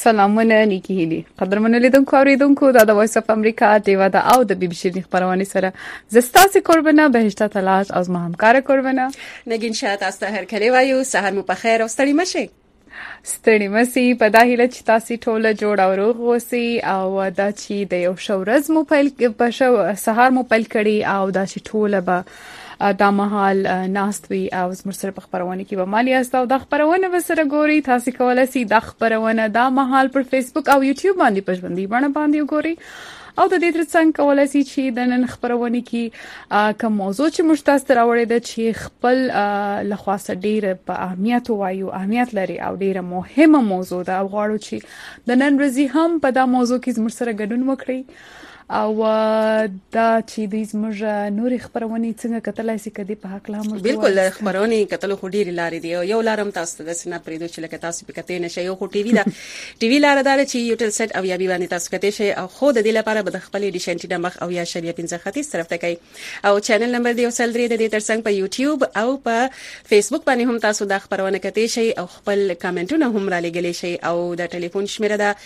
سلامونه نیکی هیلی قدرمنو لیدونکو اوریدونکو دا د وایس اف امریکا دیو دا او د بی بی سی خبرونه سره زستاسي قربانه بهشته تلاش از ما همکار قربانه نگین شات است هر کلی وایو سحر مو په خیر او ستړي مشه ستړي مسي په داهله چې تاسو ټوله جوړ او روغ اوسئ او دا چې د یو شورز مو په شو سحر مو پل کړي او دا چې ټوله به دا مهال ناستوي او زموږ سره په خبرونه کې به مالي است او د خبرونه به سره ګوري تاسو کولای شئ د خبرونه دا مهال پر فیسبوک او یوټیوب باندې پښبندي باندې وګوري او د دې ترڅنګ کولای شئ چې د نن خبرونه کې کوم موضوع چې مشتاست راوړی د چې خپل لخواسه ډیره په اهمیت وایو اهمیت لري او ډیره مهمه موضوع ده او غواړو چې د نن ورځې هم په دا موضوع کې زموږ سره ګډون وکړي او دا چې د زموږ نوري خبرونه څنګه کتلای شي کدي په حق لامل بالکل خبرونه کتل خو ډیر لارې دی یو لارم تاسو د سنا پریدو چې لکه تاسو په کته نشي یو خو ټي وي دا ټي وي لار دار چې یو ټل سیټ او یا بي باندې تاسو کته شي او خو د دې لپاره به د خپل ډیشن چې د مخ او یا شریعه 15 خطي طرف ته کوي او چینل نمبر دی وسل درې د دې ترڅنګ په یوټیوب او په فیسبوک باندې هم تاسو د خبرونه کته شي او خپل کمنټونه هم را لګلی شي او د ټلیفون شمیره ده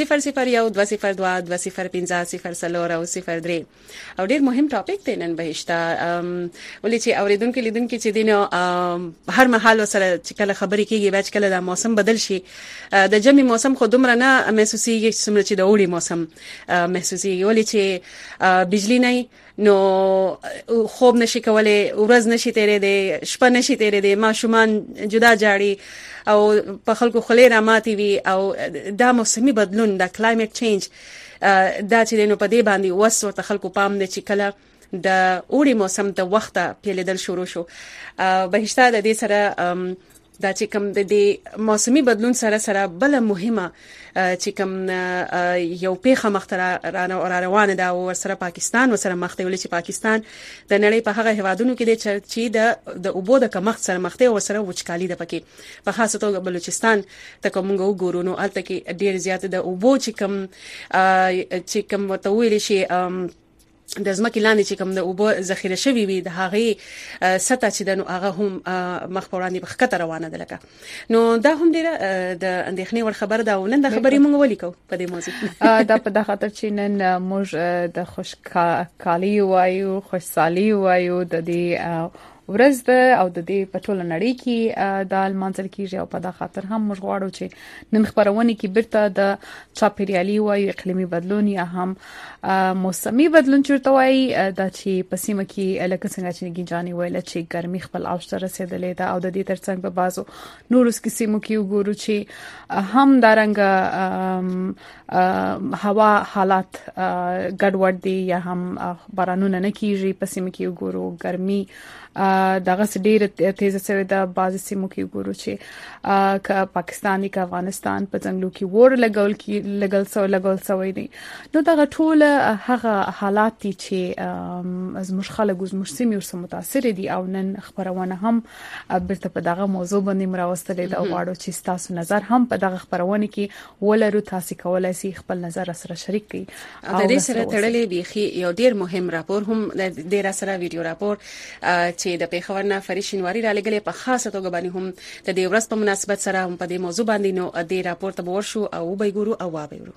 001 202 او 03 او ډیر مهم ټاپک دی نن بهشته ولې چې اوریدونکو لیدونکو چې دینو هر محل سره چې کله خبرې کیږي چې کله د موسم بدل شي د جمی موسم خو دومره نه محسوسيږي چې د اوړي موسم محسوسيږي ولې چې بجلی نه نو خوب نشي کولای ورځ نشي تیرې دي شپه نشي تیرې دي ماشومان جدا جاړي او په خلکو خلې راماتي وي او دا موسمي بدلون د کلایمټ چینج دا چې نو په دې باندې وسو ته خلکو پام دي چې کله د اوړي موسم د وخته پیلېدل شروع شو بهشته د دې سره دا چې کوم د دې موسمي بدلون سره بل مهمه چې کوم یو پیخه مختره روانه ده او سره پاکستان وسره مخته ولې چې پاکستان د نړۍ په هغه هوادونو کې دی چې د اوبو د کمښت سره مخته او سره وچکالي ده پکې په خاصه توګه بلوچستان ته کوم وګورو نو الته کې ډیر زیات د اوبو چې کوم وته ویل شي د ځمکې لاندې چې کوم د اوبو ذخیره شوی وي د هغه سطح چې د نو هغه هم مخ په وړاندې په خطر روانه ده لکه نو دا هم ډیره د اندېښنې ور خبره ده ونن د خبرې مونږ ولیکو په دې موضوع دا په د خاطر چې نن موږ د خوشحالي وایو خوشحالي وایو د دې ورځ ده او د دې په ټوله نړۍ کې د المنځل کېږي او په دا خاطر هم موږ غواړو چې نن خبرونه کې برته د چاپیریالي وایو اقلیمي بدلون یا هم موسمي بدلون چورته وایي دا چې په سیمه کې لکه څنګه چې نګینجاني ویل چې ګرمي خپل اوج ته رسیدلې ده او د دې ترڅنګ په بازو نورو سیمو کې وګورو چې هم دارنګ هوا حالات ګډوډ دي یا هم بارانونه نه کیږي په سیمه کې وګورو ګرمي دغه ډیره تیزه شوې ده بعض سیمو کې وګورو چې پاکستان کې افغانستان په څنګه کې ور لګل سوی دي نو دغه ټول هغه حالات دي چې زموږ خلک زموږ سیمې ورسره متاثر دي او نن خبرونه هم برته په دغه موضوع باندې مراوستلې ده غواړو چې تاسو نظر هم په دغه خبرونه کې ولرو تاسو کولای شئ خپل نظر سره شریک کړئ او د دې سره تړلې بيخي یو ډیر مهم راپور هم د ډیر سره ویډیو راپور چې د پیښور نه فرید شینواری را لګلې په خاصه توګه باندې هم د دې ورځ په مناسبت سره هم په دې موضوع باندې نو د راپور ته ورشو او به ګورو او وابورو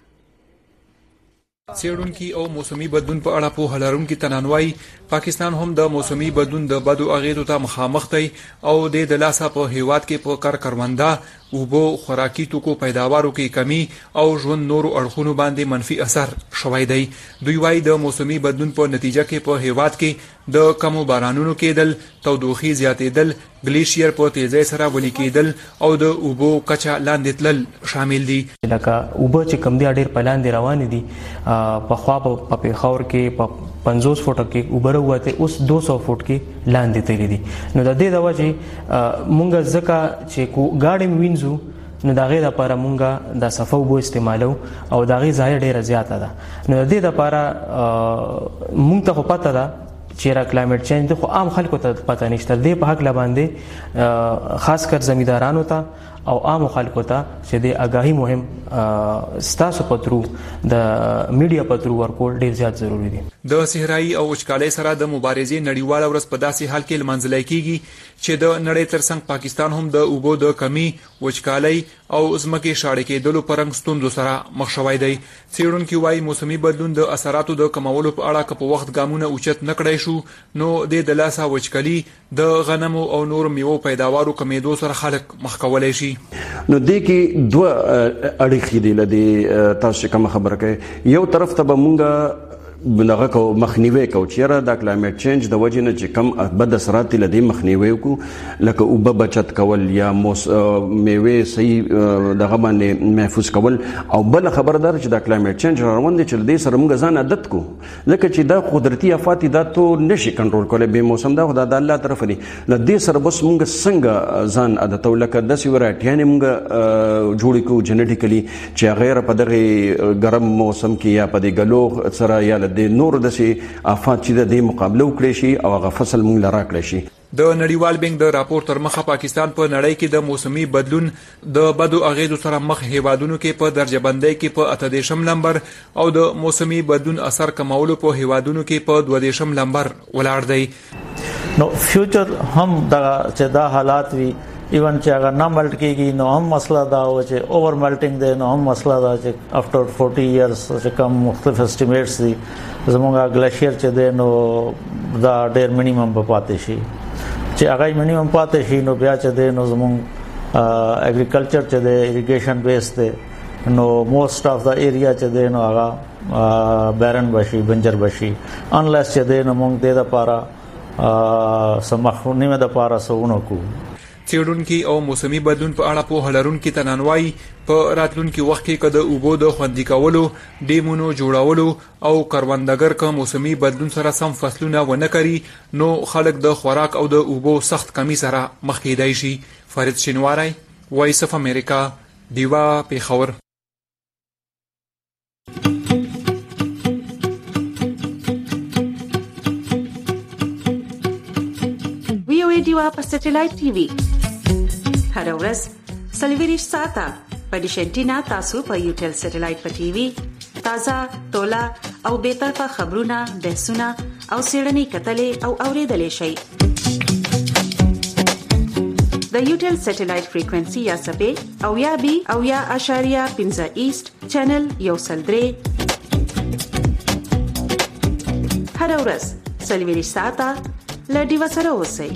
څېړونکي او موسمي بدلون په اړه په هلرونکو تنانوي پاکستان هم د موسمي بدلون د بدو اغیرو ته مخامخ دی او د لاسه په هیواد کې په کارونده اوبو خوراکي توکو پیداوارو کې کمی او ژوند نورو اړخونو باندې منفي اثر شوی دی دوی وايي د موسمي بدلون په نتیجه کې په هیواد کې د کمو بارانونو کېدل تودوخي زیاتېدل ګلیشیر په تیزی سره ولي کېدل او د اوبو کچا لاندې تلل شامل دي لکه اوبو چې کم دي ډېر په لاندې روان دي په خوا په پیښور کې په 50 فوټه کې اوبره وته اوس 200 فوټ کې لاندې تللی دي نو د دې د وجه مونږ ځکه چې ګاډي وینځو نو دا غي د لپاره مونږه د صفو بو استعمالو او دا غي ځای ډیره زیاته ده نو د دې لپاره مونږ ته پته ده چې را کلایمټ چینج خو عام خلکو ته پته نشته دی په حق لا باندې خاص کر زمیندارانو ته او عام خلکو ته چې د آگاهی مهم ستاسو پترو د میډیا پترو ورکول ډیر زیات ضروری دي. د صحرایي او وچکالۍ سره د مبارزې نړیواله ورځ په داسې حال کې لمانځل کیږي چې د نړۍ ترڅنګ پاکستان هم د اوبو د کمی، وچکالۍ او ځمکې شاړې کېدلو په رنګ ستونزو سره مخ شوی دی. څېړونکي وایي موسمي بدلون د اثراتو د کمولو په اړه که په وخت ګامونه اوچت نه کړی شو نو د لاسه وچکالي د غنمو او نور میوو پیداوارو کمیدو سره خلک مخ کولی شي. نو دې کې دوه اړیکې دي لدې تاسو کوم خبره کوي. یو طرف ته به مونږ بنغه کو مخنیوي کو چیرې د کلایمټ چینج د وجې نه چې کم بد اثرات لدې مخنیوي کو لکه اوبه بچت کول یا میوه صحیح دغه باندې محفوظ کول. او بل خبردار چې د کلایمټ چینج روان دي چې دې سره موږ ځان عادت کو لکه چې دا قدرتي آفات دا ته نشي کنټرول کولای به موسم دا خدای د الله طرف دی. لدې سره بس موږ څنګه ځان عادت لکه د سیورټیانې موږ جوړ کو جنټیکلی چې غیر په دغه ګرم موسم کې یا په دې ګلو سره یا د نور د سي آفات چې د مقابله وکړي شي او هغه فصل مونږ لرا کړی شي. د نړیوال بانک د راپور تر مخه پاکستان په نړۍ کې د موسمي بدلون د بدو اغیزو سره مخ هیوادونو کې په درجه بندۍ کې په 38 نمبر او د موسمي بدلون اثر کمولو په هیوادونو کې په 22 نمبر ولاړ دی. نو فیوچر هم چې دا حالات وي ایون چې اگر نه ملټ کېږي نو هم مسله دا و چې اوور ملټینګ دی نو هم مسله دا چې افټر 40 ایئرز چې کم مختلف اسټیمیټس دي زموږه ګلیشیر چې دی نو دا ډېر مینیمم په پاتې شي چې هغه مینیمم پاتې شي نو بیا چې دی نو زموږ اګریکلچر چې دی اریګیشن بیس دی نو موست اف د ایریا چې دی نو هغه بیرن بشي بنجر بشي انلیس چې دی نو موږ د لپاره سمخونه د لپاره سونه کو. څېړونکي او موسمي بدلون په اړه پوهه لرونکي تنانوي په راتلونکي وخت کې که د اوبو د خوندي کولو، ډیمونو جوړولو او کروندګر که موسمي بدلون سره سم فصلونه ونه کړي نو خلک د خوراک او د اوبو سخت کمی سره مخ کېدای شي. فرید شینواری، وایس اف امریکا، دیوا، پیښور. دیوا په سټلایټ ټي وي هر ورځ 24 ساعته په ډیش انټینا تاسو په یوټل سټلایټ په ټي وي تازه تولا او به طرفه خبرونه، بحثونه او سیړنی کتلې او اوریدلې شي. د یوټل سټلایټ فریکوئنسي یا سپې او یا بي او یا اشاریه 15 ایست چینل یو سلدري هر ورځ 24 ساعته لډیوا سره اوسئ.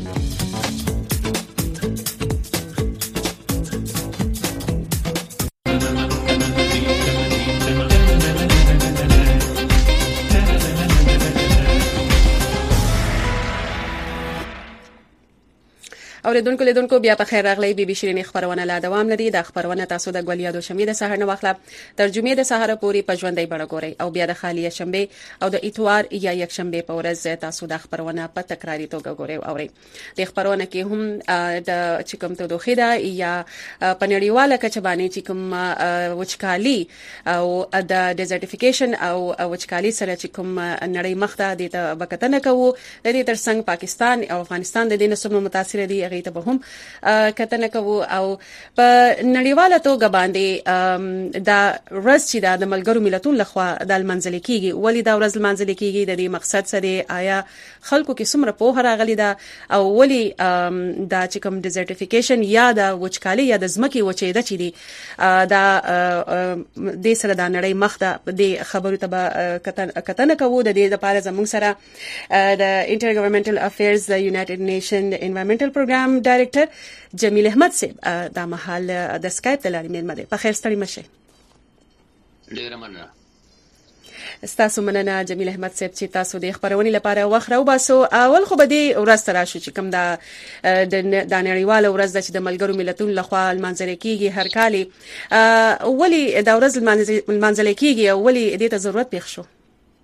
اوریدونکو لیدونکو بیا په خیر راغلی. بي بي شيرين خبرونه لا دوام لري. د خبرونه تاسو د ګولیا د شنبه د سحر نه واخله ترجمه د سحر پوری په ژوندۍ بڼه ګورئ او بیا د خالیه شنبه او د اتوار یا یک شنبه په ورځ تاسو د خبرونه په تکراری توګه ګورئ او اورئ. د خبرونه کې هم د چکم ته دوخه ده یا پنړیواله کچبانی چکم وچکالي او د ډیزرټیفیکیشن او وچکالي سره چکم نړۍ مخته د بکتنه کوو. د دې ترڅنګ پاکستان او افغانستان د دې نسبت متاثر دي هغه ته به هم کتنه کوو او په نړیواله توګه باندې دا ورځ چې د ملګرو ملتونو لخوا د منځل کېږي ولی دا ورځ منځل کېږي د دې مقصد سره آیا خلکو کې څومره په راغلي دا او ولی دا چې کوم ډیزرټیفیکیشن یا د وچکالي یا د ځمکې وچېده چې دي دا د سره د نړۍ مخته د خبرو ته کتنه کوو. د دې لپاره زموږ سره د انټر ګورنمنټل افیرز د یونایټډ نیشن انوایرنمنټل پروګرام ډایریکټر جمیل احمد صاحب دا مهال د سکایپ د لارې مېلمه دی. په خیر ستړي مشه. ډیره مننه. ستاسو مننه جمیل احمد صاحب چې تاسو د خبرونې لپاره وخت راوباسو. اول خو به دې ورځ تر شو چې کوم د نړیواله ورځ چې د ملګرو ملتونو لخوا منځل کېږي هر کال ولی دا ورځ منځل کېږي او ولی دې ته ضرورت پېښ شو؟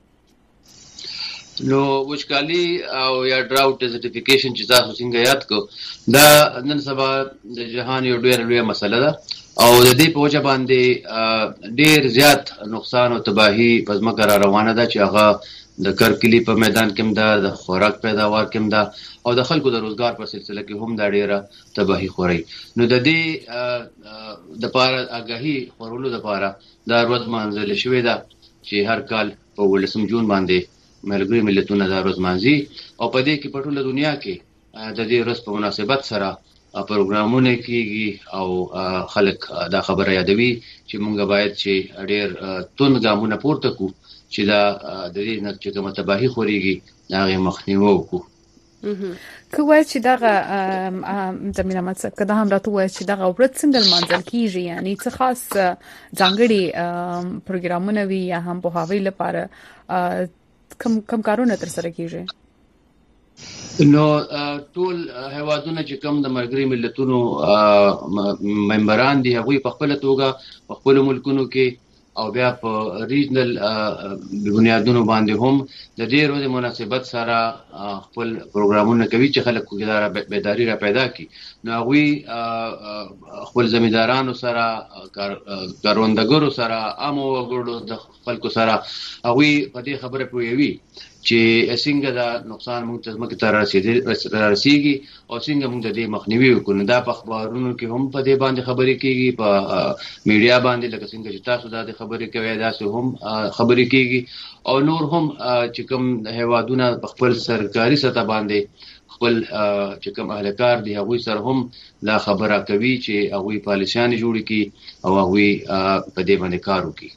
نو وچکالي او یا ډراوټ ډیزرټیفیکیشن چې تاسو څنګه یاد کو دا نن سبا د جهان یو ډېر لوی مسله ده او د دې په وجه باندې ډېر زیات نقصان او تباہي په ځمکه را روانه ده چې هغه د کرکلی په میدان کې دا د خوراک پیداوار کې دا او د خلکو د روزګار په سلسله کې هم دا ډیره تباہی خوري. نو د دې د پاره اگاهي خورولو د پاره دا ورځ منځل شوې ده چې هر کال په 18 جون باندې ملګری ملتونه دا ورځ مانځي او په دې کې په ټوله دنیا کې د دې ورځ په مناسبت سره پروګرامونه کیږي او خلک دا خبره یادوي چې مونږ باید چې ډېر توند ګامونه پورته کړو چې دا د دې نه چې کومه تباہي خوريږي هغه مخنیوي وکړو. کوه چې دغه زمينه مڅ کده هم راته وای چې دغه ورځ څنګه منځل کیږي یعنی څه خاص ځانګړي پروګرامونه وی یا هم په هاوی لپاره کم کارونه تر سره کیږي. نو ټول هوادونه چې کوم د ملګری ملتونو ممبران دي هغه په خپل توګه په خپل ملکونو کې او بیا په ریجنل بنیادونو باندې هم د دې ورځې مناسبت سره خپل پروګرامونه کوي چې خلک کوګدار بیداری را پیدا کړي. نو هغه خپل زمیندارانو سره کاروندګرو سره عامو وګړو د خلکو سره هغه په دې خبره پوهیږي چې څنګه دا نقصان موږ ته رسیږي او څنګه موږ د دې مخنیوي وکړو. دا په اخبارونو کې هم په دې باندې خبرې کیږي، په میډیا باندې لکه څنګه چې تاسو دا خبرې کوي دا هم خبرې کیږي او نور هم چې کوم هوادونه په خپل سرکاري سطح باندې خپل چې کوم اهلکار دي هغه سره هم دا خبره کوي چې هغه پالیسیان جوړ کړي او هغه په دې باندې کار وکړي.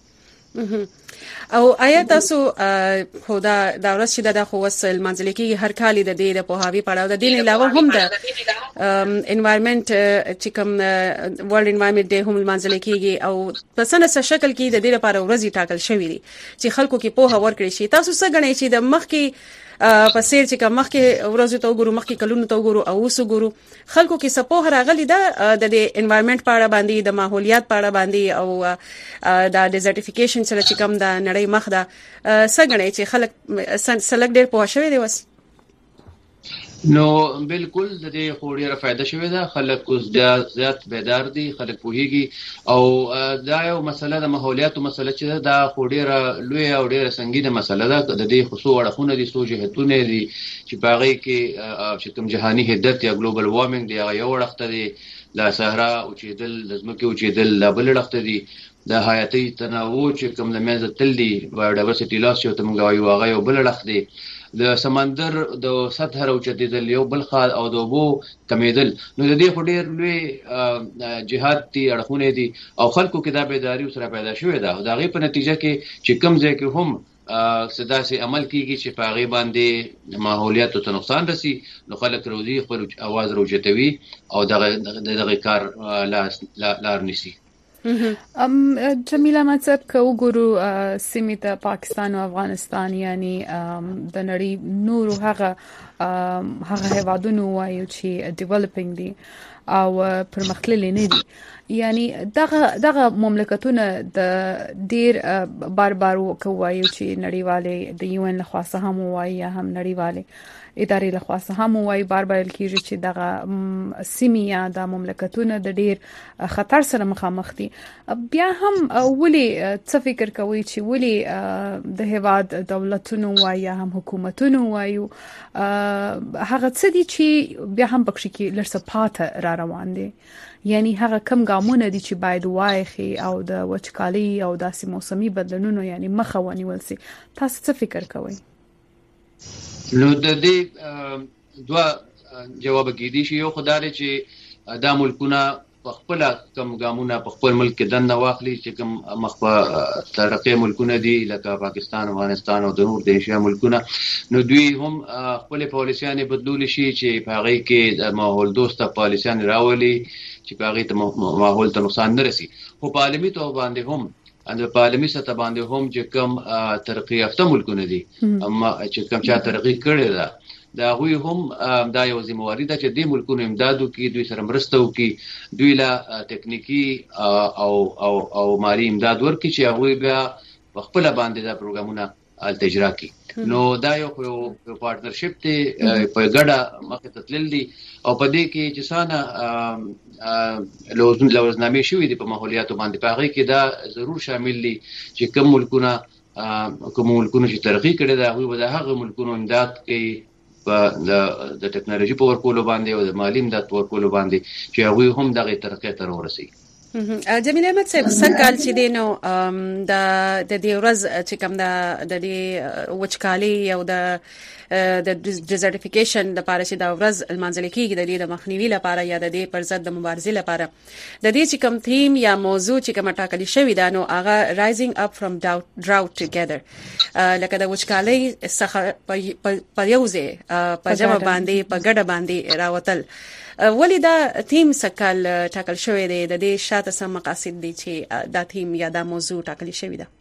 او آیا تاسو خدا دا ورځ چې د خو وسل منځل کې هر کال د دې په هاوی پړاو د دې علاوه هم د انوایرنمنت چې کوم ورلد انوایرنمنت ډے هم منځل کېږي او په سنه شکل کې د دې لپاره ورځي ټاکل شوې دي چې خلکو کې په هور کړی شي. تاسو څه غنئ چې د مخ کې په سیر چې کوم مخ کې ورځو ته وګورو مخ کې کلونو ته وګورو او اوس وګورو خلکو کې سپوه راغلي ده د انوایرنمنت په اړه باندې د ماحولیات په اړه باندې او د ډیزرټیفیکیشن سره چې کوم د نړۍ مخ ده څنګه چې خلک سلګ ډېر په شوي دي وس. نو بالکل د دې خوري را فائدہ شوی ده. خلک اوس زیات بیدار دي، خلک پوهیږي او دا یو مسله د ماحولیات مسله چې دا خوري را لوی او ډیره سنگینه مسله ده. د دې خصوص اړخونه دي سوجهتونه دي چې باغې کې چې کوم جهاني حدت یا ګلوبل وارمنګ دی هغه یو وخت دی، د صحرا او چې د لزمکه او چې د بل وخت دی، د حیاتي تنوع چې کوم د منځ تل دی بایوډایورسټي لاس چې تم غوي واغې او بل وخت دی، د سمندر د سطح راوچتېدل یو بل خال او د اوبو کمیدل. نو د دې خډیر لوی جهاد دي اړخونه دي او خلکو کې دا بیداری سره پیدا شوې ده او دا غي په نتیجه کې چې کم ځای کې هم صدا سي عمل کیږي چې پاغي باندې ماحولیات ته نقصان رسي نو خلک روزي خپل आवाज راوچتوي او دغه کار لار نشي. جمیله مطلب که وګورو سیمه ته پاکستان او افغانستان یعنی د نړۍ نور هغه هیوادونو وایو چې ډیولپینګ دي او پرمختللي نه دي، یعنی دغه مملکتونه د ډیر بار کوي چې نړیواله د UN لخوا هم وایي هم نړیواله ادارې لخوا هم وایي بار کیږي چې دغه سیمه د مملکتونه د ډیر خطر سره مخامخ دي. بیا هم ولي څه فکر کوي چې ولي د هیواد دولتونو وایي هم حکومتونو وایي هغه څه دي چې بیا هم پکې کې لرسه پاته را روان دي، یعنی هغه کم ګامونه دي چې باید وایخي او د وچکالي او داسې موسمي بدلونونو یعنی مخه ونیول شي. تاسو څه فکر کوئ؟ نو د دې دوه جواب کې دي چې یو خدای چې دا ملکونه په خپل کم ګامونه په خپل ملک کې دنه واخلي چې کوم مخ په ترقی ملکونه دي لکه پاکستان، افغانستان او د نور د ایشیا ملکونه، نو دوی هم خپل پالیسیانه بدلول شي چې په هغه کې د ماحول دوسته پالیسیان راولي چې په هغه ته ماحول ته نقصان نه رسي. خو په عالمي توګه باندې هم د عالمي سطح باندې هم چې کوم ترقی یافته ملکونه دي اما چې کوم چا ترقی کړی ده دا غوي هم دا یو ذمہواری ده چې د ملکونو امدادو کې دوی سره مرسته وکړي، دوی لا تکنیکی او مالی امداد ورکړي چې هغه بیا خپل باندې دا پروګرامونه تجربه کړي. نو دا یو پارټنرشپ دی په ګډه مخه تتلل دي او په دې کې چې څنګه لوزنامې شوې دي په ماحولیاتو باندې په هغه کې دا ضرور شامل دي چې کوم ملکونه کوم ملکونو چې ترقی کړي دا هغه به د هغه ملکونو امداد کوي په د ټکنالوژي په ورکولو باندې او د مالی امداد په ورکولو باندې چې هغه هم دغه ترقی ته ورسي. جمیل احمد صاحب سرکال چې دینو د دې ورځ چې کوم د دې وچکالي او د ډیزرټیفیکیشن د لپاره چې دا ورځ المنځل کېږي د دې د مخنیوي لپاره یا د دې پر ضد د مبارزې لپاره د دې چې کوم تیم یا موضوع چې کوم ټاکلي شوی دا نو هغه رایزینګ اپ فرام drought together لکه د وچکالي څخه په یوځه په جمع باندې په ګډه باندې راوتل ولې دا تیم سکل ټاکل شوی دی د دې شاته سم مقاصد دي چې دا تیم یا دا موضوع ټاکل شوی ده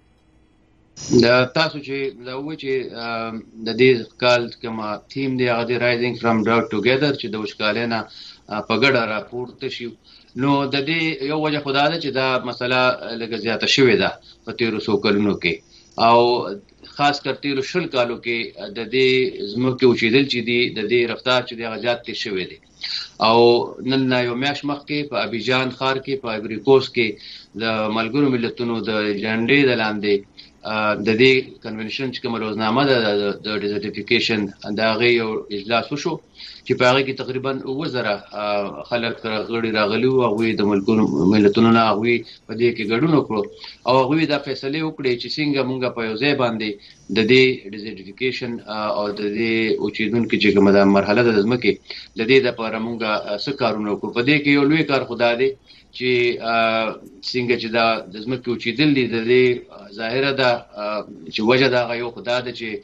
دا تاسو چې دا و چې د دې کال کومه تیم دی هغه دی رایزینګ فرام drought together چې د وچکالۍ نه په ګډه راپورته شي نو د دې یو وجه خدا ده چې دا مسله لږ زیاته شوې ده په 1300 کلونو کې او خاص کر 13 کالو کې د دې زموږ اوچیدل چې دی د دې رفتار چې د غزات ته شوې دي او نن یو میاش مخ کې په ابيجان ښار کې په ایوری کوست کې د ملګرو ملتونو د جنډې د لاندې د دې کنونشن چې کوم روزنامه د ډیزرټیفیکیشن دا غي یو اجلاس وشو چې په هغه کې تقریبا 2000 خلک غړي راغلي او هغه د ملتونو نه هغه په دې کې ګډون وکړو او هغه دا فیصله وکړي چې څنګه مونږ په یو ځای باندې د دې ډیزرټیفیکیشن او د دې اوچیدونکو چې کومه مرحله د ځمکې د دې لپاره مونږ څه کارونه وکړو په دې کې یو لوی کار خدای دی چې څنګه چې دا د ځمکې اوچیدل دي د دې ظاهره ده چې وجه دا یو خدای دی چې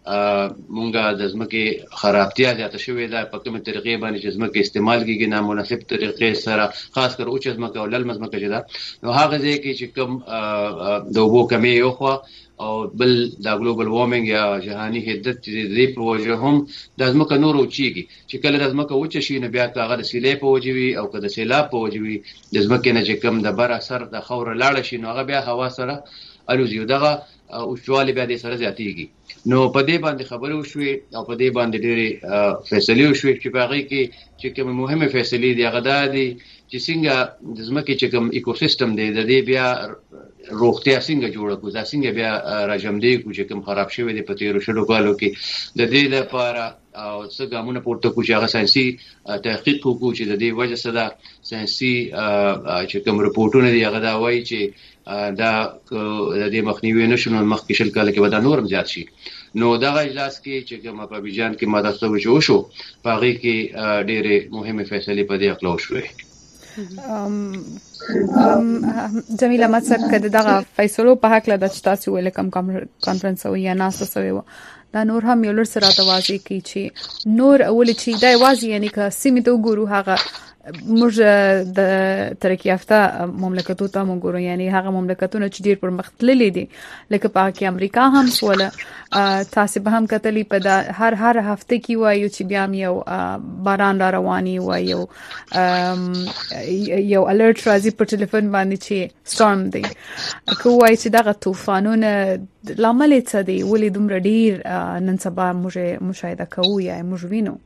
مونږه د ځمکې خرابتیا زیاته شوې ده په کومه طریقې باندې چې ځمکې استعمال کیږي نامناسب طریقې سره خاص کر اوچ ځمکه او للم ځمکه چې ده نو هغه ځای کې چې کوم د اوبو کمی یو خو او بل د ګلوبل وارمنګ یا جهاني حدت دې په وجه هم د ځمکه نور اوچیږي چې کله د ځمکه اوچ شي نه بیا هغه د سیلاب په وجه وي او کله سیلاب په وجه وي د ځمکې نه چې کوم د بر اثر د خور لاړ شي نو هغه بیا هوا سره الوزي دغه او شوالي بیا د سره زیاتیږي نو په دې باندې خبرې وشوي او په دې باندې ډېری فیصلې وشوي چې په هغه کې چې کوم مهمه فیصلې دي هغه دي چې څنګه د ځمکې چې کوم ایکوسیستم دی د دې بیا روغتیا څنګه جوړه کو دا څنګه بیا راجم دی کو چې کوم خراب شوی دی په 1300 کالو کې د دې لپاره او څه ګامونه پورته کو چې هغه ساينسي تحقیق وکړو چې د دې وجه څه ده ساينسي چې کوم رپورټونه دی هغه دا وایي چې دا د دې مخنیوي نشو مخکې شل کال کې ودا نورم زیات شي نو دا اجلاس کې چې کوم په بیجان کې ماده څه وشو په هغه کې ډېرې مهمه فیصلې په دې اخلاص شوې جمیل احمد صاحب کده دغه فیصلو په حق له د تاسو ویل کم کانفرنس او یا ناس سوي دا نور هم یو لر سره توازی کی چې نور اول چې دا وازی یعنی که سیمه تو ګورو هغه موږ د ترقی یافته مملکتونو ته موږ ګورو یعنی هغه مملکتونه چې ډیر پرمختللي دي لکه په امریکا هم سواله تاسو به هم کتلی په هر هفته کې وایو چې بیا یو باران را رواني وایو یو الرټ راځي په ټلیفون باندې چې storm دی کوی چې دغه طوفانونه لامل څه دی ولې دومره ډیر نن سبا موږ مشاهده کوو یا موږ وینو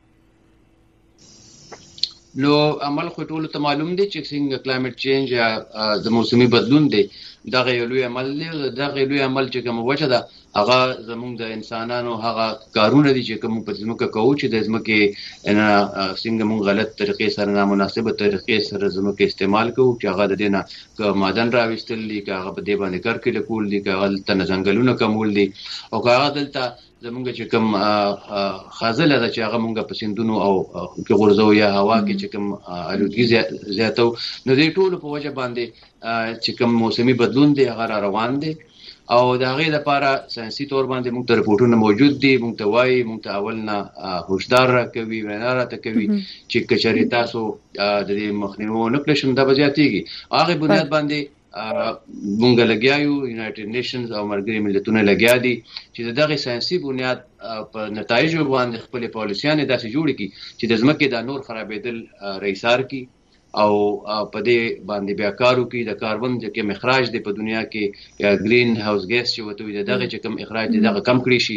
نو عمل خو ټول ته معلوم دي چې څنګه کلایمټ چینج یا د موسمي بدلون دی دا غیلوی عمل دی دا غیلوی عمل چې کوم وجه ده هغه زموږ د انسانانو هغه کارونه دي چې کوم په ځمکه کوو چې د ځمکه انا څنګه موږ غلط طریقې سره نامناسب طریقې سره ځمکه استعمال کوو چې هغه د دینه ک معدن راوستل دي که هغه په دې باندې کار کې کول دي که هغه تن ځنګلونه کمول دي او که هغه دلته زمونږ چې کوم خازله ده چې هغه مونږ په سیندونو او کې غورځو یا هوا کې چې کوم الودګي زیاتو نو دې ټول په وجه باندې چې کوم موسمي بدلون دی هغه روان دی او دا غي د لپاره ساينسي تور باندې موږ ته رپورټونه موجود دي موږ ته وایي موږ ته اولنا هوښدار راکوي وناره ته کوي چې کچري تاسو د دې مخنیوي نه کړئ شم د بجاتيږي هغه بنیاد باندې مونږ لګیاو یونایټډ نیشنز او مرګري ملتونه لګیا دي چې دغه ساينسي بنیاد په نتایجو باندې خپل پالیسيانه داسې جوړ کړي چې د ځمکې د نور خرابېدل رئیسار کی او په دې باندې بیا کارو کې د کاربن چې اخراج دی په دنیا کې یا گرین هاوس ګیس چې وته دغه چې کم اخراج دی دغه کم کړی شي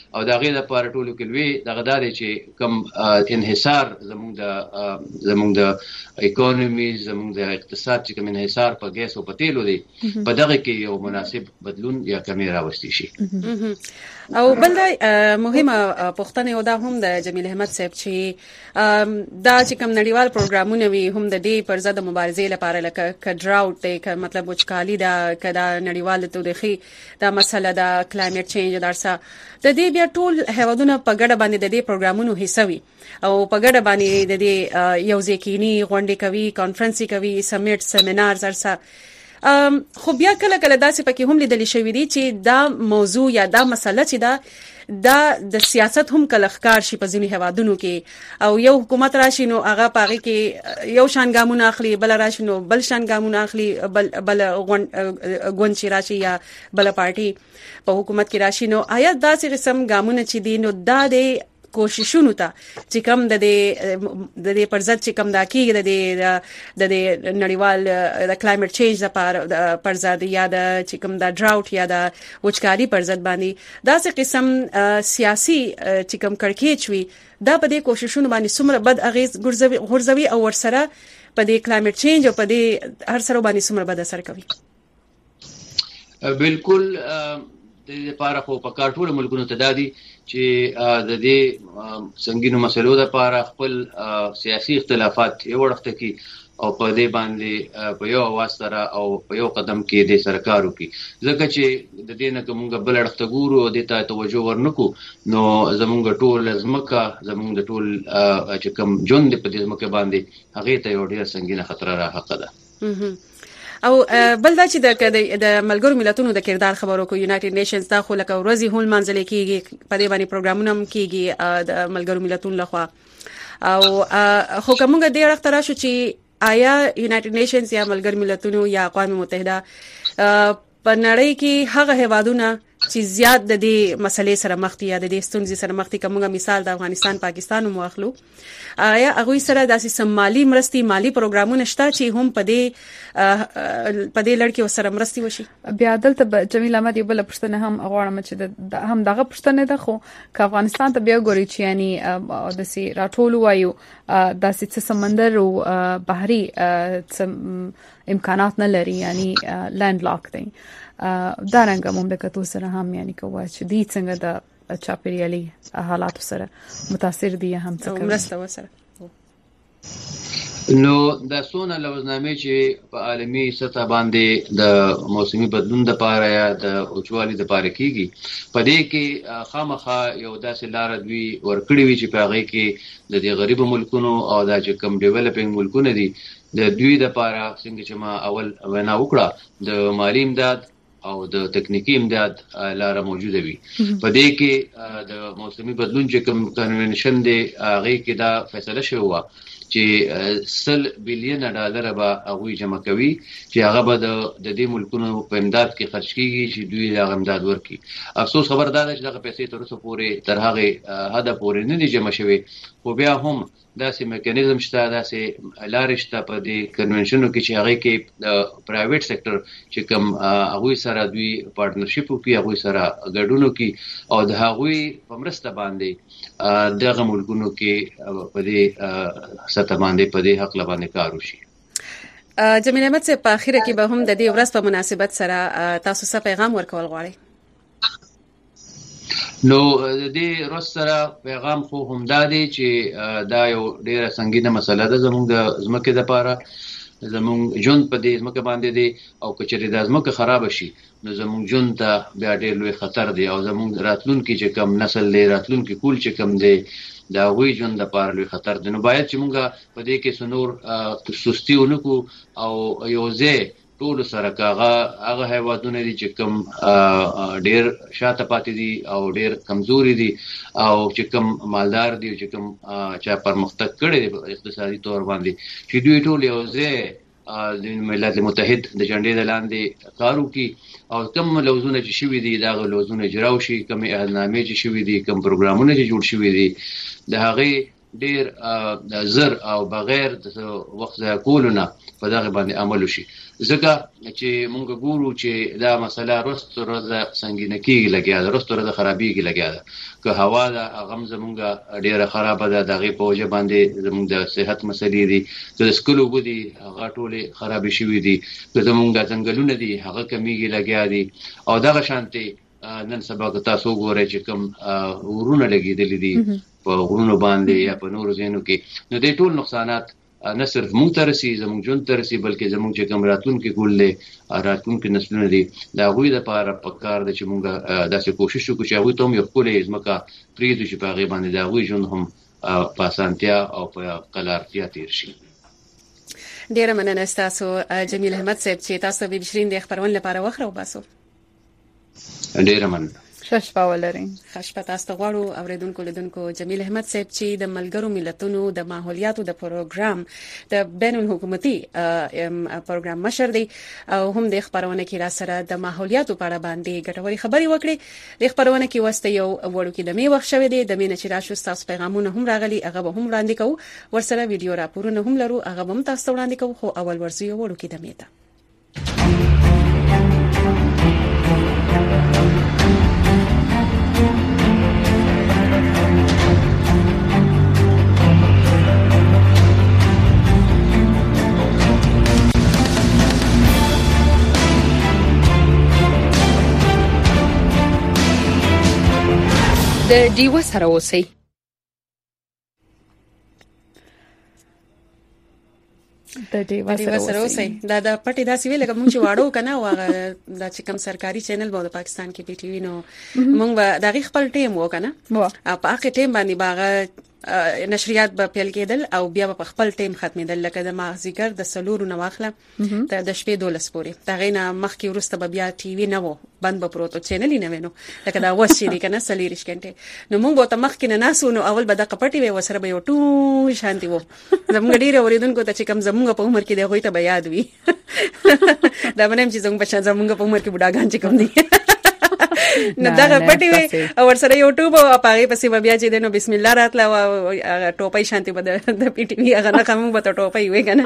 او دا غي د لپاره ټولو کې لوی دغه دار چې کم انحصار زموږ د اکونومي زموږ د اقتصاد چې کوم انحصار په ګیس او په تیلو دی په دغه کې یو مناسب بدلون یا کمی راوستي شي. او بل مهمه پوښتنه یو دا هم د جمیل احمد صاحب چې دا چې کوم نړیوال پروګرامونه وي هم د دې پر ضد مبارزې لپاره لکه کډراوټ دی که مطلب وچکالي دا کدا نړیوال تودوخي دا مسله دا کلایمټ چینج درسه د دې بیا ټول هیوادونه په ګډه باندې د دې پروګرامونو حصہ وي او په ګډه باندې د دې یو ځکینی غونډې کوي کانفرنس کوي سمیټ سیمینار درسه خو بیا کله کله داسې پکې هم لیدل شوی دی چې دا موضوع یا دا مسله چې دا د سیاست هم کله ښکار شي په ځینې هوادونو کې او یو حکومت راشي نو هغه پاغي کې یو شان ګامونه اخلي بل راشي نو بل شان ګامونه اخلي بل غون چې راشي یا بل پارټي په حکومت کې راشي نو آیا داسې قسم ګامونه چې دي نو دا د کوششونو ته چې کوم د دې پر ضد چې کوم دا کېږي د نړیوال د کلایمټ چینج لپاره پر ضد یا د چې کوم دا ډراوټ یا د وچکالي پر ضد باندې دا څه قسم سیاسي چې کوم کړکېچ وي دا په دې کوششونو باندې څومره بد اغیز غورځوي او ورسره په دې کلایمټ چینج او په دې هر سره باندې څومره بد اثر کوي. بالکل د لپاره خو په کار ټول ملکونو ته دادي چې د دې سنگینو مسلو لپاره خپل سیاسي اختلافات یو وړاندې کی او په دې باندې په یو आवाज سره او په یو قدم کې د سرکار وکي ځکه چې د دې نه کومه بل اړخته ګورو د ته توجه ورنکو نو زمونږ ټول زمکه زمونږ ټول چې کوم جون د په دې زمکه باندې هغه ته یو ډیر سنگینه خطر راغله ده. او بل دا چې د ملګرو ملتونو د کردار خبرو کو یونایټډ نیشنز دا خو لکه ورځي هول منځل کېږي په دې باندې پروګرامونه هم کېږي د ملګرو ملتونو لخوا او خو کومه د اړه تر شو چې آیا یونایټډ نیشنز یا ملګرو ملتونو یا اقوام متحده په نړۍ کې هغه هیوادونه چې زیات د دې مسلې سره مخ دي یا د دې ستونزې سره مخ دي کومه مثال د افغانستان پاکستان مو اخلو آیا هغه سره داسې سمالي مرستي مالی پروګرامونه شته چې هم په دې لړ کې سره مرستي وشي. بیا دلته جمیل احمد یو بل پښتنه هم غواړم چې هم دغه پښتنه ده خو که افغانستان ته بیا ګوري چې یعنی د سي راټول وایو داسې څه سمندر او بحري امکانات نه لري یعنی لند لاک دی دا رنګه مملکتو سره هم یعنی کوه چې دې څنګه د چاپیریالي حالاتو سره متاثر دي هم څه مرسته وسره نو د سونه لوزنامه چې په عالمي سطح باندې د موسمي بدلون د پاره یا د اوچوالي د پاره کیږي په دې کې خامخا یو داسې لار دوی ورکړي وي چې په هغه کې د دې غریب ملکونو او د چې کم ډیولپینګ ملکونه دي د دوی د پاره څنګه چې ما اول وینا وکړه د مالی امداد او د تکنیکی امداد لاره موجوده وي. په دې کې د موسمي بدلون چې کوم کنونشن دی هغه کې دا فیصله شوی و چې $100 بلین به هغه جمع کوي چې هغه به د دې ملکونو په امداد کې خرج کیږي چې دوی لا امداد ورکړي. افسوس خبر ده چې دغه پیسې تر اوسه پورې تر هغه هدف پورې نه دي جمع شوی خو بیا هم داسې میکانیزم شته داسې لارې شته په دې کنونشنو کې چې هغه کې د پرایویټ سېکټر چې کوم هغه سره دوی پارټنرشپ کوي هغه سره ګډون کوي او د هغه په مرسته باندې دغه ملکونو کې په دې سطح باندې په دې حق لبانې کار وشي. جمیل احمد صاحب په اخر کې به هم د دې ورځ په مناسبت سره تاسو څه پیغام ورکول غواړئ؟ نو د دې ورځ سره پیغام خو هم دا دی چې دا یو ډیره سنگینه مسله ده زموږ د ځمکې لپاره زموږ ژوند په دې ځمکه باندې دی او کچېرې د ځمکه خراب شي نو زموږ ژوند ته بیا ډیر لوی خطر دی او زموږ راتلونکي چې کم نسل دی راتلونکي کول چې کم دی دا وی ژوند لپاره لوی خطر دی. نو باید چې موږ په دې کې سنور سستی ونکو او یوځه ټول سره هغه هیوادونه دي چې کم ډیر شاته پاتې دي او ډیر کمزوري دي او چې کم مالدار دي چې کم چا پرمختګ کړي دي اقتصادي تور باندې چې دوی ټول یو ځای د ملت متحد د جنډې لاندې کارو کوي او کوم لوزونه چې شوي دي دا لوزونه اجرا وشي کوم اعلانامې چې شوي دي کوم پروګرامونه چې جوړ شوي دي د هغه ډیر زر او بغیر د وخت ضایع کولونه په دغه باندې عمل وشي. ځکه چې موږ ګورو چې دا مسله رستو ورځ سنگینه کېږي لګیا ده، رستو ورځ خرابېږي لګیا ده. که هوا ده هغه زموږ ډیره خرابه ده، دغه په وجه باندې زموږ د صحت مسلې دي، د سکلو بودي هغه ټوله خراب شوي دي، که زموږ ځنګلونه دي هغه کمیږي لګیا دي. او دغه شانتي نن سبا که تاسو ګورئ چې کوم ورونه لګېدلې دي په غرونو باندې یا په نورو ځایونو کې، نو د ټول نقصانات نه صرف موږ ته رسي، زموږ ژوند ته رسي، بلکې زموږ چې کوم راتلونکي ګول دي، راتلونکي نسلونه دي، د هغوی لپاره پکار ده چې موږ داسې کوشش وکړو چې هغوی ته هم یو ښکلی ځمکه پرېږدو چې په هغې باندې د هغوی ژوند هم په اسانتیا او په قلارتیا تېر شي. ډیره مننه ستاسو جمیل احمد صاحب چې تاسو به بشرین د خبرونه لپاره وخت راوباسو. ډیره مننه. شپه ولرئ. شپه تاسو غواړو اوریدونکو لیدونکو جمیل احمد صاحب چې د ملګرو ملتونو د ماحولیاتو د پروګرام د بین الحکومتي پروګرام مشر دی او هم د خبرونه کې را سره د ماحولیاتو په اړه باندې ګټوري خبري وکړي. د خبرونه کې واسطه یو وړوکی د می وخت شوه دی، د مینه چې راشو تاسو پیغامونه هم راغلي، هغه به هم وړاندې کوو، ورسره ویډیو راپورونه هم لرو، هغه به هم تاسو وړاندې کوو. خو اول ورزو یو وړوکی د میته د ډیوه سره اوسئ. د ډیوه سره اوسئ. دا د پټي داسې ویل کوم چې واړو کنه واغه د چې کوم سرکاري چینل به د پاکستان کې پی ټی وی نو موږ به د خپل ټیم وکنه په هغه ټیم باندې باغه نشریات به پیل کېدل او بیا په خپل ټیم ختمېدل، لکه د مازیګر د سلور نو واخله د شپې 12 پورې دا غینه مخکې ورسته به بیا ټي وی نه وو بند به پروتو چینل نه وینو، لکه دا وس چې کنه سلیریش کنټه نو موږ به ته مخکې نه ناسو نو اول به د قپټي وي وسره به یو ټو شانتي وو. زموږ ډیره اوریدونکو ته چې کم زموږ په عمر کې دی غوي ته به یاد وي دا باندې چې زموږ په عمر کې بډاګان چې کوم دي نو دا پټي وي او ورسره یوټیوب او پاره پسې بیا چې دنو بسم الله راتله او ټوپای شانتي بده د پی ټی وی هغه نه کوم به ټوپای وي کنه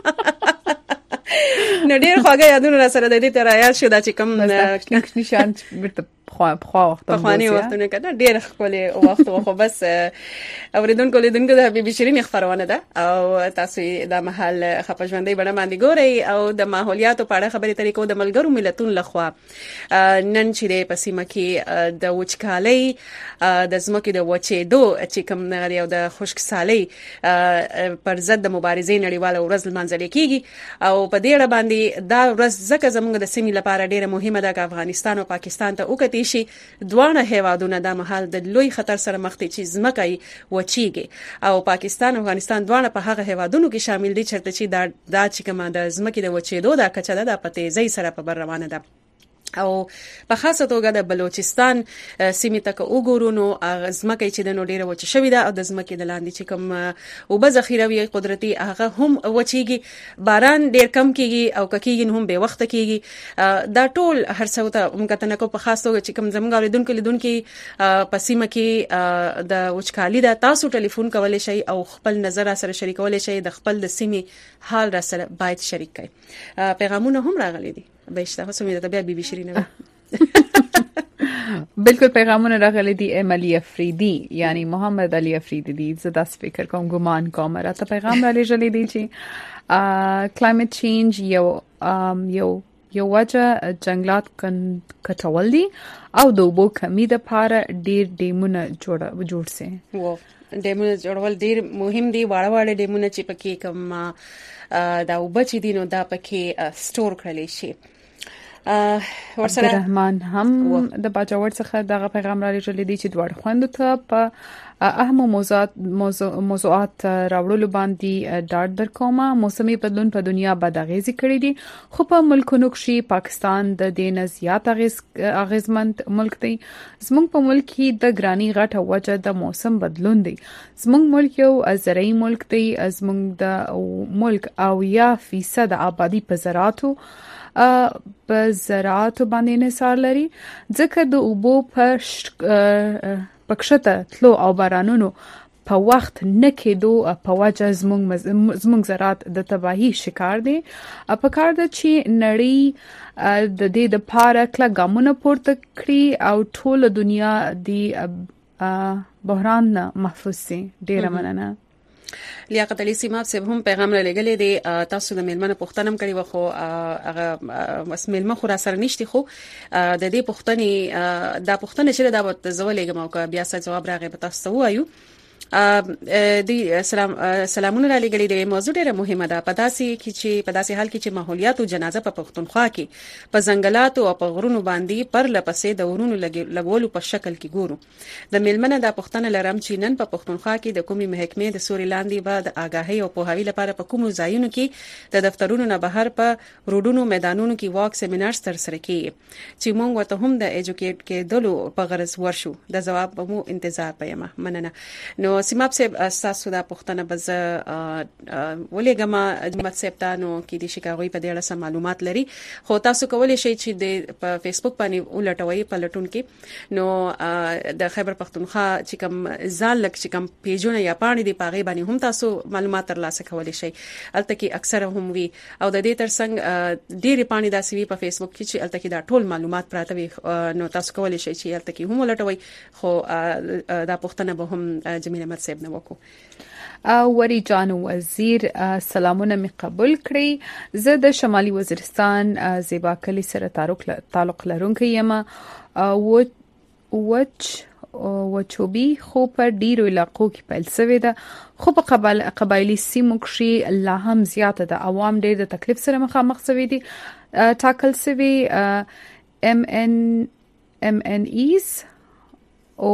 نو ډیر خوږه یادونه را سره د دې تر آیا شو دا چې کوم نشان ورته په وختونه کده ډیر خپل وخت خو بس اوریدونکو لیدونکو د بي بي شيرين خبرونه ده او تاسو د محل خپژوندۍ بڼه باندې ګورئ او د ماحولیاتو په اړه خبرې طریقو د ملګرو ملتونو لخوا نن چې په سیمه کې د وچکالۍ د زمکې د وچېدو چې کوم نه د خشکسالۍ پر ضد د مبارزې نړیواله ورځ لمانځل کیږي او په دې اړه باندې دا ورځ ځکه زموږ د سیمې لپاره ډیره مهمه ده چې افغانستان او پاکستان ته وکړي شي دوه هیوادونه د محل د لوی خطر سره مخ دي چې زمکه وچیږي او پاکستان او افغانستان دوه په هغه هیوادونو کې شامل دي چې دا چې کومه د زمکه د وچېدو د کچه ده په تیزی سره په بر روانه ده او په خاصه توګه د بلوچستان سیمې ته وګورو نو زمکه چې د نو ډیره وچ شوې ده او د زمکه د لاندې چې کوم او به ذخیروي قدرتي هغه هم وچیږي، باران ډیر کم کیږي او کیږي هم به وخت کیږي. دا ټول هر څه ته موږ ته نه کو په خاصه توګه چې کوم زموږ اوریدونکو په سیمه کې د وچکالي د تاسو ټلیفون کولای شي او خپل نظر سره شریکولای شي، د خپل د سیمې حال را سره باید شریک کړئ. پیغامونه هم راغلي دي بهشته خو سمې ته بیا بي بي شيرين بالکل پیغامونه راغلي دي. علی افریدی یعنی محمد علی افریدی دي زدا فکر کوم ګمان کوم راته پیغام را لېږلی دي چې کلایمټ چینج یو وجه جنگلات کټول دي او د اوبو کمی د پاره ډیر ډیمونه جوړ سي. ډیمونه جوړول ډیر مهم دي، واړه ډیمونه چې پکې کوم دا اوبه چې دي نو دا پکې سٹور کړل شي. ورسره رحمان هم د باجوړ څخه دغه پیغام را لېږلی دی چې دوړ خوندو ته په اهم موضوعات راوړلو باندې ډاډ درکومه. موسمي بدلون په دنیا بداغیزي کړی دي خو په ملکونو کې پاکستان د دې نه زیات اغیزمند ملک دی. زموږ په ملک کې د ګرانی غټه وجه د موسم بدلون دی. زموږ ملک یو زرعي ملک دی. زموږ د ملک او 1% آبادی په زراعتو باندې انحصار لري، ځکه د اوبو په پکشته تلو او بارانونو په وخت نه کېدو په وجه زموږ زراعت د تباہي شکار دي. په کار ده چې نړۍ د دې د پاره کله ګامونه پورته کړي او ټول دنیا د بحران محفوظ سي. ډیره مننه. لیاقت علي سیماب صاحب هم پیغام را لګلې دي. تاسو د میلمنو پوښتنه کړې و خو هغه بس میلمه خو را سره نشتی، خو د دې پوښتنې دا پوښتنه چې دا وت زولېګم او بیا څه جواب راغی به تاسو وایو. د سلامونه را لګلې د موضوع ډیره مهمه ده. په داسې حال کې چې ماحولیات او جنازه په پښتونخوا کې په ځنګلات او په غرونو باندې پر لپسې د ورونو لګولو په شکل کې ګورو. د میلمنه د پښتنه لرم چې نن په پښتونخوا کې د کومي محکمې د سوري لاندې به د آگاهي او پوهاوی لپاره په کومو ځایونو کې د دفترونو نه بهر په روډونو میدانونو کې واک سیمینارز ترسره کیږي چې موږ ورته هم د ایجوکیټ کېدلو په غرض ورشو. د جواب به مو انتظار پېما. مننه. نو سیماب صاحب تاسو دا پوښتنه بز ولېګم احمد صاحب تانو کې د شکایت په ډېر سم معلومات لري، خو تاسو کولای شئ چې د په فیسبوک باندې ولټوي په لټون کې نو د خیبر پښتونخوا چې کوم ځان لک چې کوم پیجونه یا پاڼې دی پاغي باندې هم تاسو معلومات ترلاسه کولای شئ. الته کې اکثره هم وي او د دې ترڅنګ ډېری پاڼې داسې وي په فیسبوک کې چې الته کې دا ټول معلومات پراته وي. نو تاسو کولای شئ چې الته کې هم ولټوي، خو دا پوښتنه به هم جمیل احمد صاحب نه وکړو. وری جان وزیر سلامونه می قبول کړی. زه د شمالي وزیرستان زیبا کلی سره تعلق لرونکی یم. وچوبي خو په ډیرو علاقو کې پیل شوې ده، خو په قبایلی سیمو کې لا هم زیاته ده. عوام ډیر د تکلیف سره مخامخ شوي دي. ټاکل شوي MNEs او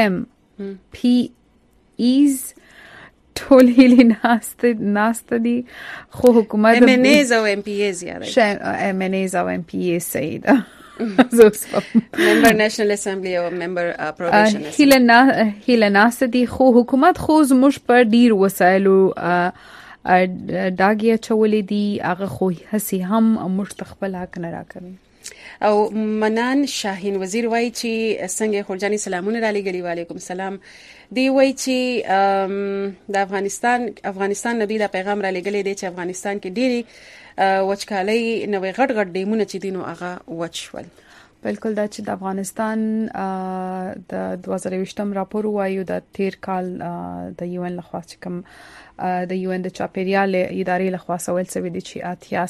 MPEs ټول هیلې ناسته دي، خو حکومت MNEs او MPEs MNEs او MPEs صحیح ده. member national assembly او member probation هیله ناسته دي، خو حکومت خو زموږ په ډیر وسایلو داګیا چولې دي، هغه خو هسي هم موږ خپل حق نه راکوي. او منان شاهین وزیر وای چې څنګه خورجاني سلامونه را لګړي. وعلیکم السلام. دی وای چې د افغانستان ندی دا پیغام را لګلې دی چې افغانستان کې ډېری وچکالۍ نوې غټ ډیمونه چې دینو هغه وچول. بالکل دا چې د افغانستان د 2020م راپور وایو د تیر کال د UN لخوا چې کوم د UN د چاپیریال ادارې لخوا سوال شوی دی چې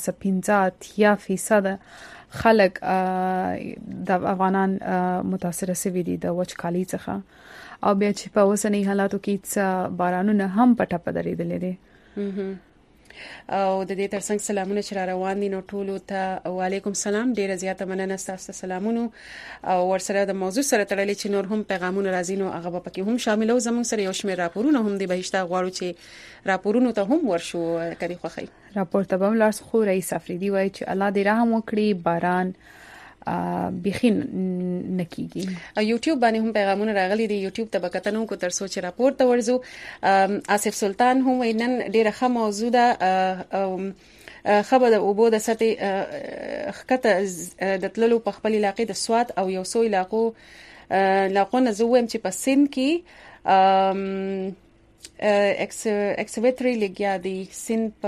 80% خلک د افغانان متاثر شوي دي د وچکالۍ څخه، او بیا چې په اوسنۍ حالاتو کې بارانونه هم پټه پدریدلې دي. او د دې ترڅنګ سلامونه چې را روان دي نو ټولو ته وعلیکم السلام. ډیره زیاته مننه تاسو سلامونه او ورسره د موضوع سره تړلې چې نور هم پیغامونه راځي نو هغه پکې هم شاملو. زموږ سره یو شمېر راپورونه هم دی، بهشته غواړو چې راپورونو ته هم ورشو. کړي خوخی راپور ته بم لاس خو رئیس افریدي وایي چې الله دې رحم وکړي، باران بخین نکیږي. یوټیوب باندې هم پیغامونه راغلي دي. یوټیوب ته بکتنو کو تر سوچ راپور ته ورزو. آصف سلطان هم نن ډیره ښه موضوع ده. خبر د اوبو د سطح خکته د تللو په خپل علاقې د سواد او یو څو علاقو نه زویم چې په سند کې اکسویټری لګیا دي. سند په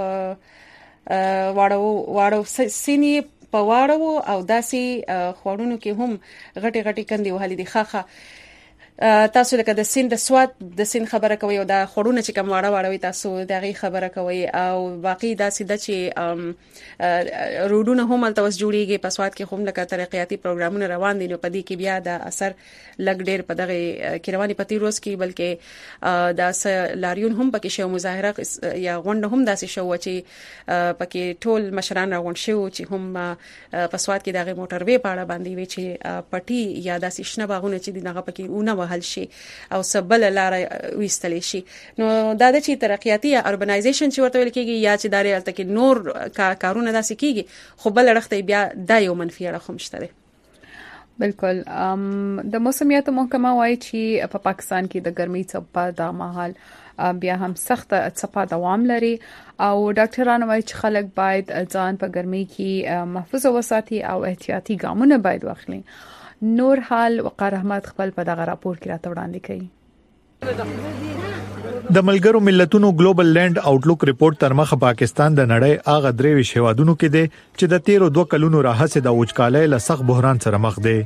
واړو سینې په واړو او داسي خوړونو کې هم غټي کندي وهلي دي. خاخه تاسو لکه د سین د سواد د سین خبره کوي او د خورونه چې کوم واړه تاسو دغه خبره کوي او باقي داسې د چې روډونه هم تل جوړیږي په سواد کې هم لکه ترقیاتي پروګرامونه روان دي نو په دې کې بیا د اثر لګ ډېر په دغه کې رواني پتی روز کې بلکې د لاریون هم پکې شو مظاهره یا غونډه هم داسې شو چې پکې ټول مشران راغون شو چې هم په سواد کې دغه موټروي پاړه باندې وی چې پټي یا داسې شنه باغونه چې دغه پکې اونه وهل شي او سبل لار وستل شي. نو دا د چې ترقیاتي یا اربنایزیشن چې ورته ویل کېږي یا چې داري الته کې نور کارونه داسې کېږي خو بل رخته بیا د یو منفي اړخ هم شته. بالکل د موسمیات محکمه وايي چې په پاکستان کې د ګرمۍ څپه د مهال بیا هم سخت څپه دوام لري او ډاکټرانو وايي چې خلک باید ځان په ګرمۍ کې محفوظ وساتي او احتیاطي ګامونه باید واخلي. نور حال وقار احمد خپل په دغه راپور کې راته وړاندې کړي. د ملګرو ملتونو ګلوبل لینډ آوټلوک ریپورت تر مخه پاکستان د نړۍ هغه درې هیوادونو کې دی چې د 13 کلونو راهیسې د وچکالۍ له سخت بحران سره مخ دی.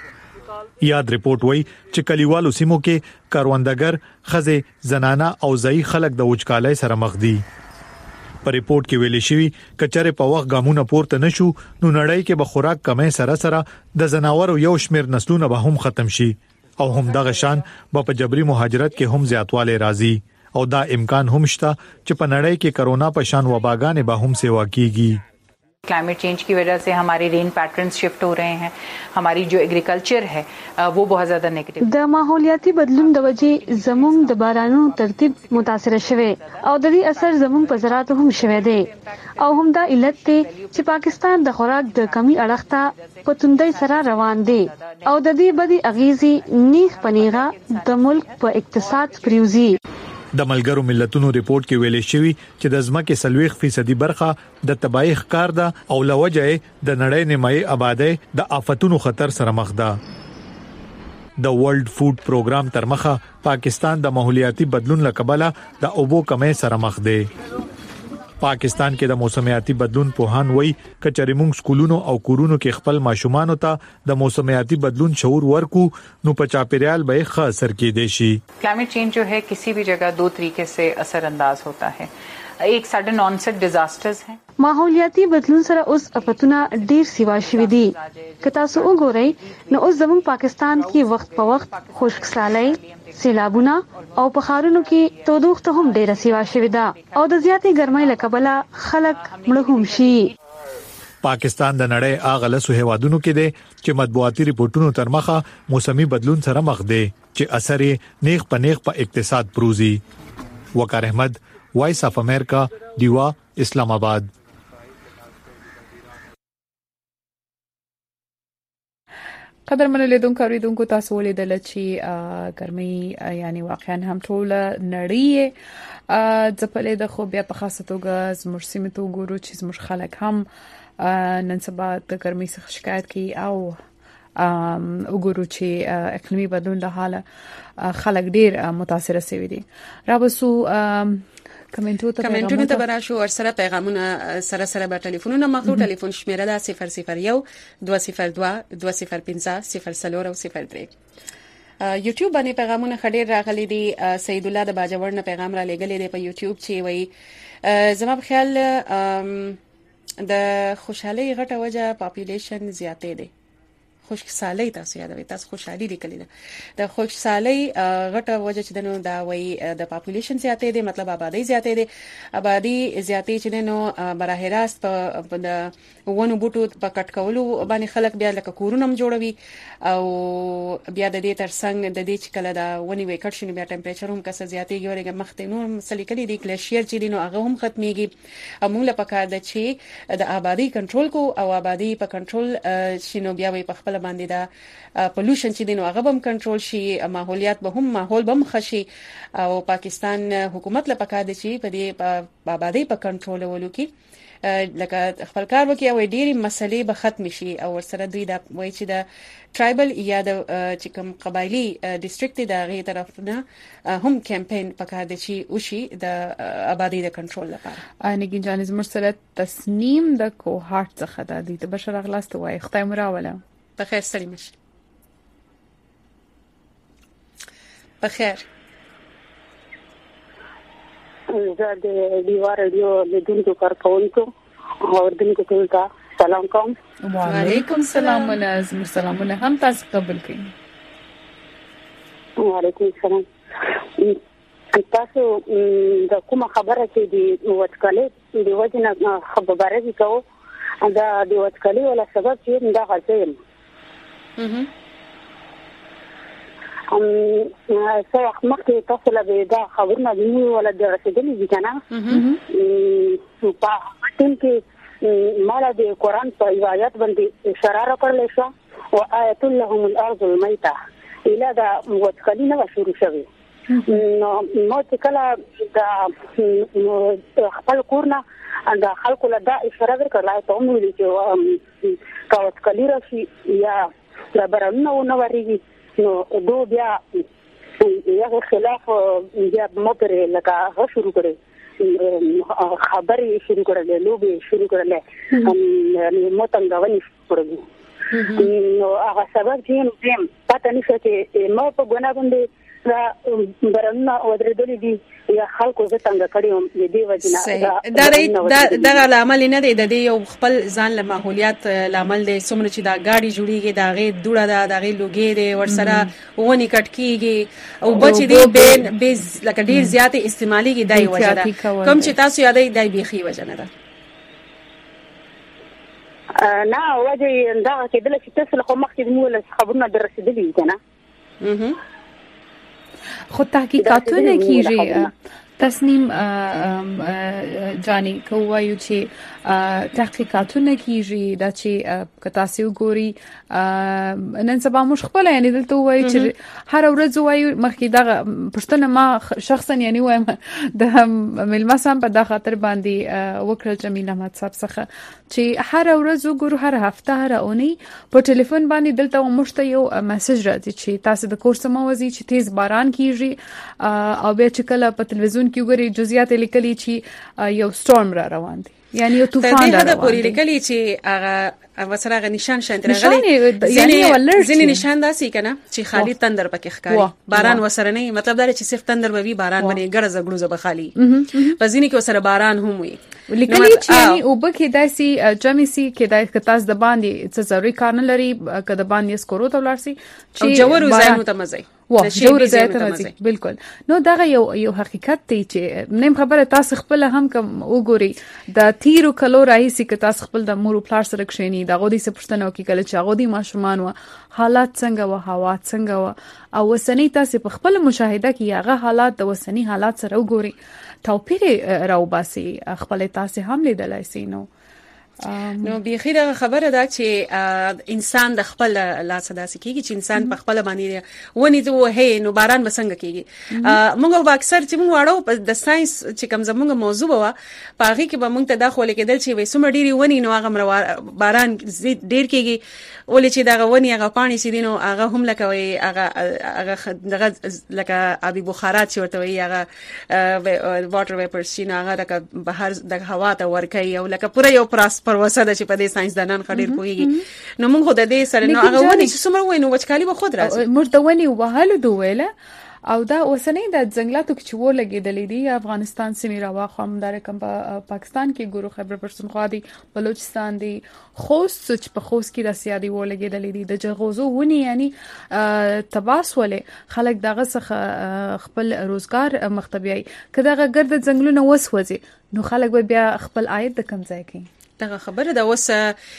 یاد ریپورت وایي چې کلیوالو سیمو کې کاروندګر، ښځې، زنانه او ځایي خلک د وچکالۍ سره مخ دي. په ریپورت کې ویل شوی کچره په وخت ګامونه پورته نشو نو نړۍ کې به خوراک کمې سره د زناورو یو شمیر نسلونه به هم ختم شي او هم دغه شان په جبري مهاجرت کې هم زیاتواله راځي او دا امکان هم شته چې په نړۍ کې کرونا په شان وباګانې به هم سیوا کیږي. Climate change की वजह से हमारे रेन पैटर्न्स शिफ्ट हो रहे हैं, हमारी जो एग्रीकल्चर है वो बहुत ज्यादा नेगेटिव. د ماحولیاتي بدلون د وجې زموږ د بارانونو ترتیب متاثر شوی او د دې اثر زموږ په زراعت هم شوی دی او هم دا علت دی چې پاکستان د خوراک د کمی اړخته په توندۍ سره روان دی او د دې بدی اغیزي نیغ پنیغه د ملک په اقتصاد پریوزي. د ملګرو ملتونو ریپورت کې ویل شوی چې د ځمکې 40% برخه د تباہی ښکار ده او لوجه د نړۍ نیمایي آبادی د آفتونو خطر سره مخ ده. د ورلد فود پروګرام تر مخه پاکستان د ماحولیاتي بدلون لکبله د اوبو کمې سره مخ دی. پاکستان کې د موسمیاتي بدلون پوهان وایي کچې موږ سکولونو او کورونو کې خپل ماشومان ته د موسمیاتي بدلون شعور ورکو نو په چاپیریال به ښه اثر کېدی شي. क्लाइमेट चेंज जो है किसी भी जगह दो तरीके से असरअंदाज होता है. एक सडन ऑनसेट डिजास्टर्स हैं. ماحولیاتي بدلون سره اوس افتونه ډیر سیوا شوي دي. که تاسو وګورئ نو اوس زموږ پاکستان کې وخت په وخت خشکسالي، سیلابونه او په ښارونو کې تودوخته هم ډیره سیوا شوې ده او د زیاتې ګرمۍ له کبله خلک مړه هم شي. پاکستان د نړۍ هغه له هیوادونو کې دی چې مطبوعاتي ریپورتونو تر مخه موسمي بدلون سره مخ دی چې اثر یې نیغ په اقتصاد پروزي. وقار احمد، وایس اف امریکا، دیوا، اسلام آباد. قدر من لیدونکو اوریدونکو تاسو ولیدل چې ګرمي یعنی واقعا هم ټول نړۍ ځپلې د خو بیا په خاصه توګه زموږ سیمه ته وګورو چې زموږ خلک هم نن سبا د ګرمۍ څخه شکایت کوي او وګورو چې اقلیمي بدلون له حاله خلک ډیر متاثر شوي دي. رابسو کمنټونو ته براشو او سره پیغامونه سره به ټلیفونونه مخلو ټلیفون شمیره ده 001 202 205 0 او 03. یوټیوب باندې پیغامونه خډیر راغلي دي. سید الله د باجوړ نه پیغام را لګلې دی په یوټیوب چې وایي زما په خیال د خوشحالي غټه وجه پاپولیشن زیاتې دي. خوشحالي تاسو یادوي تاسو خوشحالي لیکلې ده د خوشحالي غټه وجه چې دنو دا وایي د پاپولیشن زیاتې دي مطلب آبادی زیاتې دي. آبادی زیاتې چې دنو براه راست په د ونو بوټو په کټ کولو باندې خلک بیا لکه کورونم جوړوي او بیا د دې ترڅنګ د دې چې کله دا ونی وکټ شنو بیا ټمپریچر هم کسه زیاتې ګوري مخته نور مسلې کړي دي ګلیشیر چې دنو هغه هم ختميږي. موږ له پکار د چې د آبادی کنټرول کو او آبادی په کنټرول شنو بیا وي په خپل باندې دا پولوشن چې دینو هغه هم کنټرول شي ماحولیات به هم ماحول به مخشي او پاکستان حکومت له پکار دي چې په دې آبادی په کنټرول ولو کې لکه خپل کار وکي او ډېری مسلې به ختم شي او ورسره دوی دا وایي چې د ټرایبل یا د چې کوم قبایلی ډیسټریکټ د غي طرف نه هم کمپاین پکار دي چې وشي د آبادی د کنټرول لپاره. انګین جانز مرسله تسنیم د کوهارت څخه د دې بشر اغلاست وای خدای مراوله بخیر سلیم شي. بخیر زه د دیوار رادیو لیدونکو کارکونکو او دونکو ټول سلام کوم. وعلیکم السلام ونازم سلامونه هم تاسو قبول کړئ. وعلیکم السلام. تاسو د کومه خبره چې د وټکلې د وجنه خبره دي کوو دا د وټکلې ولا سبب چې دا غلطه سو مخکې تاسو له دا خبرونه دی ولا د رسیدلې دي کنه په ټیم کې مال د قرآن په آیات باندې اشاره کړل شو او آیت لهم الارض المیته اله دا وټکلې نه شروع شوه نو مو چې کله دا خپل کورنه دا خلکو له دا اشاره ورکړل ته موږ چې کاوت کلی راشي یا دا برنه ونه وريږي نو دو بیا یو خلاف یا مپر لکه هغه شروع کړي خبرې شروع کړل لوبي شروع کړل یعنی متنګونی کړل نو هغه سبب چې نو پته نشته چې ما په ګناه باندې برنه ودرېدلې دي یا خلکو زه څنګه کړم دې وجنه دا عمل نه دی د دې یو خپل ځان له ماحولیات عمل دی څومره چې دا گاډي جوړیږي دا غي دوړه دا غي لوګي دی ورسره ونی کټ کیږي او بچی دی به لکه ډیر زیات استعمالي کې دای وجه ده کوم چې تاسو یادې دای بيخي وجه نه ده نه وجه دا کېدل چې تاسو له مخکې موږ خبرونه درسېدلې کنه خود تحقیقاتونه کیږي تسنیم جانی کوایو چې تحقیقاتونه کیږي دا چې کتاسو ګوري نن سبا مش خپل یعنی دلته وایي چې هر ورځ وایي مخکې دا پښتنه ما شخصا یعنی وایم د ملمسام په د خاطر باندې وکړل جمیله احمد صاحب څخه چې هر ورځ وګورو هر هفته هر اونۍ په ټلیفون باندې دلته مشته یو میسج راځي چې تاسو د کورس موازی چې تیز باران کیږي او بیا چې کله په تلویزیون کې وګوري جزئیات لیکلي چې یو سټورم را روان دي یعنی یو طوفان را روان دی پوری لیکلي چې هغه وسره غ نشان شاند راغلي ځینې نشان داسي کنه چې خالی تندر پکې ښکاري باران وسره نه مطلب دا چې صرف تندر به وي باران باندې ګرځ غړوزه بخالي په ځینې کې وسره باران هم وي لیکلي چې یعنی او بکې داسي جمعسي کې د کتاز د باندې څه ضروري کار نه لري کده باندې سکورو ته ولرسي چې جوړ زاینو ته مزي جوړ زاینو ته مزي بالکل نو دا یو حقیقت دی چې نیم خبره تاسو خپل هم کوم وګوري د تیرو کلو راهي کې تاسو خپل د مور پلار سره کښینی دا غوډي سپښتنه وکي کله چې غوډي ماشومان و حالات څنګه و هوا څنګه و او وسنی تاسو په خپل مشاهده کې هغه حالات د وسنی حالات سره وګوري توپیر راوباسي خپل تاسو هم لیدلای سي نو بيخي دا خبره ده چې انسان د خپل لاس داسې کیږي چې انسان په خپل باندې ونی ته وه نو باران بسنګ کیږي موږ په اکثر چې موږ واړو د ساينس چې کوم زموږ موضوع و پاغي کې به موږ ته داخله کېدل چې وې سم ډيري ونی نو هغه باران ډیر کیږي ولې چې دا غونی هغه پانی سي دینو هغه هم لکه وي هغه دغه لکه ابي بخارات چې ورته وي هغه واټر ویپرز چې هغه د بهر د هوا ته ورکي او لکه پوره یو پروسه ده چې په دې ساينس دانان خډیر کوي نو موږ خو د دې سره نو هغه ونی چې څومره وینو وچکالي به خود راځي موږ د ونی وهلو دوله او دا وسنۍ د ځنګلاتو کې چور لګیدلې دي افغانستان سیمې راواخم دار کم پاکستان کې ګورو خیبر پښتونخوا دي بلوچستان دي خوست چې په خوست کې د سیادي و لګیدلې دي د جغوزو ونی یعنی تباس ولې خلک دغه څخه خپل روزګار مختبيي کله ګرد ځنګلونه وسوځي نو خلک به بیا خپل عاید د کم ځای کوي دغه خبره دا وس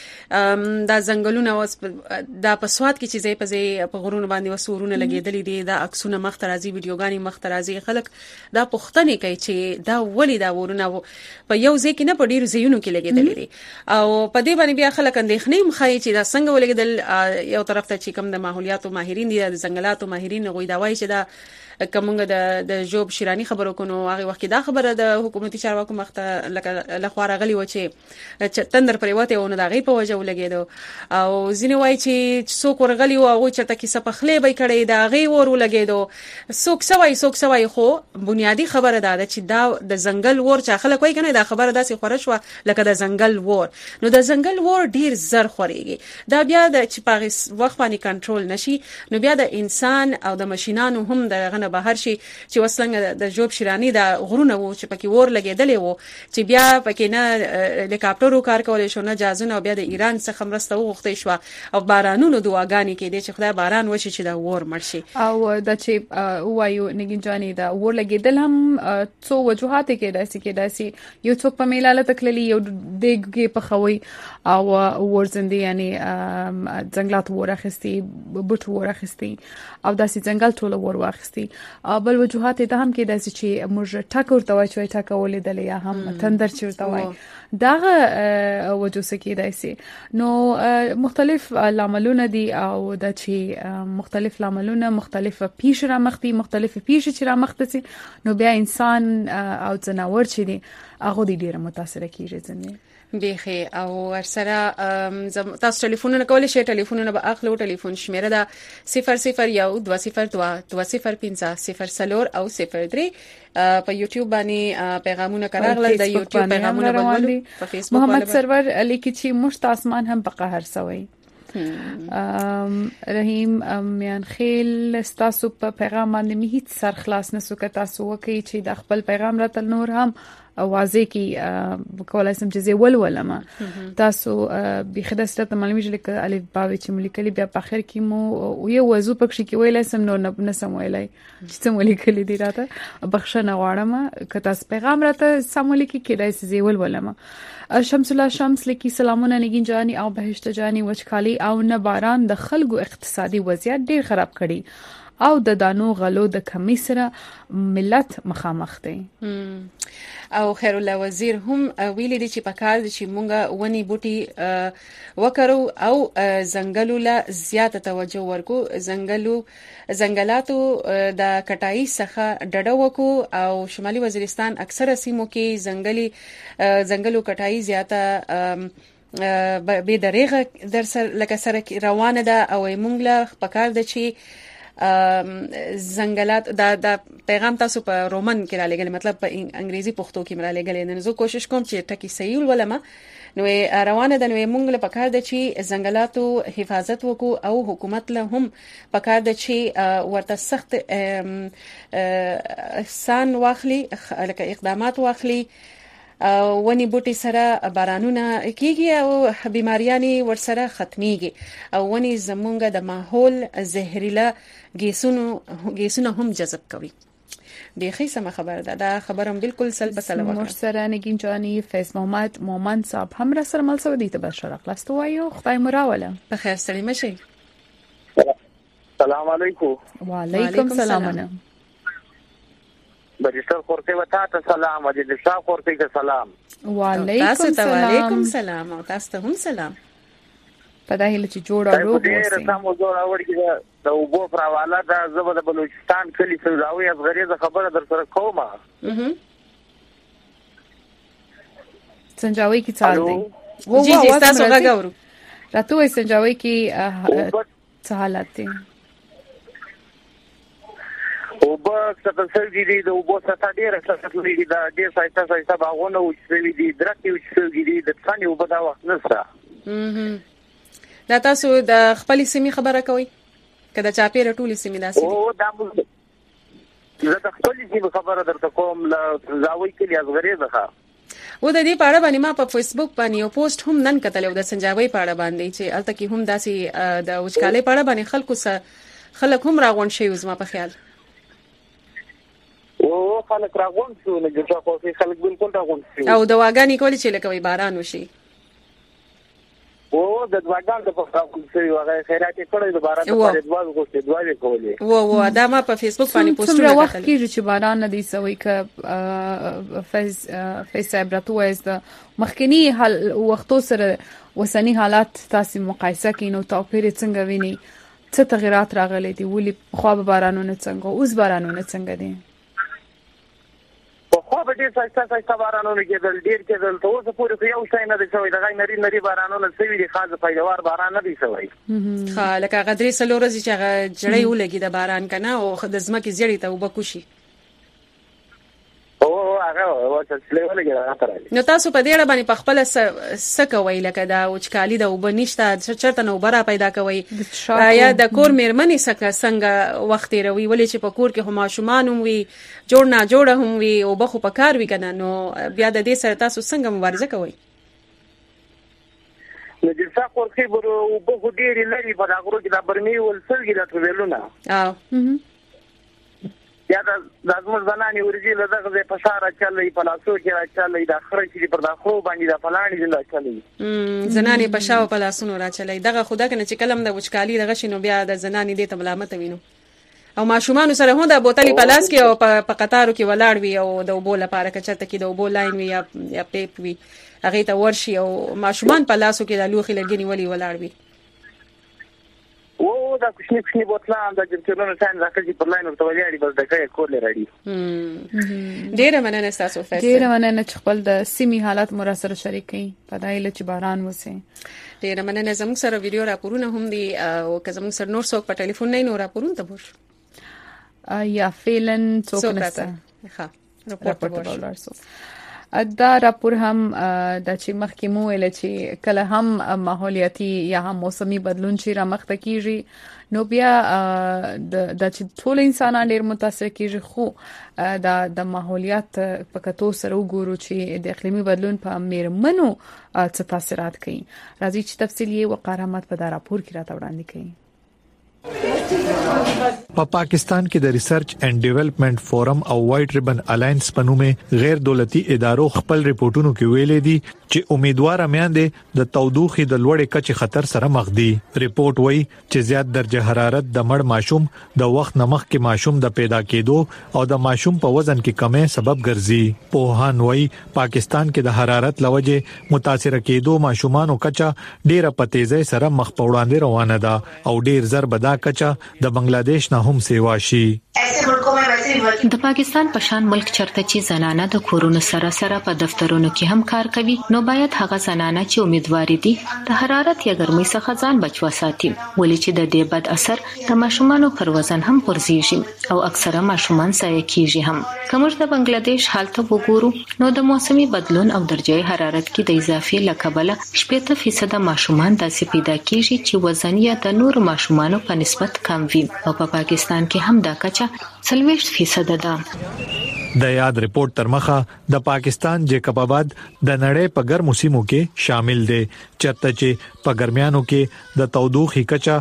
دا زنګلونه وس دا پسواد کې چې ځای په ځای په غرونو باندې وسورونه لګیدلې دي دا عکسونه مخترازي ویډیوګانی مخترازي خلک دا پښتنې کوي چې دا ولې دا ورونه په یو ځای کې نه په ډیرو ځایونو کې لګیدلې دي او په دې باندې بیا خلک اندېښنې مخایي چې دا څنګه ولګیدل یو طرف ته چې کوم د ماحولیاتو ماهرین دي د زنګلاتو ماهرین غوي دا وایي چې دا کومه د جوب شیرانی خبرو کونو هغه وخت دا خبره د حکومتي چارواکو مخته لخوا راغلی و چې تندر پریواته ونه دا غي په وجه ولګیدو او ځینې وایي چې څوک ورغلی او هغه چرته کې سپخلې به کړي دا غي ور ولګیدو څوک سوای خو بنیادی خبره ده چې دا د زنګل ور چې خلک وایي کنه دا خبره داسې خورش و لکه د زنګل ور نو د زنګل ور ډیر زر خوريږي دا بیا د چې پاغه وخت باندې کنټرول نشي نو بیا د انسان او د ماشينانو هم د بهر شي چې وسلنګ د جوب شیرانی د غرونه وو چې پکې ور لګیدلې وو چې بیا پکې نه هلیکاپټرو کار کولای شو نه جازونه بیا د ایران څخه مرسته وغوښتې شو او بارانونو دعاګانې کې دي چې خدای باران وشي چې دا ور مرشي او د چې وایو نګین جانی دا ور لګیدل هم څو وجوهات کې داسي یو څوک په میلاله تکللی یو دګي په خوي او ورزندي یعنی ځنګلات ورخستي بوت ورخستي او داسي ځنګل ټول ورواخستي بل وجوهات ته هم کې داسي چې موږ ټاکور توای چې ټاکولې دلې یا هم تندر چورته وای داغه وجوه سکی داسي نو مختلف لاملونه دي او د چې مختلف لاملونه مختلفه پیش را مختي مختلفه پیش چې را مختسي نو بیا انسان او ځناور چې دي هغه ډیره متاثر کیږي ځنه بیخي او ورسره تاسو ټلیفونونه کولای شئ ټلیفونونه به اخلو ټلیفون شمیره ده 0012020500 او 03 په یوټیوب باندې پیغامونه کراغله د یوټیوب پیغامونه باندې په فیسبوک محمد سرور لیکي چې مشت اسمان هم په قهر سوی رحیم میان خیل تاسو په پیغام باندې می هیڅ سر خلاص نسو که تاسو وکي چې د خپل پیغام راته نور هم واضح کی کولای سم چې ولولما تاسو بخدا ستاسو معلومه چې الف باوي چې ملکلی بیا په اخر کې مو یو وضو پکې کې ویلای سم نور نه سم ویلای چې سم ملکلی دی راته بخښنه غواړم که تاسو پیغام راته سم ملکی کېدای سي ولولما شمس الله شمس لیکي سلامونه نگین جانی او بهشت جانی وچکالي او نه باران د خلکو اقتصادي وضعیت ډیر خراب کړي او د دانو غلو د کمی سره ملت مخامخ دي او خیر الله وزیر هم ویلي دي چې په کار دي چې مونږه ونی بوټي وکړو او زنګلو لا زیاته توجه ورکو زنګلاتو د کټای څخه ډډه وکړو او شمالي وزیرستان اکثره سیمو کې زنګلو کټای زیاته به دریغه در سر لکه سره روانه ده او مونږ لا په کار دي چې زنګلات دا پیغام تاسو په رومن کې را لګل مطلب په انګریزي پښتو کې را لګل نو زه کوشش کوم چې ټکی صحیح ولما نو روانه د نو موږ له پکار د چې زنګلاتو حفاظت وکړو او حکومت له هم پکار د چې ورته سخت احسان واخلي لکه اقدامات واخلي ونی بوټي سره بارانونه کیږي او بیماریانی ورسره ختميږي او ونی زمونږ د ماحول زهريله ګیسونه هم جذب کوي بیخي سم خبر ده دا خبرم بالکل سلب سلام مرسره نگین جانی فیض محمد مومن صاحب هم را سره مل سعودي ته بشر خلاص وایو خدای مراوله بخیر سلامه شي السلام علیکم وعلیکم السلام بجستر خورته وتا ته سلام او د شاه خورته ته سلام وعلیکم السلام او تاسو ته هم سلام پدای له چې جوړ او روغ اوسئ رسامو جوړ اور کې د وګو پر حواله د زبر د بلوچستان کلی سراوي از غریزه خبره در سره کومه سنجاوي کی څال دی جی تاسو راغورو راتو سنجاوي کی څه حالت دي او بس تاسو دې د وګو سره ډیره څه لري دا ډیر سایته باغونه او چې دې درکې او چې دې د ثاني وبد وخت نشته دا تاسو د خپل سیمې خبره کوي کله چا پیره ټولې سیمې داسې او دا زه د خپل سیمې خبره درته کوم لا زاوی کلی از غریزه ښه و د دې پاړه باندې ما په فیسبوک باندې یو پوسټ هم نن کتل او د سنجاوي پاړه باندې چې الته کې هم داسې د وچکالۍ پاړه باندې خلک هم راغون شي زما په خیال او خلک راغون شو نه جوړه کوي خلک بالکل راغون شي او دواګانی کولی چې لکه وي باران وشي او د دواګان د پخاو شي هغه خیرات کړي د باران لپاره دوا غوښتي دوا وکولې و دا ما په فیسبوک باندې پوسټونه کړل وخت کې چې باران نه دی سوي ک فیس عبرتو از د مخکنی حال وختو سره وسنی حالات تاسو مقایسه کینو توپیر څنګه ویني څه تغیرات راغلي دي ولې خو به بارانونه څنګه اوس بارانونه څنګه دي خو به دې څه بارانونه کېدل ډیر کېدل ته اوس پورې یو شای نه دی شوی دغه نری بارانونه سوي دي خاصه پیداوار باران نه دی شوی لکه غدري سلورز چې جړې ولګي د باران کنه او د زمکه زیړی ته وبکوشي او هغه وڅلې ولګي راځي نو تاسو په دې اړه باندې په خپل سکوي لکه دا وچکالي د وبنيشته چرته نو برا پیدا کوي یا د کور مېرمنې څنګه وخت روي ولې چې په کور کې هم شومان وي جوړ نه جوړه هم وي او بخو په کار وي کنه نو بیا د دې سره تاسو څنګه مبارزه کوي نو د څاکور کې ورو په ډېری لري په دغه کې د برمي ولسلګي د ټویلونه یا د زموږ زنانې ورځي له دغه په شاره چلې په لاسو کې را چلې د اخر چې پر داخلو باندې د فلانې د چلې زنانې په شاو په لاسونو را چلې دغه خدا کنه چې کلم د وچکالي دغه شنو بیا د زنانې دې ته ملامت وینو او ماشومان سره هم د بوتلې په لاس کې او په قطارو کې ولاړ وي او د وبو لپاره کچته کې د وبو لاین وي یا پیپ وي هغه ته ورشي او ماشومان په لاسو کې د لوخي لګنی ولي ولاړ وي او دا کوچني بوتلان د جمتونو ساين راکړي په لاین ورته ویاړي بس دغه کول راړي. ډیره مننه تاسو فیصل. ډیره مننه چې خپل د سیمې حالات مو سره شریک کړئ. پدایله چې باران وسه. ډیره مننه. زموږ سره ویډیو راپورونه هم دي او که زموږ سره نور څوک په ټلیفون نه نور راپورونه ته ورش. یا فعلن څوک نشته. ها راپورټ ورسو. دا راپور هم د چې مخکې مو ویل چې کله هم ماحولیاتي یا هم موسمي بدلون چې را مخ ته کیږي نو بیا د چې ټول انسانان ډیر متاثر کیږي خو د ماحولیات په کتو سره وګورو چې د اقلیمي بدلون په میرمنو څه تاثیرات کوي. راځي چې تفصیل یې وقار احمد په دا راپور کې راته وړاندې کوي. په پاکستان کې د ریسرچ اینڈ ډیولپمنٹ فورم او وایټ ریبن الاینس په نوم غیر دولتي ادارو خپل ریپورتونو کې ویلي دي چې امیدوار میاندې د تودوخې د لوړې کچې خطر سره مخ دي. ریپورت وایي چې زیات درجه حرارت د مړ ماشوم د وخت نمخ کې ماشوم د پیدا کېدو او د ماشوم په وزن کې کمې سبب ګرځي. پوهان وایي پاکستان کې د حرارت لوجه متاثر کېدو ماشومانو کچا ډیره په تیزی سره مخ په وړاندې روانه ده او ډیر زر بدا کچا د بنگلاديش نه هم سیوا شي. د پاکستان په شان ملک چرته چې زنانه د کورونو سره سره په دفترونو کې هم کار کوي نو باید هغه زنانه چې امیدواري دي د حرارت یا ګرمۍ څخه ځان بچو ساتي ولې چې د دې بد اثر د ماشومانو پر وزن هم پرځيږي او اکثره ماشومان سایه کیږي هم. کومر د بنگلاديش حالت وګورو نو د موسمي بدلون او درجه حرارت کې د اضافي لکبله 80% ماشومان داسې پیدا کیږي چې وزن یې د نور ماشومانو په نسبت کم وي او په پاکستان کې هم دا کچه 40% ده. د یاد ریپورت تر مخه د پاکستان جیکب آباد د نړۍ په ګرمو سیمو کې شامل دی چرته چې په ګرمیانو کې د تودوخې کچا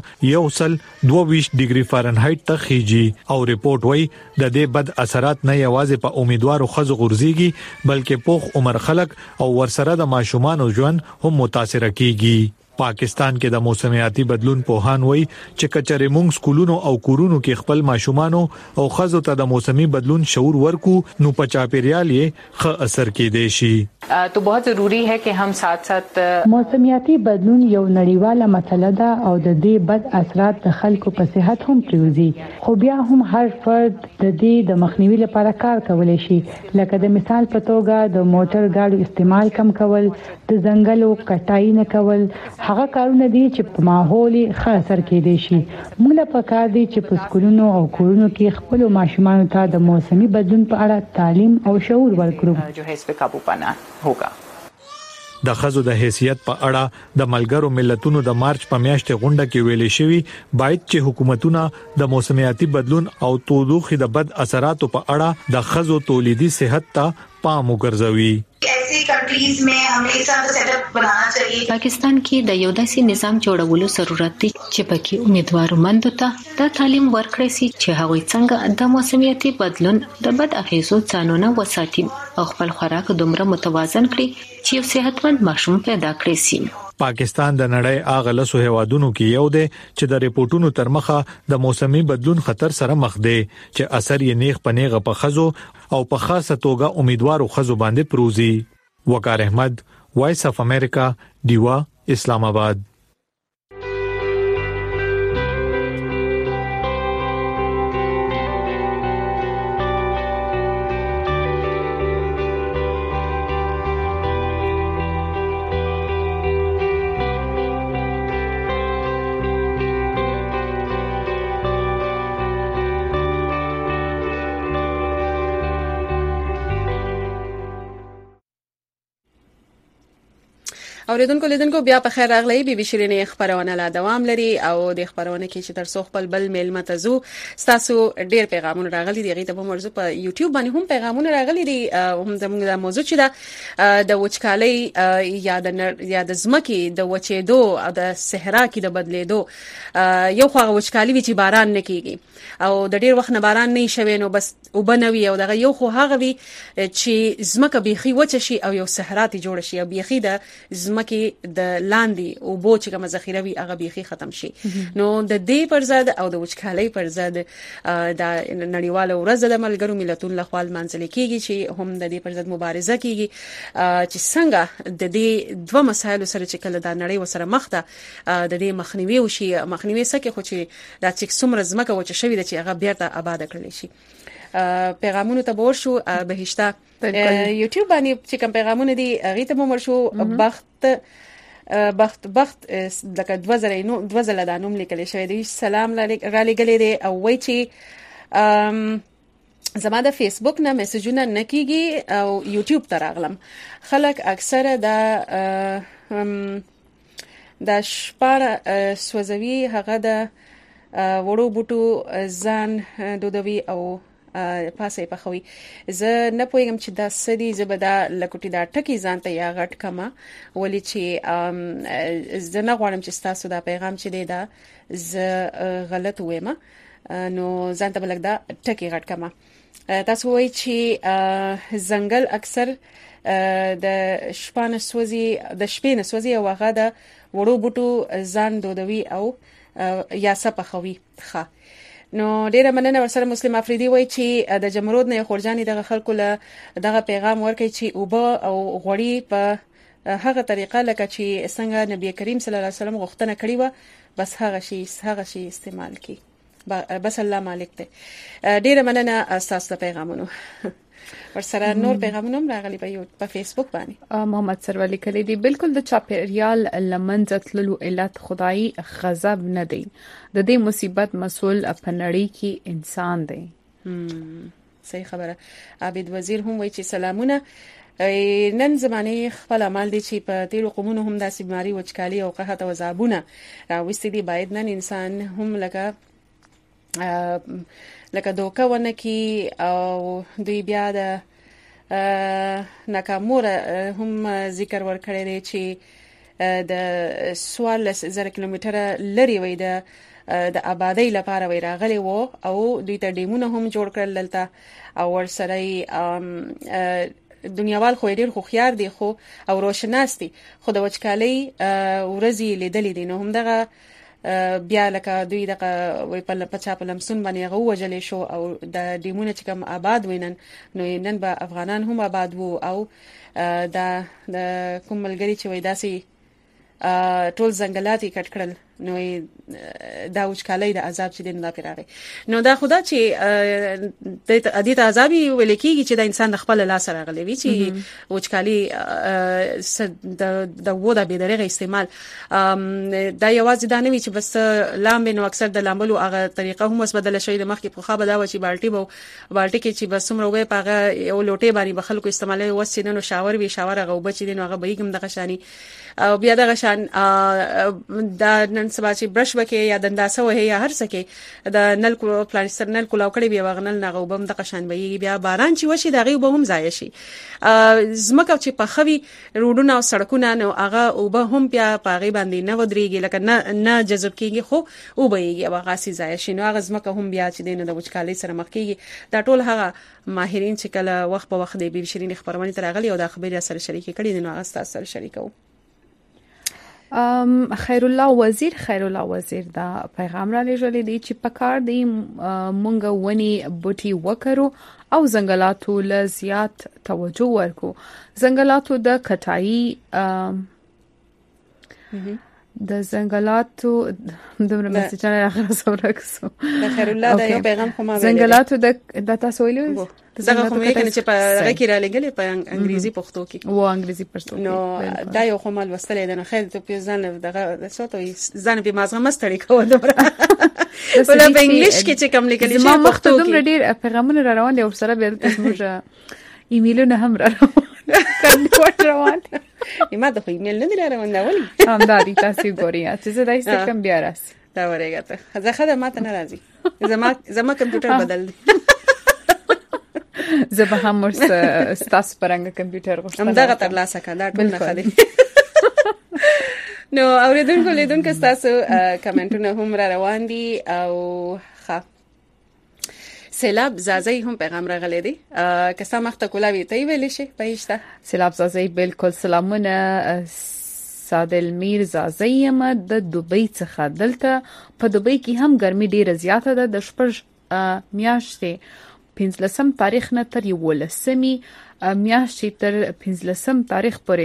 122 ډیګري فارنهایت ته خيږي او ریپورت وایي د دې بد اثرات نه یوازې په امیدوارو خزو غورځيږي بلکې پوخ عمر خلک او ورسره د ماشومان ژوند هم متاثر کیږي. پاکستان کې د موسمیاتي بدلون پوهان وایي چې کچره مونږ سکولونو او کورونو کې خپل ماشومان او خزو ته د موسمي بدلون شعور ورکو نو په چاپیریال یې ښه اثر کېدای شي. तो बहुत ज़रूरी है कि हम साथ साथ موسمیاتي بدلون یو نړیواله مسله ده او د دې بد اثرات د خلکو په صحت هم پریوزي خو بیا هم هر فرد د دې د مخنیوي لپاره کار کولی شي لکه د مثال په توګه د موټر ګاډو استعمال کم کول د ځنګلو کټای نه کول هغه کارونه دي چې په ماحولي ښه اثر کېدای شي. موږ له پکار دي چې په سکولونو او کورونو کې خپل ماشومان ته د موسمي بدلون په اړه تعلیم او شعور ورکړو जो है इस पे काबू पाना होगा. د خزو د حیثیت په اړه د ملګرو ملتونو د مارچ په میاشت غونډه کې ویلي شوی باید چې حکومتونه د موسمیاتي بدلون او تودوخې د بد اثراتو په اړه د خزو تولیدي صحت ته پام وګرځوي. ऐसी कंट्रीज में हमें ऐसा सेटअप बनाना चाहिए. पाकिस्तान کې د یو داسې نظام جوړولو ضرورت دی چې پکې امیدوارو مندو ته د تعلیم ورکړي سي چې هغوی څنګه د موسمیاتي بدلون د بد اغیزو ځانونه وساتي او خپل خوراک دومره متوازن کړي چې یو صحتمند ماشوم پیدا کړي سي. پاکستان د نړۍ هغه لسو هیوادونو کې یو دی چې د ریپورتونو تر مخه د موسمي بدلون خطر سره مخ دی چې اثر یې نیغ پنیغه په خزو او په خاصه توګه امیدوارو خزو باندې پروزي. وقار احمد وایس اف امریکا دیوا اسلام آباد. اوریدونکو لیدونکو بیا په خیر راغلی بي بي شيرینې خبرونه لا دوام لري او د خبرونه کې چې تر څو خپل بل میل متزو تاسو ډیر پیغامونه راغلي دي غیته په مرزو په یوټیوب باندې هم پیغامونه راغلي دي هم زموږ د موضوع چې د وچکالۍ یا د زمکي د وچېدو او د صحرا کې د بدلیدو یو خو وچکالي وی چې باران نه کیږي او د ډیر وخت نه باران نه شوي نو بس وبنوي او دغه یو خو هغه وی چې زمکه بيخي وچ شي او یو صحرا ته جوړ شي او بيخي د زمکه زمکه د لاندې او بو چې کوم ذخیره وي هغه بيخي ختم شي. نو د دې پر ضد او د وچکالۍ پر ضد د نړیواله ورځ د ملګرو ملتونو لخوا منځل کېږي چې هم د دې پر ضد مبارزه کېږي چې څنګه د دې دوه مسایلو سره چې کله د نړۍ وسره مخ ده د دې مخنیوي وشي. مخنیوي سکه خو چې د چې څومره زمکه وچه شوی د چې هغه بیرته آباد کړل شي. پیغامونو ته ور شو بهشته یوټیوب باندې چې کوم پیغامونه دي هغه ته مو شو بخت لکه 2000 د نوم لیکل شوی دی. سلام را لګلې دی او وای چې زما د فیسبوک نه میسجونه نکېږي او یوټیوب ته راغلم. خلک اکثره د شپاره سوځوي هغه د وړو بوټو ځان دودوي او پاسې پخوي. زه نه پوهیږم چې دا سدي زبدا لکوټي دا ټکی ځان ته یا غټ کما ولې چې زه نه غواړم چې تاسو دا پیغام چې دی دا زه غلط وایم نو ځان ته بلګ دا ټکی غټ کما. تاسو وایي چې ځنګل اکثر د شپانه سوځي او هغه د وړو بوټو ځان دودوي او یا سپخوي. ښه نو ډیره مننه. ورسره مسلم افریدي وایي چې د جمرود نه خورجاني دغه خلکو له دغه پیغام ورکړي چې اوبه او غوړي په هغه طریقه لکه چې څنګه نبی کریم صلی الله علیه وسلم غوښتنه کړې و بس هغه شی استعمال کړي. بس الله مالک ته. ډیره مننه تاسو ته پیغامونو. ورسره نور پیغامونه راغلي په فیسبوک باندې. محمد سرولی کلی دی بالکل د چاپیریال لمنځه تللو علت خدای غضب نه دی. د دې مصیبت مسؤل په نړۍ کې انسان دی. صحیح خبره. عابد وزیر هم وایي چې سلامونه. نن زمانه خپل عمل دي چې په تیرو قومونو هم داسې بیماری وچکالي او قحط او عذابونه راوستي دي. باید نن انسان هم لکه دوکه ونه کی او دوی بیا د ناکاموره هم ذکر ورکړی دی چې د 14,000 کیلومتره لري وي د آبادی لپاره وی راغلی وو او دوی ته ډیمونه هم جوړ کړل دلته او ورسره دنیاوال خو ډیر خوخيار دي خو او روشناستي خو د وچکالۍ ورزي لیدلې دي. نو هم دغه بیا لکه دوی دغه وی په پچا په لمسون باندې غوجلې شو او د ډیمونه چې کوم آباد وینن نو نن به افغانان هم آباد وو او د کوم ملګری چې وای داسي ټول ځنګلات کټ کړل نو دا وچکالۍ د عذاب چې دین دا پیراغي. نو دا خدا چې د دې عذابي ویل کېږي چې د انسان د خپل لاس راغلی وي چې وچکالۍ د ودا به درغه استعمال دا یوازې دا نه وي چې بس لامبې نو اکثر د لامبلو هغه طریقه هم اوس بدل شوی. د مخکې په خابه دا و چې بالټي کې چې بس څومره وې پاغه یو لوټه باندې بخل کو استعمالوي وسینو شاور وی شاور هغه وبچ دي نو هغه به کوم دغه شانی او بیا دغه شان دا نن سبا چې برش وکي یا دنداسه وه یا هر څه کې د نل کو پلانستر نل کو لاوکړي بیا وغنل نه غوبم د قشان به بیا باران چې وشي دغه به هم ضایع شي. زمکه چې په خوي روډونه او سړکونه نو هغه او به هم بیا پاغي باندې نه ودرېږي لکه نه جذب کیږي خو او به یې هغه سي ضایع شي. نو هغه زمکه هم بیا چې دینه د وچکالۍ سره مخ کیږي. دا ټول هغه ماهرین چې کله وخت په وخت د شیرین خبرونه ترغلي او د خبري سره شریک کړي نو هغه تاسو سره شریکو. خیر الله وزیر دا پیغام را لېږلی دی چې پکار دی مونږ ونی بوټي وکړو او ځنګلاتو له زیات توجه ورکو. ځنګلاتو د کټای د ځنګلاتو د مسجونه اخر سورکسو د خیر الله دا یو پیغام خو ما ځنګلاتو د تاسو ویلو دغه کوم یې کنه چې په هغه کې را لګلې په انګریزي پښتو کې و انګریزي پښتو نو دا یو خو مال وستلې ده. نو خیر ته په ځان دغه څه ځان به مازغه مستړی کوله ولا په انګلیش کې چې کوم لیکل شي ما مخته ډېر پیغامونه را روان دي او سره به تاسو ایمیلونه هم را روان ما د خو ایمیل نه دی روان دا ولي هم دا دي تاسو ګورئ چې زه دای څه کم بیا راځي دا ورېګه ته زه خدای ماته ناراضي زما کمپیوټر بدل دی زه به هم ستاسو پرنګ کمپیوټر غوښتم هم دغه تر لاسه کړه ټول نه خدي. نو اوریدونکو تاسو کمنټونه هم را روان دي او سیلاب زازی هم پیغام راغلی دی که سم وخت کولاوی ته ویل شي پېشته سیلاب زازی بالکل سلامونه صادل میرزا زیم د دوبۍ څخه. دلته په دوبۍ کې هم ګرمي ډیره زیاته ده. د شپږ میاشتې 15 تاریخ نه تر 11 میاشتې تر 15 تاریخ پورې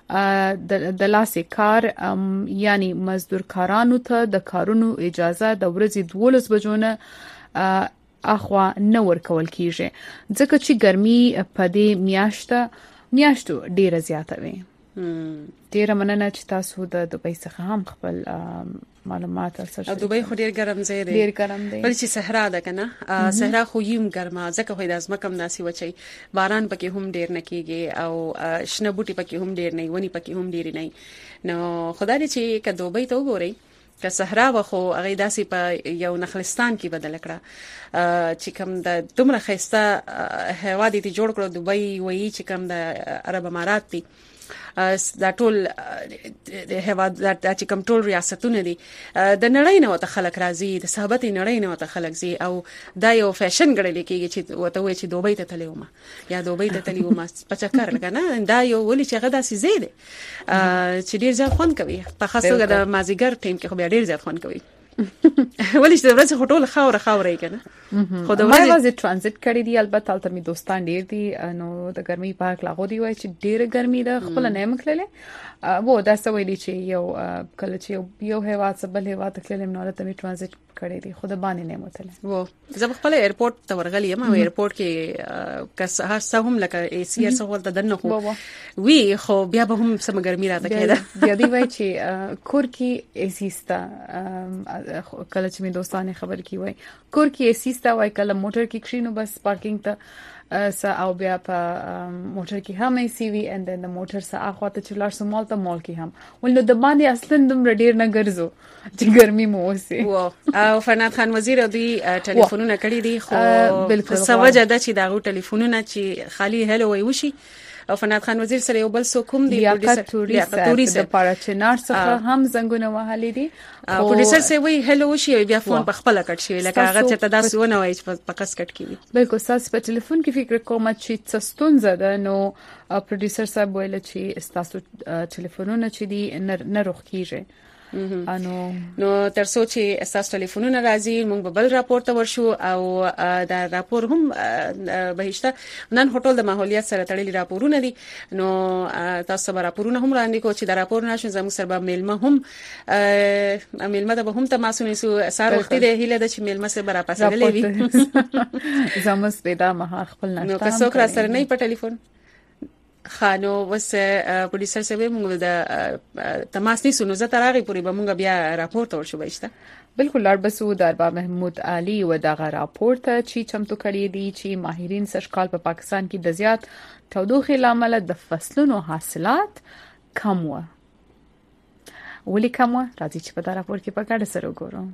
د لاسې کار یعنی مزدور کارانو ته د کارونو اجازه د ورځې 12 بجو نه اخوا نه ورکول کیږي ځکه چې ګرمي په دې میاشتو ډیره زیاته وي. ډیره مننه چې تاسو د دوبۍ څخه هم خپل معلومات ارسل. دوبۍ خو ډیر ګرم ځای دی. ډیر ګرم دی. بل چې صحرا ده کنه صحرا خو یم ګرمه ځکه خو د ازمکم ناسي وچی باران پکې هم ډیر نه کیږي او شنه بوټي پکې هم ډیر نه ونی پکې هم ډیر نه. نو خدای دې چې که دوبۍ ته وګورئ که صحرا وخو هغه داسې په یو نخلستان کې بدل کړه چې کوم د دومره خسته هوا دي جوړ کړو. دوبۍ وایي چې کوم د عرب امارات دي دا ټول هوا د چې کوم ټول ریاستونه دي د نړۍ نه وته خلک راځي د صحابت نړۍ نه وته خلک زی او دا یو فیشن ګڼل کېږي چې وته وایي چې دوبۍ ته تللی وم یا دوبۍ ته تللی وم په چکر لګنه دا یو ولې چې هغه داسې زی دی چې ډیر ځان خوند کوي په خاصه د مازیګر ټیم کې خو بیا ډیر ځان خوند کوي ولې چې د ورځې هټول خاورې کنه خو د ورځې ترانزیت کړی دی. البته تل می دوستان ډیر دي نو د ګرمي په اړه غو دی وای چې ډیر ګرمي ده خپل نه مکلله وو دا سوي دي چې یو کله چې یو هوا څبل هوا تکلم نو ته می ترانزیت کړی دی خو د باندې نه متله وو زه خپل ایرپورټ ته ورغلی یم او ایرپورټ کې کس هر څه هم لکه ای سی ار څه ولته دنه خو وی خو بیا به هم سم ګرمي راته کېده. بیا دی وای چې کور کې ایسیستا کله چې می دوستانه خبر کی وای کور کې ایسیستا وای کله موټر کې کښینو بس پارکینګ ته او بیا په موټر کې هم ای سی وی اند د موټر سره اخواته چې لار سمال ته مال کې هم ولنه د باندې اصلا دم ډیر نه ګرځو چې ګرمي مو وسی. او فرناد خان وزیر دوی ټلیفونونه کړی دي خو بالکل سوجه ده چې دا ټلیفونونه چې خالی هلو وي وشي او فرناد خان وزیر سره یو بل څوک دی پروډوسر د پاره چنار څخه هم زنګونه وهلي دي پروډوسر سره وی هلو شي بیا فون په خپل کټ شي لکه هغه چې تاسو ونه وای چې په قص کټ کیږي. بالکل تاسو په ټلیفون کې فکر کوم چې څستون زده نو پروډوسر صاحب ویل چې تاسو ټلیفونونه چې دی نه روخ کیږي نو ترڅو چې اساس ټلیفونونه راځي موږ به بل راپور ته ورشو او دا راپور هم بهشته نن هټول د ماحولیت سره تړلي راپورونه دي نو تاسو به راپورونه هم وړاندې کوئ چې دا راپور نشو زموږ سره میلمه هم میلمه د هم تماسونه سو سار وخت د هیله د چې میلمه سره برا پاسلې وي زموږ سپیدا مها خپل نشته نو که څوک را سره نه په ټلیفون خانو وس پولیسر سره موږ د تماس نیسو نو زه ترغه پوری به موږ بیا راپور ته ورشو بهشته. بالکل لار بسود ارباب محمود علي و دغه راپور ته چې چمتو کړی دی چې ماهرین سږکال په پاکستان کې د زیات تودوخې لامل د فصلونو حاصلات کم و. ولې کم و راځي چې په دا راپور کې په کډه سره وګورو.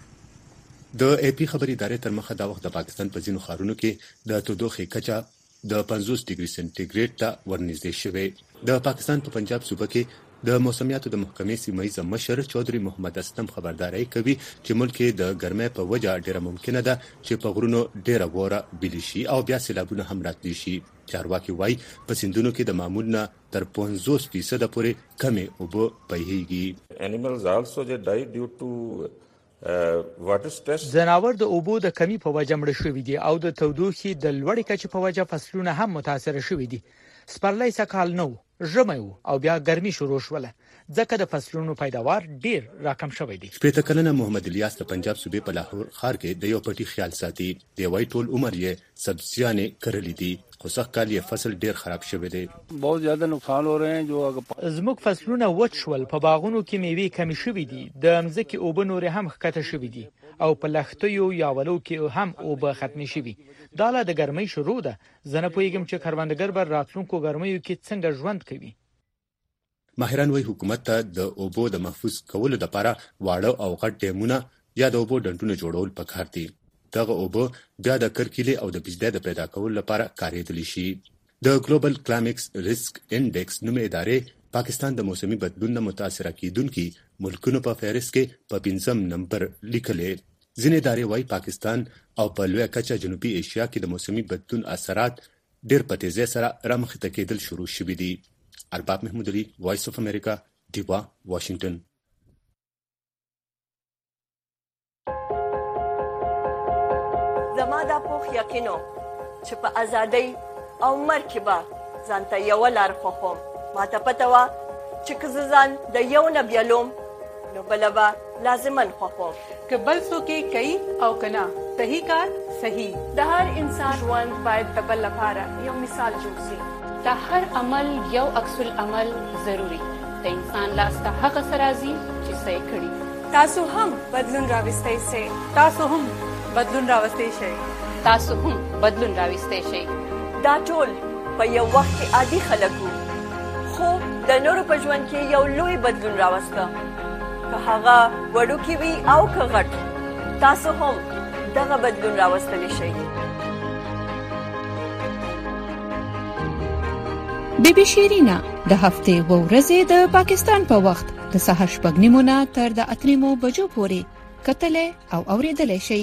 د ای پی خبري ادارې تر مخه دا وخت د پاکستان په ځینو ښارونو کې د تودوخې کچه د 50 ډیګري سنټیګریډ ته ورنږدې شوې. د پاکستان په پنجاب صوبه کې د موسمیاتو د محکمې سیمه مشر چودري محمد اسلم خبرداري کوي چې ملک کې د ګرمۍ په وجه ډیره ممکنه ده چې په غرونو ډیره وره بلی شي او بیا سیلابونه هم راتلی شي. چارواکي وایي په سیندونو کې د معمول نه تر 50% پورې کمې اوبه بهیږي. Animals also they die due to water stress. زناور د اوبو د کمی په وجه مړ شوی دي او د تودوخې د لوړې کچې په وجه فصلونه هم متاثر شوی دي. سپرلی سکال نو ژمی او بیا ګرمي شروع شوله ځکه د فصلونو پیداوار ډیر راکم شوی دی. شپږ کلنه محمد الیاس د پنجاب صوبې په لاهور ښار کې د یو پټي خیال ساتي. دی وای ټول عمر یې سبزیانې کرلې دي خو سخت کال یې فصل ډیر خراب شوی دی. बहुत ज्यादा नुकसान हो रहे हैं जो زموږ فصلونه وچ شول په باغونو کې میوې کمی شوې دي د مځکې اوبه نور هم ښکته شوې دي او په لښتیو یا ولو کې هم اوبه ختمې شوې. دا له د ګرمۍ شروع ده. زه نه پوهیږم چې کروندګر بر راتلونکو ګرمیو کې څنګه ژوند کوي. ماهران وایي حکومت ته د اوبو د محفوظ کولو لپاره واړه او غټ ډیمونه یا د اوبو ډنډونه جوړول پکار دي. دغه اوبه بیا د کرکیلې او د بجلی د پیدا کولو لپاره کارېدلی شي. د ګلوبل کلایمیکس ریسک انډیکس نومې ادارې پاکستان د موسمي بدلون نه متاثر کیدونکو ملکونو په فهرست کې په 5م نمبر لیکلې. ځینې ادارې وایي پاکستان او په لویه کچه جنوبي ایشیا کې د موسمي بدلون اثرات ډېر په تیزۍ سره رامخته کېدل شروع شوي دي. ارباب محمود علي، وایس اف امریکا، دیوا واشنگټن. زما دا پوخ یقینو چې په ازادۍ او مرګ کې به ځانته یو لار خوښوم. ما ته پته وه چې که زه ځان د یو نه بیلوم نو بله به لازماً خوښوم. که بل څوک یې کوي او که نه صحیح کار صحیح. د هر انسان ژوند باید د بل لپاره یو مثال جوړ شي. د هر عمل یو عکس العمل ضروري. د انسان لاس ته هغه څه راځي چې څه یې کړي. تاسو هم بدلون راوستی شئ. تاسو هم بدلون راوستی شئ. تاسو هم بدلون راوستی شئ. دا ټول په یو وخت کې عادي خلک وو، خو د نورو په ژوند کې یو لوی بدلون راوسته. که هغه وړوکی وي او که غټ، تاسو هم دغه بدلون راوستلی شئ. بیبي شیرینا د هفتې و ورځې د پاکستان په وخت د سهار 6:30 نه تر د 8:00 بجو پورې کتلې او اوریدلې شي.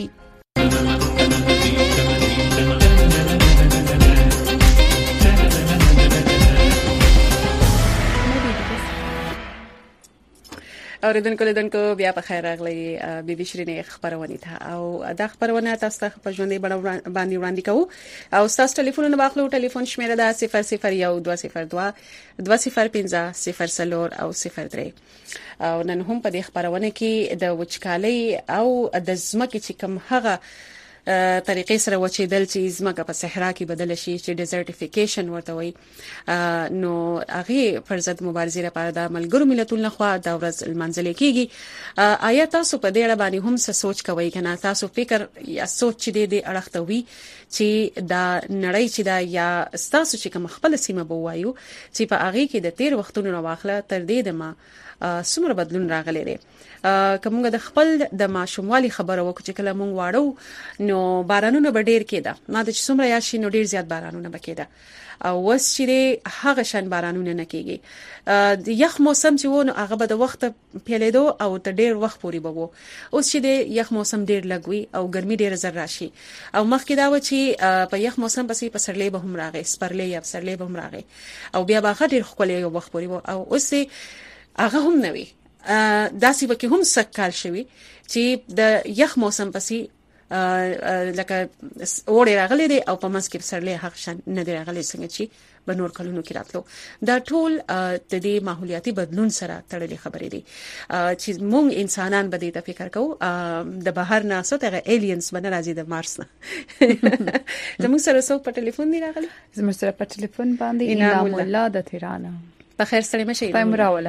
اوریدونکو لیدونکو بیا په خیر راغلی بیبي شیرینې خبرونه ته او دا خبرونه تاسو ته په ژوندۍ باندې وړاندې کوو او تاسو ټلیفونونه واخلو. ټلیفون شمیره ده 001 202 205 0 او 03 او نن هم په دې خبرونه کې د وچکالۍ او د ځمکې چې کوم هغه طریقې سره وچېدل چې ځمکه په صحرا کې بدل شي چې ډیزرټیفیکیشن ورته وایي، نو هغه پر ضد مبارزې لپاره د ملګرو ملتونو لخوا دا ورځ لمانځل کېږي. آیا تاسو په دې اړه باندې هم څه سوچ کوئ کنه؟ تاسو فکر یا سوچ دې اړخته وي چې دا نړۍ چې دا یا تاسو چې کوم خپل سیمه بوایو چې په هغه کې د تیر وختونو واخله تر دې دمه څومره بدلون راغلی دی. کومه د خپل د ماشوموالي خبره وکړو چې کله مونږ واړو نو بارانونه به ډیر کېده، ما د څومره یا شي نو ډیر زیات بارانونه بکېده او وس چې هغه شان بارانونه نه کېږي. د یخ موسم چې و نو هغه به د وخت پیلېدو او تر ډیر وخت پورې به وو. اوس چې د یخ موسم ډیر لګوي او ګرمي ډیر زر راشي او مخکې دا و چې په یخ موسم پسې پسرلې به هم راغی، سپرلې یا پسرلې به هم راغی او بیا به ډیر ښکلی یو وخت پورې وو او اوس هغه هم نه وي. داسې وکي هم سکال شوی چې د یخ موسم پسې لکه وړي راغلي دي او په مس کې پسرلې حق شان نه دی راغلي څنګه چې په نور کلونو کې راتلو. دا ټول د دې ماحولیاتي بدلون سره تړلې خبرې دي چې موږ انسانان به دې ته فکر کوو د بهر نه ستغه ایلینز باندې راځي د مارس نه. زموږ سره څوک په ټلیفون دی راغلی؟ زموږ سره په ټلیفون باندې انعام الله د تهران. په خیر سره مشه تایم راوله.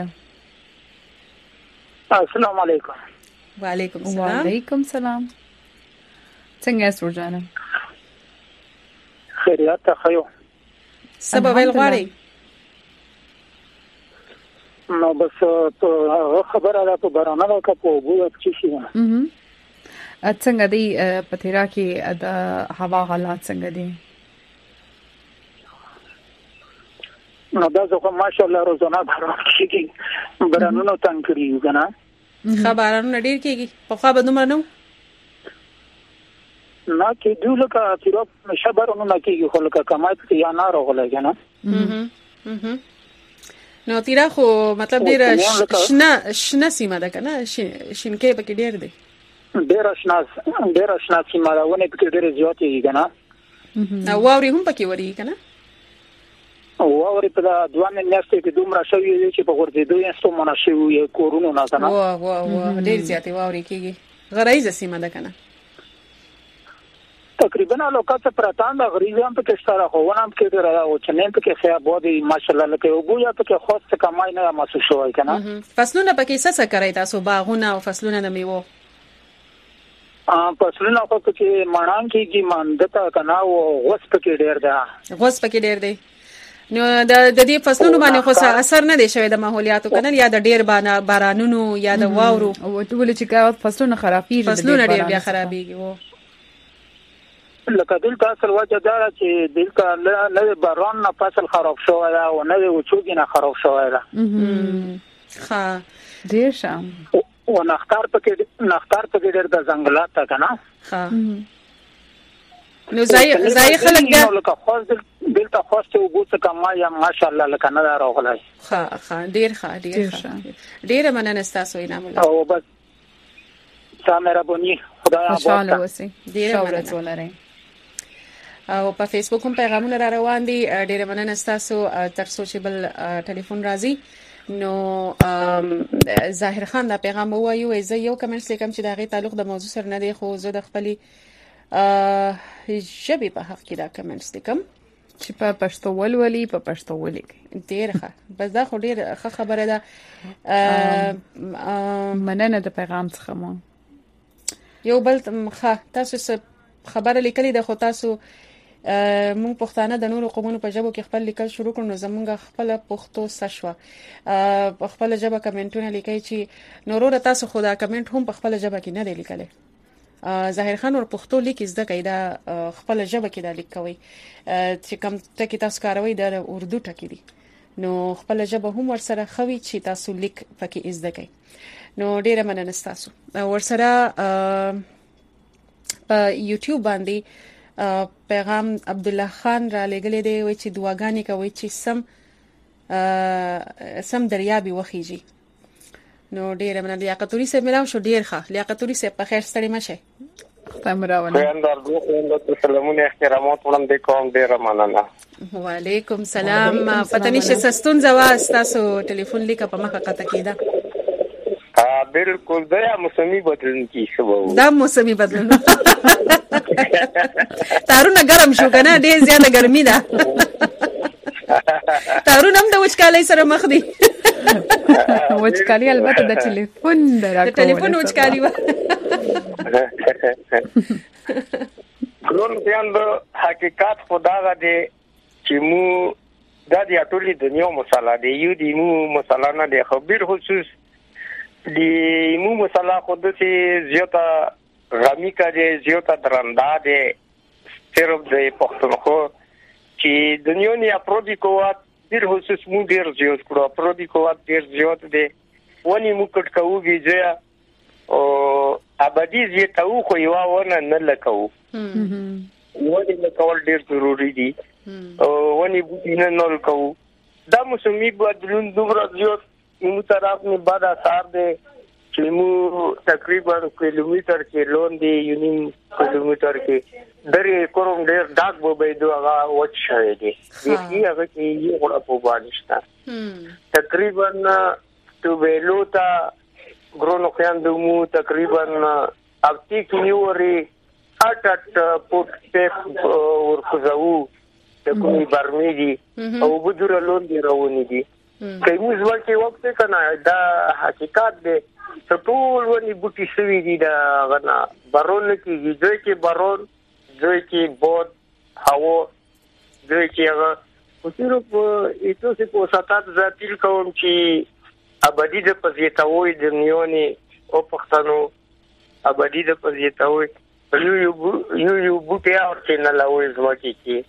السلام علیکم. وعلیکم السلام. وعلیکم السلام. څنګه یاست ورجانه؟ خیریت ته خیو. سبا ویل غواړي نو بس خبره ده په بارانه ده که په اوبو چې شي. څنګه دی په تیرا کې د هوا حالات څنګه دي؟ نو دا ځکه ماشاءالله روزانه باران کېږي، بارانونو تنګ کړي یو کنه. خبرانو ډیر کېږي په خوا به دومره نو نه کې دوی لکه تیرا مشه بارانونه کېږي خو لکه کمایت کې یا نه راغلی کنه. نو تیرا خو مطلب ډیر شنه سیمه ده کنه، شینکې پکې ډیر دی، ډیر شنه سیمه ده، ونه پکې ډیر زیات دي کنه. او واوري هم پکې وری کنه. او واوري په دوانه میاشتې کې دومره شوی دی چې په ورته دوی ستومانه شوی کورونو نه کنه. واه ډیر زیاتې واوري کېږي، غرایزه سیمه ده کنه. تقریبا لوکات پرتان د غریزام په کې سره خو ونام کې درا او چنین په کې خیا بودی ماشاءالله لکه او بو یا په کې خاص کمای نه محسوس شوی کنه. فصلونه پکې څه کوي تاسو؟ باغونه او فصلونه د میوه فصلونه په کې مانان کېږي ماندته کنه او غوس په کې ډیر ده. غوس پکې ډیر دی. نو د دې فصلونو باندې خو اثر نه دی شوی د ماحولیاتو کنه، یا د ډیر بارانونو یا د واورو او ټول چې کا فصلونه خرابېږي، فصلونه ډیر بیا خرابېږي. وو لکه دلته اصل وجه دا چې دلته نه باران نه فصل خراب شوی دا او نه وچوګي نه خراب شوی دا. ښه ډیر شام او نختار پکې ډیر د ځنګلات کنه. ښه نو ځای خلک بیا دلته خوسته وګورئ کما یا ماشاءالله لکه نه راغلی ها ډیر ډیر مننه تاسو انعام الله او بس مهرباني خدای خوشاله اوسئ ډیر ورځ ولرئ او په فیسبوک هم پیغامونه را روان دي ډیر مننه تاسو تر سوچ بل ټلیفون راځي نو ظاهر خان دا پیغام وایو زه یو کمنټ لیکم چې دا غي تعلق د موضوع سره نه دی خو زه د خپل ژبې په حق کې دا کمنټس لیکم چې په پښتو ولولي په پښتو ولیکي ډیر ښه بس دا خو ډیر ښه خبره ده مننه د پیغام څخه مو یو بل ښه تاسو خبره لیکلې ده خو تاسو مونږ پښتانه د نورو قومونو په ژبه کې خپل لیکل شروع کړو نو زمونږ خپل پښتو سشوه په خپل ژبه کمنټونه لیکي چې نورو تاسو خو دا کمنټ هم په خپل ژبه کې نه دی لیکلی ظاهر خان ور پښتو لیک زده کوي دا خپل ژبه کې دا لیک کوي چې کوم ټکی تاسو کاروي دا اردو ټکی دي نو خپل ژبه هم ور سره خوي چې تاسو لیک پکې زده کوي نو ډیره مننه تاسو ور سره په یوټیوب باندې پیغام عبد الله خان را لګلې دی وای چې دعاګانې کوي چې سم دریابي وخیږي نو ډیره مننه لیاقتوري سه ملاو شو ډیر ښه لیاقتوري سه په خیر ستړي مشه تمراونه خیاندار سلامونه احترامات وړاندې کوم ډیره مننه وعلیکم سلام پته نشه سستون زواز تاسو ټلیفون لیکه په مخه قطه کیده بالکل دا موسمي بدلون کی سبب دا موسمي بدلون تارونه ګرم شو کنه ډیر زیاته ګرمي ده تارونه هم د وچکالۍ سره مخ دي وچکالي البته د ټلیفون د ټلیفون وچکالي و ګرون بیان د حقیقت خدا غدي چې مو د دې ټولې دنیا مصالحه دی یو دی مو مصالحه نه دی خبر خصوص دی مو مصالحه خود چې زیاته غمی کړي زیاته درنده دی صرف د پښتونخوا چې دنیا نه اپرودي کوات ډیر خصوص مو ډیر زیات کړو اپرودي کوات ډیر زیات دی ونی مو کټ کوږي ځا او ابدي زیاته او خو یو ونه نه لکو ونی له کول ډیر ضروری دی او ونی بوتینه نه لکو دا موسمي بدلون دومره زیات مو طرف نه بعد اثر دی چې مو تقریبا کیلومتر کې لون دی یونیم کیلومتر کې درې کوم ډیر ډاک به دوه وچ شوی دی هغه کې یو غړ په باندې شته تقریبا تو ویلوتا ګرونو خیاندمو تقریبا اپتی کیوري 8 پوت په ورکوزو د کومي برمېږي او بدر لون دی رواني دي کایمو ځوان کې وخت کنه دا حقیقت دی ټول ونی بوټي شوی دي دا غنا بارون کې دوی کې بارون دوی کې بود هوا دوی کې هغه وڅورو په ایتو څه په ساتات ځاتیل کوم چې ابدي د پزیتاوي د نیونی او پښتنو ابدي د پزیتاوي یو بوټي اورته نه لاوي ځوکی کې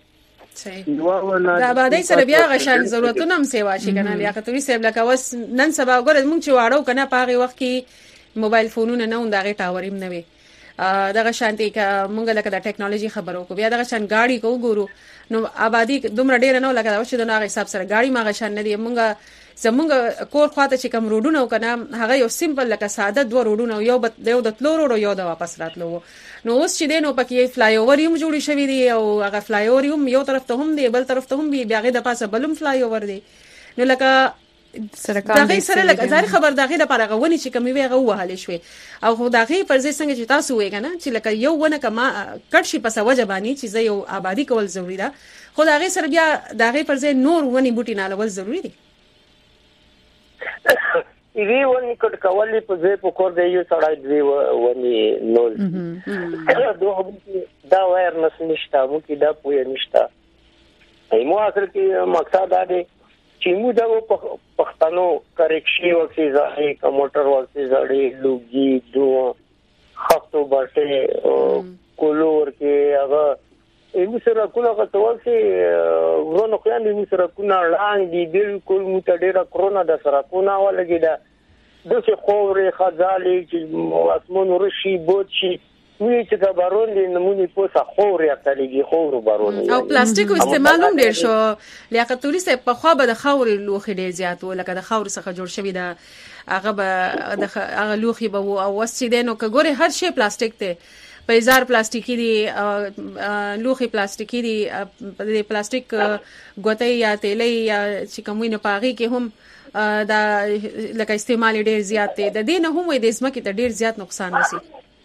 دا باندې سره بیا غشان ضرورتونه هم سیوا شي کنه لیاقتوري سیب لکه وس نن سبا وګورئ مونږ چې واړو کنه پاغي وخت کې موبایل فونونه نه اون دغه ټاوریم نه وي دغه شانتي ک مونږ لکه د ټیکنالوژي خبرو کو بیا دغه شان گاډي کو ګورو نو آبادی دومره ډیر نه لکه چې د ناغه حساب سره گاډي ما غشان نه دی مونږ زمونږ کور خواته چې کوم روډونه وکنه هغه یو سیمپل لکه ساده دوه روډونه یو د تلورو یو د واپس راتلو نو اوس چې دینو پکې فلای اوور هم جوړی شوی دی او هغه فلای اوور هم یو طرف ته هم دی بل طرف ته هم دی بیاغه د پاسه بلم فلای اوور دی نو لکه سرکان دغه سره لکه ځای خبر دغه د پاره غونی چې کومي ویغه وهاله شوی او خو دغه پر ځای څنګه چې تاسو وې کنه چې لکه یو ونه کما کټ شي پس وجبانی چې یو آبادی کول ضروری ده خو دغه سره بیا دغه پر ځای نور ونی بوټی نه لول ضروری دي وی ونی کټ کولې په ځای په کور دی یو سړی دی ونی نول دا وایرنس نشته مو کې دا پوهه نشته ایمو اخر کې مقصد دا دی چې موږ د پښتنو کریکشي وکړي ځای کمپیوټر وکړي ځای لوګي دوه خاصو باندې کولور کې هغه ایمو سره کوله کتول چې ورونو خیال ایمو سره کونا لاندې بالکل متډیره کرونا د سره کونا ولګي دا د څه خوري خځالي چې اسمن ورشي بوت شي وی چې دا بارون دي نمونې پوسه خور یا تلګي خور بارون او پلاستیک استعمال هم ډیر شو لیاقت الله صاحب په خو به د خاور لوخي ډیر زیات و لکه د خاور څخه جوړ شوی دا هغه به د هغه لوخي به او وسې دینو کګوري هر شی پلاستیک ته پیزار پلاستیکی دي لوخي پلاستیکی دي د پلاستیک ګوتې یا تیلې یا چې کومینه پاغي کې هم دا لکه استعمال ډیر زیات دي د دې نه هم د اسمکه ته ډیر زیات نقصان رسي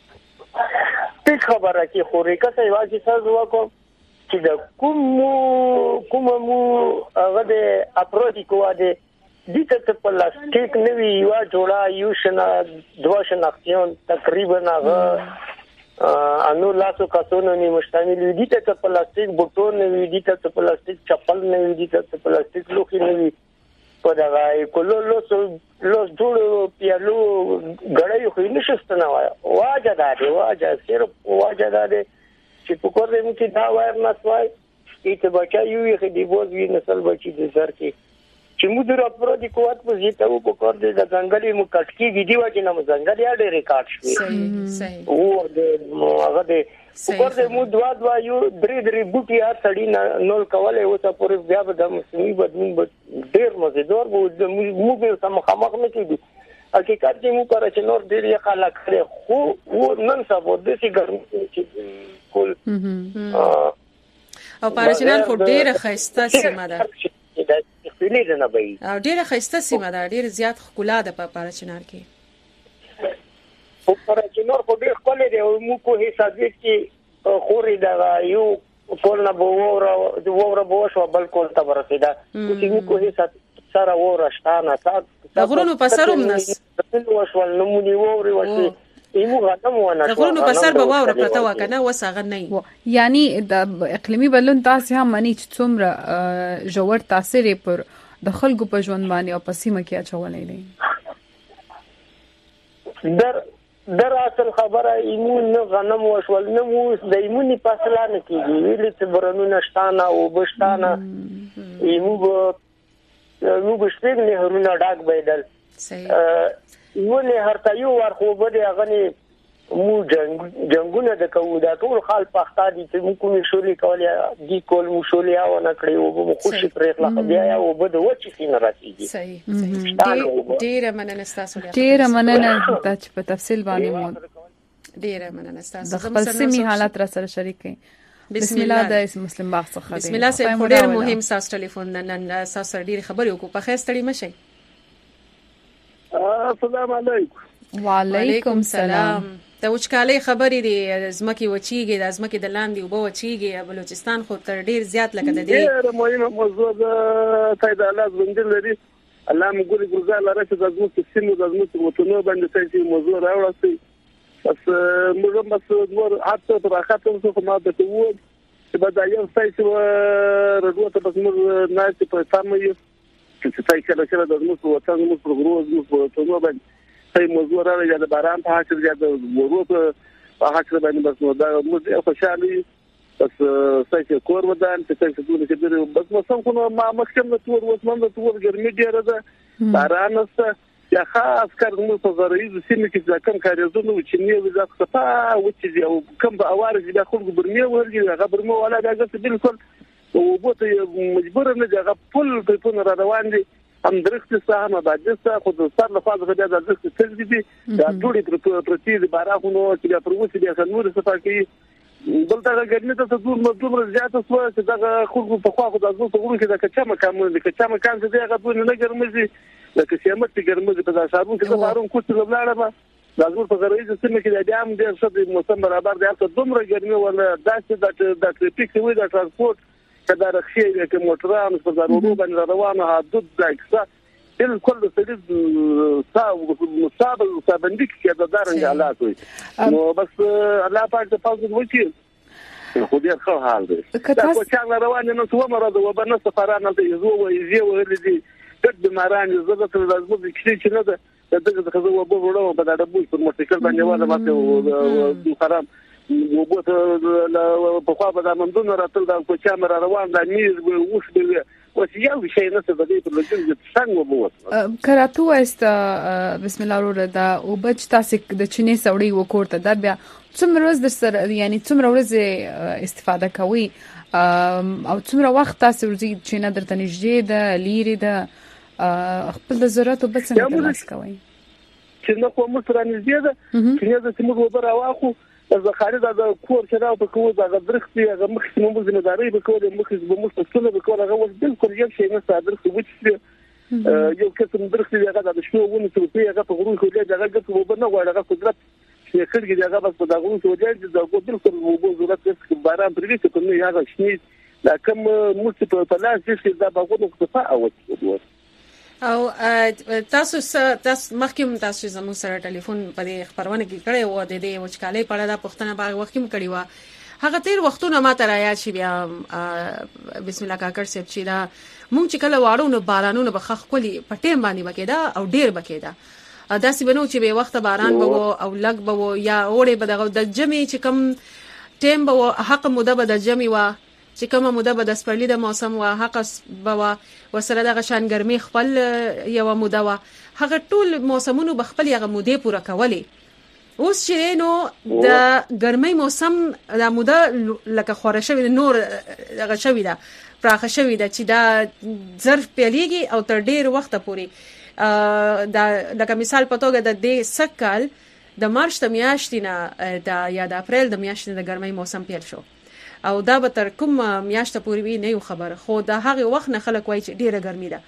خبره کې خوري کته واجی ساز وکم چې د کوم هغه د اپروچ کوه د ته پلاستیک نوی یو جوړا یو شنه دوه شناختیون تقریبا هغه انو لاسو کاسونو نه مشتمل دي ته پلاستیک بوټون نه دي ته پلاستیک چپل نه دي ته پلاستیک لوخي نه دي په دا کولو لوس جوړو پیالو غړې خو نشستنه واجه ده صرف واجه ده چې په کور دې چې دا وایي نسوای چې بچا یو یې دی بوز وی نسل بچی د سر کې چې موږ د اپرودي قوت په زیاته او په کور دې د ځنګلي مو کټکی دی چې نو ځنګلي اړ ریکارډ شوی صحیح او د هغه د کور دې مو دوا یو درې بوټي هر سړی نول کوله او ته پورې بیا به د مسلمي بدلون ډیر مزیدار وو موږ به سم خامخ نه کیدو حقیقت دې مو پر چې نور ډیر یې خلک کړي خو نن سبا د سي ګرمي چې کول او پارچنان خو ډیره خسته سیمه ده او ډیره خسته سیمه ده ډیر زیات ښکلا ده په پارچنار کې په پارچنار خو ډیر ښکلې ده او مو کو حساب کې خوري دا یو کولنه ووره بوشو بل کول ته ورسېده چې مو کو حساب سره ووره شتانه د غرونو په سر هم نس نو وشول نو مونږ ووره وشي ایمو غنم ونه د غرونو په سر به ووره پرته وکنه وساغه نه یعنی د اقلیمي بدلون تاسو هم مانی چې څومره جوړ تاثیر پر د خلکو په ژوند باندې او په سیمه کې اچولې نه در اصل خبره ایمون نه غنم وشول نه مو د ایمونی فاصله نه کیږي ویل چې برنونه شتانه او بشتانه ایمو نو بشتګ نه هرونه ډاک بيدل صحیح ونه هرته یو ورخو بده غني مو جنگونه د کوو دا ټول خال پختا دي چې مو کومې شولې کولې دي کول مو شولې او نه کړې او مو خوشي پرېخلا بیا او بده وچی سینه راځي صحیح ډیره مننه تاسو ډیره مننه چې په تفصیل باندې مو ډیره مننه تاسو د خپل سیمې حالت را سره شریک کړئ بسم الله د مسلم باغ څخه بسم الله سره ډیر مهم تاسو ټلیفون نن تاسو ډیر خبرې وکړو په خیر ستړي مشي السلام علیکم وعلیکم السلام د وچکالۍ خبرې دي زمکه وچیږي د زمکه د لاندې او وچیږي بلوچستان خو تر ډیر زیات لکه د دې ډیر مهمه موضوع ده تایید الله زندل لري الله موږ ګرځا لاره چې د زمکه سیمو د زمکه وطنو باندې چې موضوع راوړل بس موږ بس نور حتی تر اخر څه ما د وو چې بعد یو ځای رډوته بس موږ نه چې په سمه چې ځای کله د زمکه وطن موږ پروګرام موږ وطنو باندې صحیح موضوع راځي د باران په حق کې د ورو په حق باندې بس نو دا موږ خوشالي بس صحیح کور ودان چې څنګه ټول چې بس نو څنګه ما مخکمه تور وسمنه تور ګرمي ډیره ده باران است یا خاص کار موږ په غریز سیمه کې ځکه کاریزونه چې نه وي ځکه صفا او چې او کوم به اوارج د خلکو برمه ورګي هغه برمه ولا دغه بالکل او بوته مجبور نه ځکه پل په پونه را روان دي هم درخت ساحه باندې خو د سر له فاز غدا د درخت تلګي دي دا ټولې پرتی د بارانونو چې پر وڅ دي خنور صفه کې بلته ګرمي ته دومره زیاته شو چې دا خلکو په خوا خو د ځو څنګه کې دا کچا مکان د کچا مکان څه دی هغه نه ګرمي لکه سیمت ګرمي په دا شارون کې د بارون کوڅه لبلاړه دا زموږ په غریز سیمه کې د عام ډیر څه د موسم برابر دی چې دومره ګرمي ولا داسې د ټریفیک وي د ترانسپورت کدا رخصي کې موټران په ضرورو باندې روانه حدود ځکه بالکل د سړي صابندګ کې د دارنګ حالات وي نو بس الله پاک ته پاک وکړي خو دې ښه حال دی دا کو چې روانه نو څو مراد و بنه سفرانه ته یزو و یزي و لدي د ماران زړه ته لازم دي چې نه ده دغه خزو و بوړو په دا ډبول پر موټرسایکل باندې ولا ماته د خراب وبوت په خوا به د مندون راتل د کوچا مر روان د میز وښ دی وسیله شي نه څه د دې په لږه څنګه وبوت کراتو است بسم الله الرحمن الرحیم او بچ تاسو د چینه سوړی وکورته دا بیا څومره ورځ د سر یعنی څومره ورځ استفاده کوي او څومره وخت تاسو ورځي چې نه درته نږدې ده لیري ده خپل ضرورت او بس څنګه ترلاسه کوي چې نو کوم سره نږدې ده چې نه د سیمو وبره واخو د خارج د کور چې راو په کوو د درختي هغه مخکې موږ ځمداري به کوو د مخکې به موږ څه به کوو هغه ول بالکل یو شی نه صادر خو وځي یو قسم درختي هغه د شنو ونه څه هغه په غرون کې هغه ګټو وبنه غواړي هغه قدرت چې خلګي هغه بس په دغه څه وځي د بالکل وبو ضرورت کې باران پرې کې کوم هغه شنی دا کوم موږ په لاس کې دا باغونو څخه اوت او تاسو مخکې تاسو زموږ سره ټلیفون په خبرونه کې کړی و د دې وچکالۍ په اړه د پښتنه باغ وخت کې کړی و هغه تیر وختونه ماته رایا چې بیا بسم الله کاکړ صاحب چې دا مونږ چې کله واړو نو بارانونه به خخ کولي پټیم باندې وکیدا او ډیر بکیدا داسې بنو چې به وخت باران به او لګ به یا اورې به دغه د جمع چې کم ټیم به حق موده به د جمع و چې کومه موده به د سپرلی د موسم و حق به وسره د غشان ګرمي خپل یو موده و هغه ټول موسمونو به خپل یغه موده پوره کولی اوس چې نو د ګرمي موسم د موده لکه خورشه نور هغه شوی دا پراخه شوی دا چې دا ظرف پیلېږي او تر ډیر وخت پورې دا لکه مثال په توګه د دې سکل د مارچ د میاشتې نه د یا د اپریل د میاشتې د ګرمۍ موسم پیل شو او دا به تر کوم میاشت پورې وی نه یو خبر خو دا هغه وخت نه خلک وای چې ډیره ګرمي ده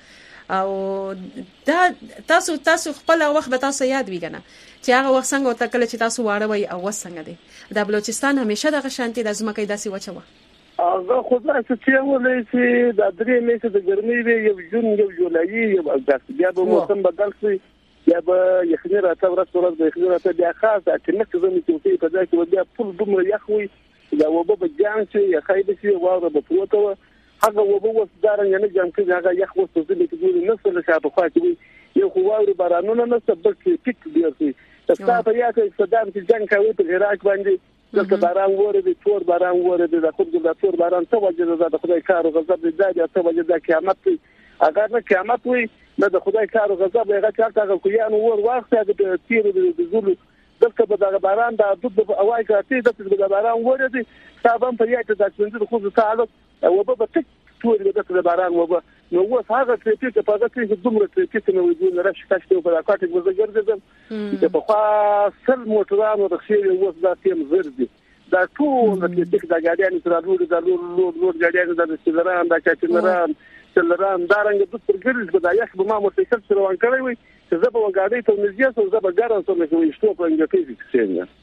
او دا تاسو خپل وخت به تاسو یاد ویګنه چې هغه وخت څنګه وته کله چې تاسو واړه وای او وسنګ دي د بلوچستان همیشه د غشانتي د ځمکې داسي وچوه هغه خو دا چې ولې چې د درې میاشتې د ګرمۍ وی یو جون یو جولای یو اگست بیا به موسم بدل شي یا به یخني راته ورځ به یخني راته بیا خاصه چې نه څه زمي چې په ځای کې بیا ټول دومره یخوي دا وبه به جام شي یا خایده شي واوره به پروته هغه وبه وسدارن نه جام کې هغه یخ وسته دې کې نه څه شاته خاطي یو خو واوره بارانونه نه سبب کې ټیک دی تاسو په یا کې صدام چې جنگ کوي په عراق باندې دلته باران وره دي ټول باران وره دي د خود د ټول باران څه وجه ده خدای کار او غضب دې دا څه وجه ده قیامت اگر نه قیامت وي نه د خدای کار او غضب هغه چاته کویان ور واخته د تیر د زولو دلته به د باران د دود اوای کاته د باران وره دي صاحبم په یاته د څنګه خو تعلق او به تک ټول د باران وبه نو اوس هغه چې په هغه کې دومره چې نو ویل راش کاشته په راکاټ وزګردم چې په خوا سل موټرانو د خیر اوس د تیم زردي دا ټول چې د ګاډیانو تر لور ګاډیانو د سیلران د چاچنران سیلران دارنګ د پرګریز په دایښ به ما موټرسایکل سره روان کړی وي چې زه به ګاډي ته نږدې سم زه به ګاران سره کوي شتو په انګلیسي کې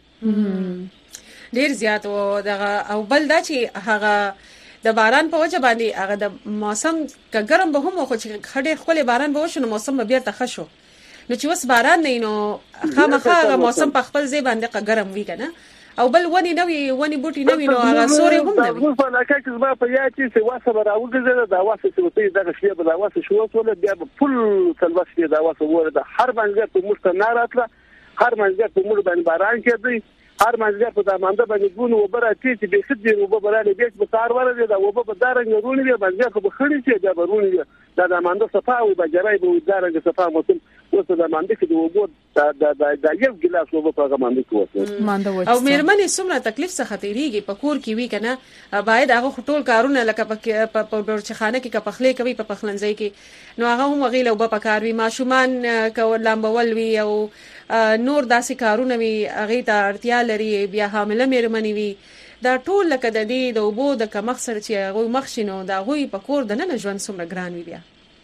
څنګه ډیر زیات او بل دا چې هغه د باران په وجه باندې هغه د موسم ک ګرم به هم خو چې خډې خپل باران به وشو موسم به بیرته خشو نو چې وس باران نه نو خامخا موسم په خپل ځای باندې ک ګرم وی کنه او بل ونی نوې ونی بوټي نوې نو هغه سوري هم نوې په لکه چې زما په یا چې واسه راوګزه دا واسه چې ته دغه شی به دا واسه شو ټول بیا فل تلوسه دا واسه ورده هر باندې په مشت نه راتله هر باندې په مور باندې باران کېدی هر منځګر په دامانده باندې ګونو وبره چې به خدي وبره بیت په کار ورده دا وبره دارنګ رونی دی منځګر په خړی چې دا رونی دا دامانده صفا او بجرای به دارنګ صفا موسم وسه دامانده کې د وبو دا یو ګلاس وبره په دامانده کې وسه او مېرمنې څومره تکلیف څخه تیریږي په کور کې وی کنه باید هغه ټول کارونه لکه په ورچخانه کې کپخلې کوي په پخلنځي کې نو هغه هم غیله وب په کار وی ماشومان کول لامبول وی او نور داسې کارونه وی هغه ته اړتیا لري بیا حامله مېرمنې وی دا ټول لکه د دې د وبو د کمخ سره چې هغه مخشینو دا غوي په کور د نه ژوند څومره ګران وی بیا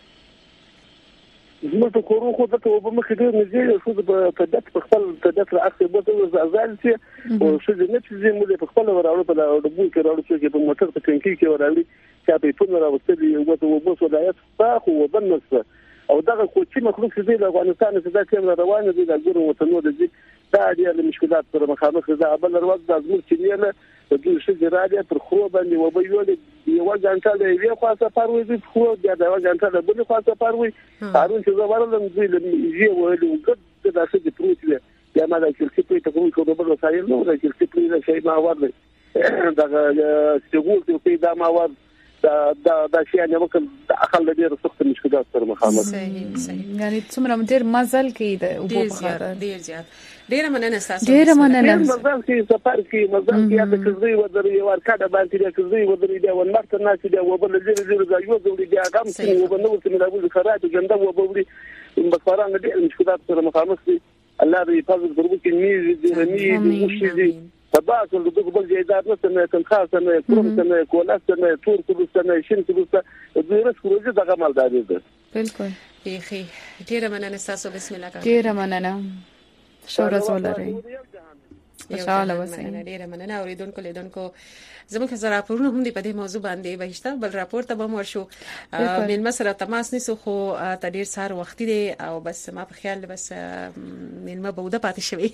زموږ په کورو خو د وبو مخ ډیر نږدې شو په دت په خپل په دت راخته بوته زال چې او شو د نت زموږ په خپل وراړو په ډبو کې راړو چې په موټر په ټنکی کې وراړي چې په پونه راوستلي او وبو ولایت فاخ او بنص او دغه کوچی مخلوق چې د افغانستان څخه د کیمرا روانه دي د ګورو وطنو د دې دا ډېر مشکلات سره مخامخ دي بل ورځ د زموږ چې نه د دې شي راډیو پر خو باندې و به یو غنټه د یو خاصه پروي دي خو د یو غنټه د بل خاصه پروي هارون چې زبرلم دي یې ویلو ګد د څه د پروت دی یا ما د کلسي په کوم کو د بل وسایل نو د کلسي په شي ما ور دا چې ګول ته دا ما ور دا شي نه وکړ د عقل ډېر سخت مشکلات سره مخامخ. صحیح یعنی څومره ډېر مزل کې د اوبو بخار ډېر زیات. ډېر مننه تاسو. ډېر مننه. مزل کې سفر کې مزل کې د کزوی ودرې ورکاډه باندې د کزوی ودرې دا ونمرته ناس دی او بل دې دا یو ډول دی هغه څنګه وبنو چې د ابو خراج ګنده وبوري بخاران ډېر مشکلات سره مخامخ دي. الله دې حفاظت وکړي کې مې دې دې تباس له دغه بل جیدات نه کم خاصه نه کوم نه کولاست نه تور کولاست نه شین کولاست د رس کولاست دغه مالداري ده. بالکل یخي ډیره مننه تاسو. بسم الله. ډیره مننه. شورز ولري. خوشاله اوسئ. ډیره مننه. اوریدونکو لیدونکو زموږ سره راپورونه هم دی په دې موضوع باندې بهشته بل راپور ته به مور شو. من مسره تماس نیسو خو ته ډیر سار وخت دی او بس ما په خیال بس من ما بوده پاتې شوی.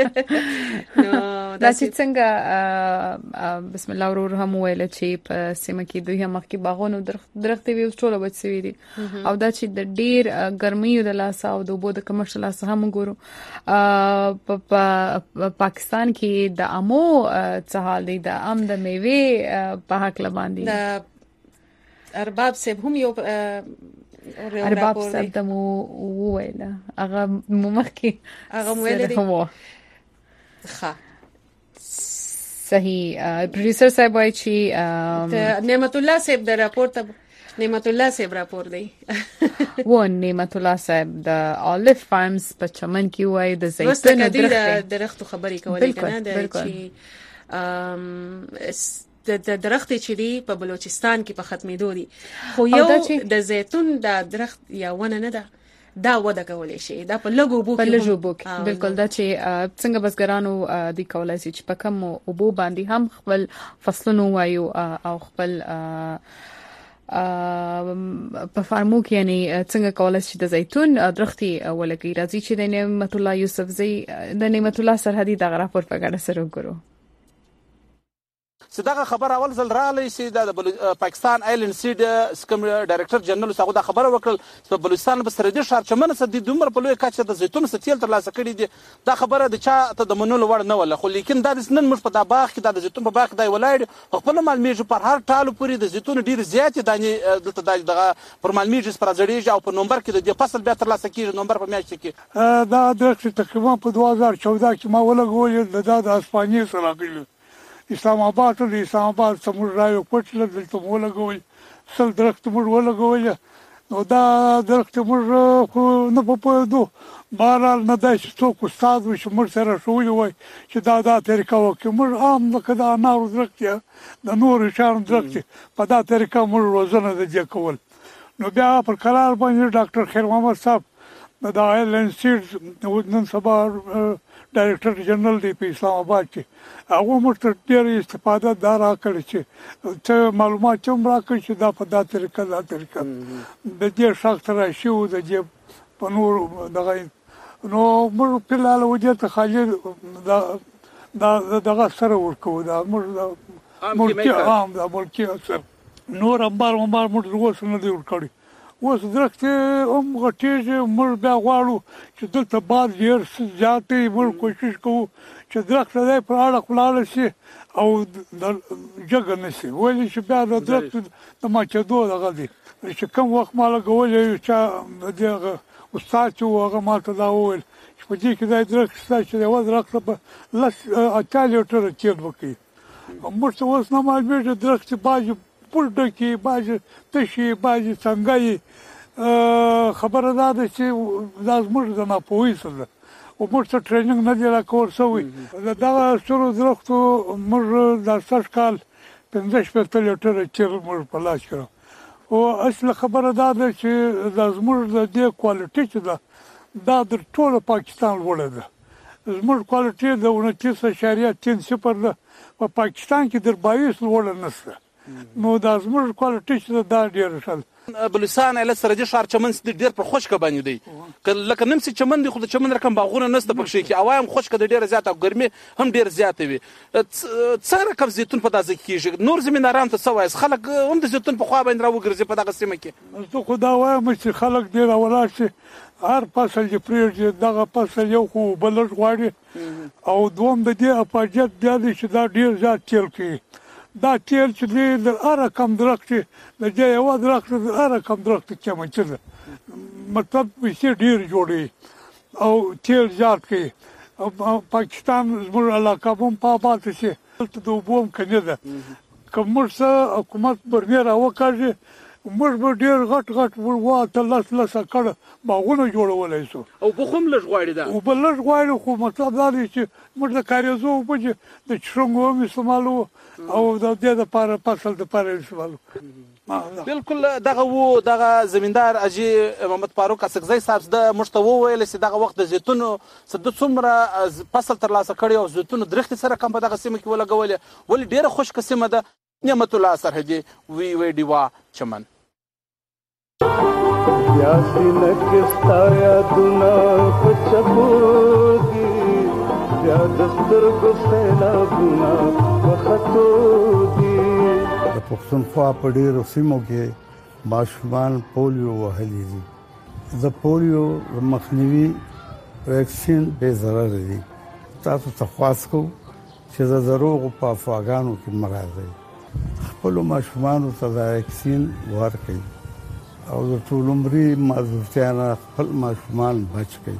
دا چې څنګه بسم الله ورور هم ویل چې په سیمه کې دوی هم کې باغونو درخت وی ټول بچوي دي او دا چې د ډیر ګرمۍ د لاس او د بو د کمرشل لاس هم ګورو په پاکستان کې د امو څه حال دی د ام د میوه په حق لباندې د ارباب سیب هم یو ارباب سیب د مو ویل هغه مخکې ویل دي ښه صحیح. پروډوسر صاحب وایي چې نعمت الله صاحب د راپور ته نعمت الله صاحب راپور دی و نعمت الله صاحب د الیف فارمز په چمن کې وایي د زیتون درختو خبرې کولې کنه د چې د درخت چې دی په بلوچستان کې په ختمېدو دي خو یو د زیتون د درخت یا ونه نه ده دا وده کولای شي دا په لګو بو کې بالکل دا چې څنګه بسګرانو د کولای شي چې په کم اوبو باندې هم خپل فصلونو وایو او خپل په فارمو کې یعنی څنګه کولای شي د زیتون درختي ولګي. راځي چې د نعمت الله یوسفزی د نعمت الله سرحدي د راپور په اړه سره وګورو. صدقه خبر اول ځل راغلی چې د پاکستان آیلند سیډ سکم ډایرکټر جنرال څنګه دا خبره وکړل چې بلوچستان په سرحدي ښار چمن سره د دومره په لوی کچه د زیتون ستیل تر لاسه کړی دي. دا خبره د چا ته د منلو وړ نه ولا خو لیکن دا نن موږ په دا باغ کې د زیتون په باغ کې دی ولای خپل معلومیږي پر هر ټالو پوری د زیتون ډیر زیات دانې دغه پر معلومیږي پر زړیږي او په نمبر کې د فصل بیا تر لاسه کیږي نمبر په میاشت کې دا د تقریبا په 2014 کې ما ولګول د اسپانیې سره کړل اسلام آباد ته اسلام آباد سمور رايو پټل دلته ولګول سل درخت مور ولګول نو دا درخت مور خو نه په دو بهرحال نه دا چې څوک استاد وي مور سره شوی وای چې دا طریقه وکړي مور عام کدا انار درخت د نور شان درخت په دا طریقه مور روزنه د دې کول. نو بیا پر قرار باندې ډاکټر خیر محمد صاحب د آیلند سیډ نن سبا ډایرکټر جنرال دی په اسلام آباد کې هغه مرته ډېر استفاده دار راکړي چې ته معلومات هم راکړي چې دا په دا طریقه د دې شخص راشي او د دې په نور دغه نو موږ په لاله وجه ته خالي دغه سره ورکو دا موږ ملکی عام دا ملکی اثر نور امبار موږ وسنه دی ورکړي اوس درخت هم غټیږي موږ بیا غواړو چې دلته باد ډېر زیاتې موږ کوشش کوو چې درخت دی پر اړه خلاړ شي او جګ نه شي ولې چې بیا د درخت د ماچېدو دغه دی چې کوم وخت ما لګولی چې دغه استاد چې هغه ما ته دا وویل چې په دې کې دا درخت شته چې یوه درخت په لس اتیا لیټره تېل وکړي موږ ته اوس نه معلومېږي درخت بعضې پلټکی باجی تشی باجی څنګه خبره ده چې دا زموږ د ناپوهۍ سره او موږ ته ټریننګ نه دی راکول شوی د دغه سرو درختو موږ د سږ کال 15 لیټره تېل موږ په لاس کړو او اصل خبره ده چې دا زموږ د دې کوالټي چې ده دا د ټول پاکستان لوړه ده زموږ کوالټي د 29.30 ده په پاکستان کې د 22 لوړه نشته نو دا زموږ کوالټي چې دا ډېر ښه بلوچستان ایله سرحدي ښار چمن ډېر پر خشکه باندې دی لکه نیم سي چمن دی خو د چمن رقم باغونه نشته پکښې کې هوا هم خشکه ده ډېره زیاته او ګرمي هم ډېره زیاته وي څه رقم زیتون په دا ځای کې کېږي نور زمیندارانو ته څه وایاست خلک هم د زیتون په خوا باندې راوګرځي په دغه سیمه کې زه خو دا وایم چې خلک ډېر ولاړ شي هر فصل چې پرېږدي دغه فصل یو خو اوبه لږ غواړي او دوم د دې افاجت بیا دی چې دا ډېر زیات تېل کوي دا تیل چې دی د هر رقم درخت د دې یو درخت د هر رقم درخت قیمت ده مطلب پیسې ډیر جوړي او تیل زیات کوي او پاکستان زموږ علاقه هم په آباد شي ته د وبوم کنه ده کوم څه حکومت برنه راوکړي موږ به ډیر غټ ورواته لاس کړه باغونه جوړولای شو او په کوم لږ غواړي دا او په لږ غواړي خو مطلب دا دی چې موږ د کاریزو په د چرنګو استعمالو او د دې لپاره فصل د لپاره استعمالو بالکل دغه زمیندار اجي محمد فاروق اسقزي صاحب د مشتوو ویل چې دغه وخت د زیتونو صد څومره فصل تر لاسه کړی او زیتونو درخت سره کم په دغه سیمه کې ولګولې ولې ډیره خوش قسمه ده نعمت الله سرحدي وی دیوا چمن یاسي نکستا یادونه پچبودي بیا دستر ګسینا بنا وختو دي د پښتونخوا په ډیرو سیمو کې ماشومان پولیو وهلي دي د پولیو مخنیوي ویکسین به ضرر دي تاسو ته خواست کوم چې د دروغ په افواګانو کې مرادي خپل ماشومان ته د ویکسین ورکړي او د ټول عمرې معذورتیانه خپل ماشومان بچ کړي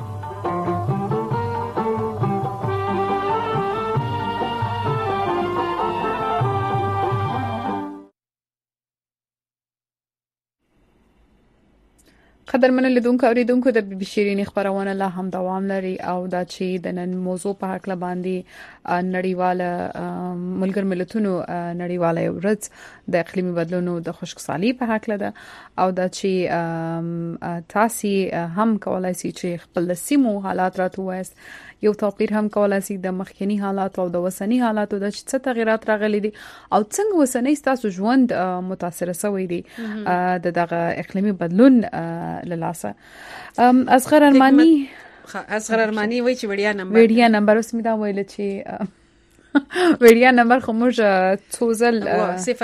قدرمن لیدونکو اوریدونکو د بي بي شيرين خبرونه لا هم دوام لري او دا چې د نن موضوع په حق باندې نړیواله ملګر ملتونو نړیواله ورځ د اقلیمي بدلونو د خشکسالي په حق ده او دا چې تاسو هم کولای شئ چې خپل سیمو حالات راټوئ یو توپیر هم کولای شي د مخکنی حالات او د وسنی حالاتو د څه تغیرات راغلي دي او څنګه وسنی تاسو ژوند متاثر شوی دي د دغه اقلیمي بدلون للاسه اصغر ارمانی وای چې وړیا نمبر اوس می دا ویل چې وړیا نمبر خو موږ څوزل 000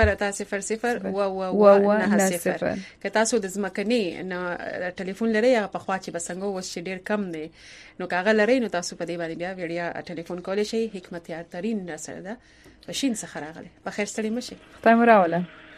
که تاسو د ځمکني ټلیفون لري یا په خوا چې بسنګو وس ډیر کم دی نو کاغه لري نو تاسو په دې باندې بیا وړیا ټلیفون کولای شئ حکمت یار ترين سره ده بشین څخه راغله په خیر ستړي مشه تایم راوله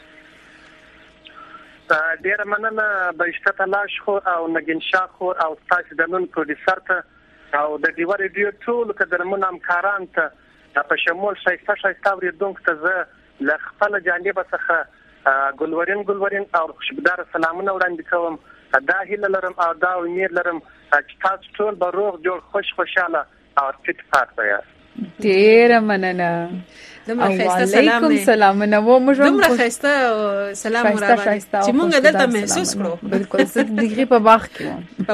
ډیر مننه بهشته تلاش خو او نگین شاه خو او تاسو د نن پروډوسر ته او د دیوار ریډیو ټول کډرمن همکاران ته په شمول شایسته ورېدونکو ته زه له خپل جانب څخه ګلورین او خوشبدار سلامونه وړاندې کوم دا هیله لرم او دا امید لرم چې تاسو ټول به روغ جوړ خوشاله او فټ پاتې یاست ډیر مننه علیکم سلام نو موږ دومره خسته سلام مرابط چې مونږ دلته محسوس کړو بالکل زه دغه په باغ کې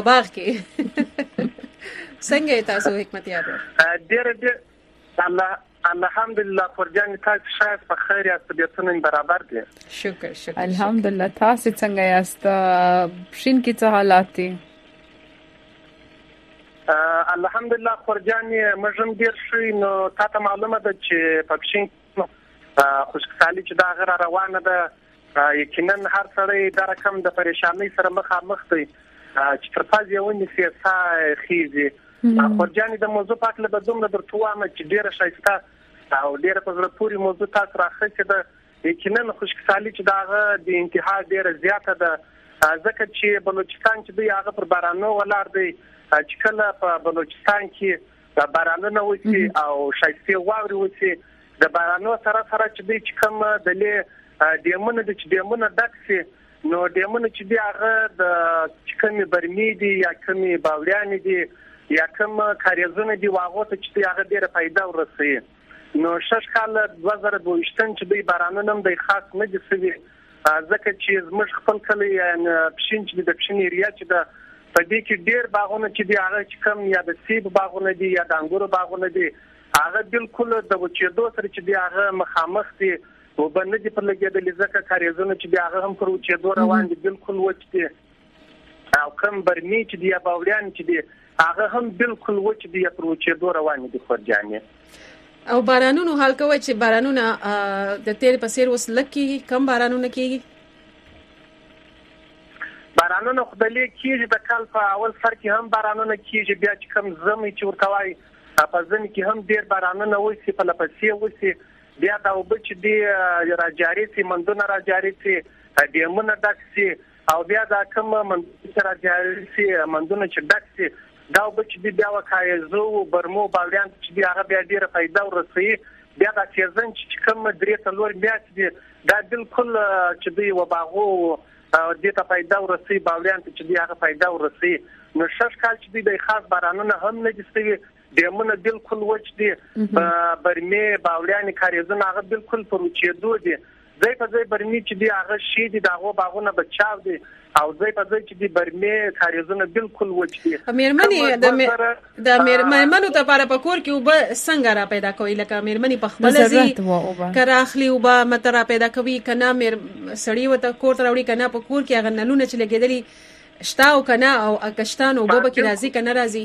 څنګه تاسو حکمت یاد ډیر الحمدلله فرجان تاسو شاید په خیر یاست طبيعتونه برابر دي شکر الحمدلله تاسو څنګه یاست شین کې څه حالات دي الحمدلله فرجان مجم ډیر شي نو تاسو معلومه ده چې پکښین خوشحالي چې دا غیر روانه ده یقینا هر سړی دا رقم د پریشانی سره مخامخ دی چې تر پاز یو نسیسا خيزي فرجان د موضوع په اړه به دومره درته وایم چې ډیره شایسته او ډیره په زړه پورې موضوع تاسو راخښه ده یقینا خوشحالي چې دا د انتها ډیره زیاته ده ځکه چې بلوچستان چې دی هغه پر بارانو ولار دی چې کله په بلوچستان کې د بارانونو وسی او شایسته واوري وسی د بارانو سره چې دی چې کوم د لې دیمونه دکسي نو دیمونه چې دی هغه د کومي برمي دي یا کومي باوریان دي یا کوم کاریزونه دی واغو ته چې هغه ډیره فائدہ ورسوي نو شش کال 2022 چې دی بارانونه هم د خاص نه دي سوي ځکه چې زموږ خپل کلی پښین چې د پښین ایریا چې د په دې کې ډیر باغونه چې دی هغه چې کوم یا د سیب باغونه دي یا د انګورو باغونه دي هغه بالکل د وچېدو سره چې دی هغه مخامخ دي او باندې چې په لګیدل ځکه کاریزونه چې دی هغه هم پر وچېدو روان دي بالکل وچ دي او کوم برني چې دی باوریان چې دی هغه هم بالکل وچ دي پر وچېدو روان دي خورجانې او بارانونو حال کوي چې بارانونه د تیر په سیر وس لکه کم بارانونه کیږي بارانونه خدای کیږي د کال په اول سر کې هم بارانونه کیږي بیا چې کم زمي چې ورکوي په ځمکه کې هم ډیر بارانونه وسی په لپسې وسی بیا دا وب چې دی راجاري سي مندونه راجاري سي دیمونه ډاکسي او بیا دا کوم مندونه راجاري سي مندونه چې ډاکسي دا وب چې دی بیا وکایزو برمو بالیان چې دی هغه بیا ډیره فائدہ ورسوي بیا دا سیزن چې کوم درې تلور بیا چې دا بالکل چې دی وباغو دې ته فائدہ ورسوي بالیان چې دی هغه فائدہ ورسوي نو شش کال چې دی د خاص بارانونه هم نه دي دیمونه بالکل وچ دي برمه باولیان کاریزونه هغه بالکل پروچېدو دي ځای په ځای برمه چې دی هغه شي دي دغه باغونه بچاو دي او ځای په ځای چې دی برمه کاریزونه بالکل وچ دي مېرمنې د مېرمنو ته لپاره په کور کې وب څنګه را پیدا کوي لکه مېرمنې په خپل ځای کراخلی وب متره پیدا کوي کنه سړی وته کور ته راوړي کنه په کور کې هغه نلونه چې لګېدلي شتا او کنه او اکشتان وب کې راځي کنه راځي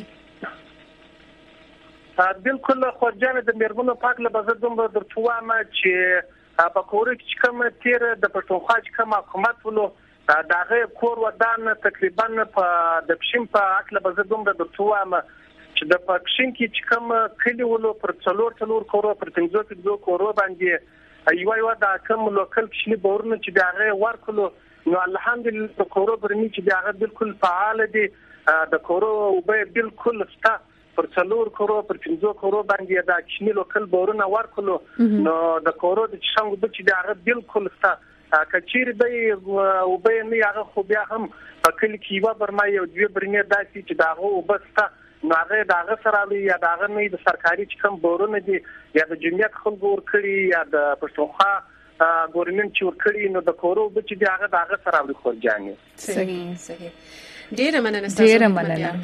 بالکل خورجان د مېرمنو پاک له بزر دومره درتوامه چې په کور کې کوم تیر د پښتونخوا چې کوم حکومت ولو داغه کور ودان تقریبا په د پښین په اکل بزر دومره درتوامه چې د پښین کې چې کوم کلی ولو پر څلور کورو پر 502 کورو باندې یو دا کوم لوکل کشنی بورنه چې داغه ورکلو نو الحمدلله کورو برني چې داغه بالکل فعال دي د کورو وبې بالکل ستا پر 4 کورو پر 5 کورو باندې دا کشنی لوکل بورونه ورکلو نو د کورو د څنګه د چې داغه بالکل ستا کچیر دی وبې نه هغه خو بیا هم کلی کیوا برما یو دوی برني داسي چې داغه وبستا ناغه داغه سره یا داغه نه د سرکاري چې کوم بورونه دي یا د جمعیت خلکو ور کړی یا د پښتونخوا ګورنمنت چې ور کړی نو د کورو د چې داغه سره ور خورجاني صحیح ډیره مننه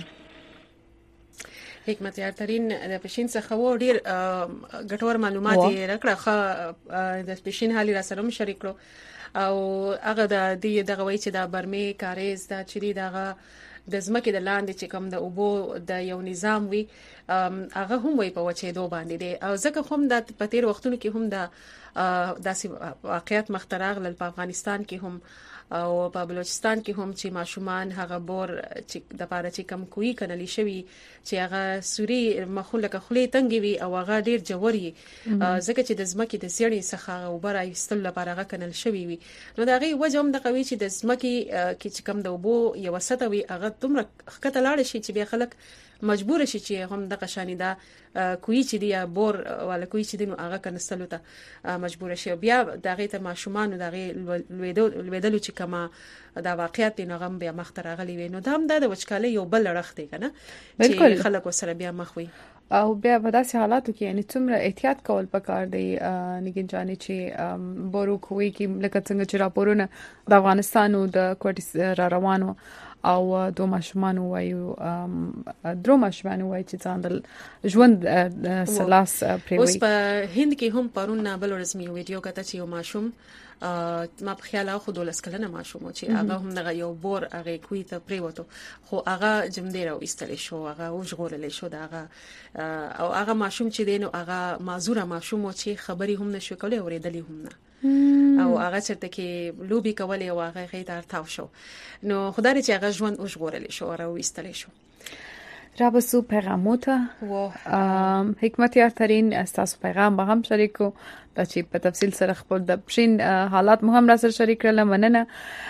حکمت یار ترين د پښین څخه و ډیر ګټور معلومات یې راکړه د پښین حالي را سره شریک کړو او هغه د دې دغه وای چې د برمه کاریز د چری دغه د زمکه د لاندې چې کوم د اوبو د یو نظام وي هغه هم وي په وچېدو باندې دي او ځکه هم د پتیر وختونو کې هم د داسې واقعیت مختراغ ل افغانستان کې هم او په بلوچستان کې هم چې ماشومان هغه بور چې د پاره چې کم کوي کنالي شوی چې هغه سوري مخوله کخلي تنګي وي او هغه ډیر جوړي ځکه چې د زمکه د سیړې څخه وبر ایستل لپاره هغه کنل شوی وي نو دا غي وجه هم د قوي چې د زمکه کې چې کم د وبو یو سطح وي هغه تمره خکته لاړ شي چې بیا خلک مجبور شي چې هم د قشانی دا کوی چې دی بور ولا کوی چې دی نو هغه کنستلو ته مجبور شي بیا دغه ته ماشومان دغه لویدلو چې کما دا واقعیت نه غم بیا مخترغلی وي نو دا هم د وچکاله یو بل رخ دی کنه چې خلک وسره بیا مخوي او بیا په داسې حالاتو کې یعنی څومره احتیاط کول پکار دی نګین جاني چې بورو کوي کې لکه څنګه چې راپورونه د افغانستان او د کوټ را روانو او دوه ماشومان وایو درو ماشومان وایي چې ځاندل ژوند سلاس پریوي اوس په هند کې هم پرون بل رسمي ویډیو کته چې یو ماشوم ما په خیال خو دولس کلنه ماشوم چې هغه هم دغه یو بور هغه کوي ته پریوتو خو هغه جمدیر او استل شو هغه وژغورل شو دغه او هغه ماشوم چې دینو هغه معذور ماشوم چې خبري هم نشو کولای اوریدلی هم نه او هغه چرته کې لوبي کولې او هغه غي ترتاو شو نو خدای چې هغه ژوند وژغورل شو او استل شو رابسو پیغاموته حکمت یار ترين استاسو پیغام به هم شریکو دا چې په تفصیل سره خپل د پښین حالات مهم را سره شریک کړل مننه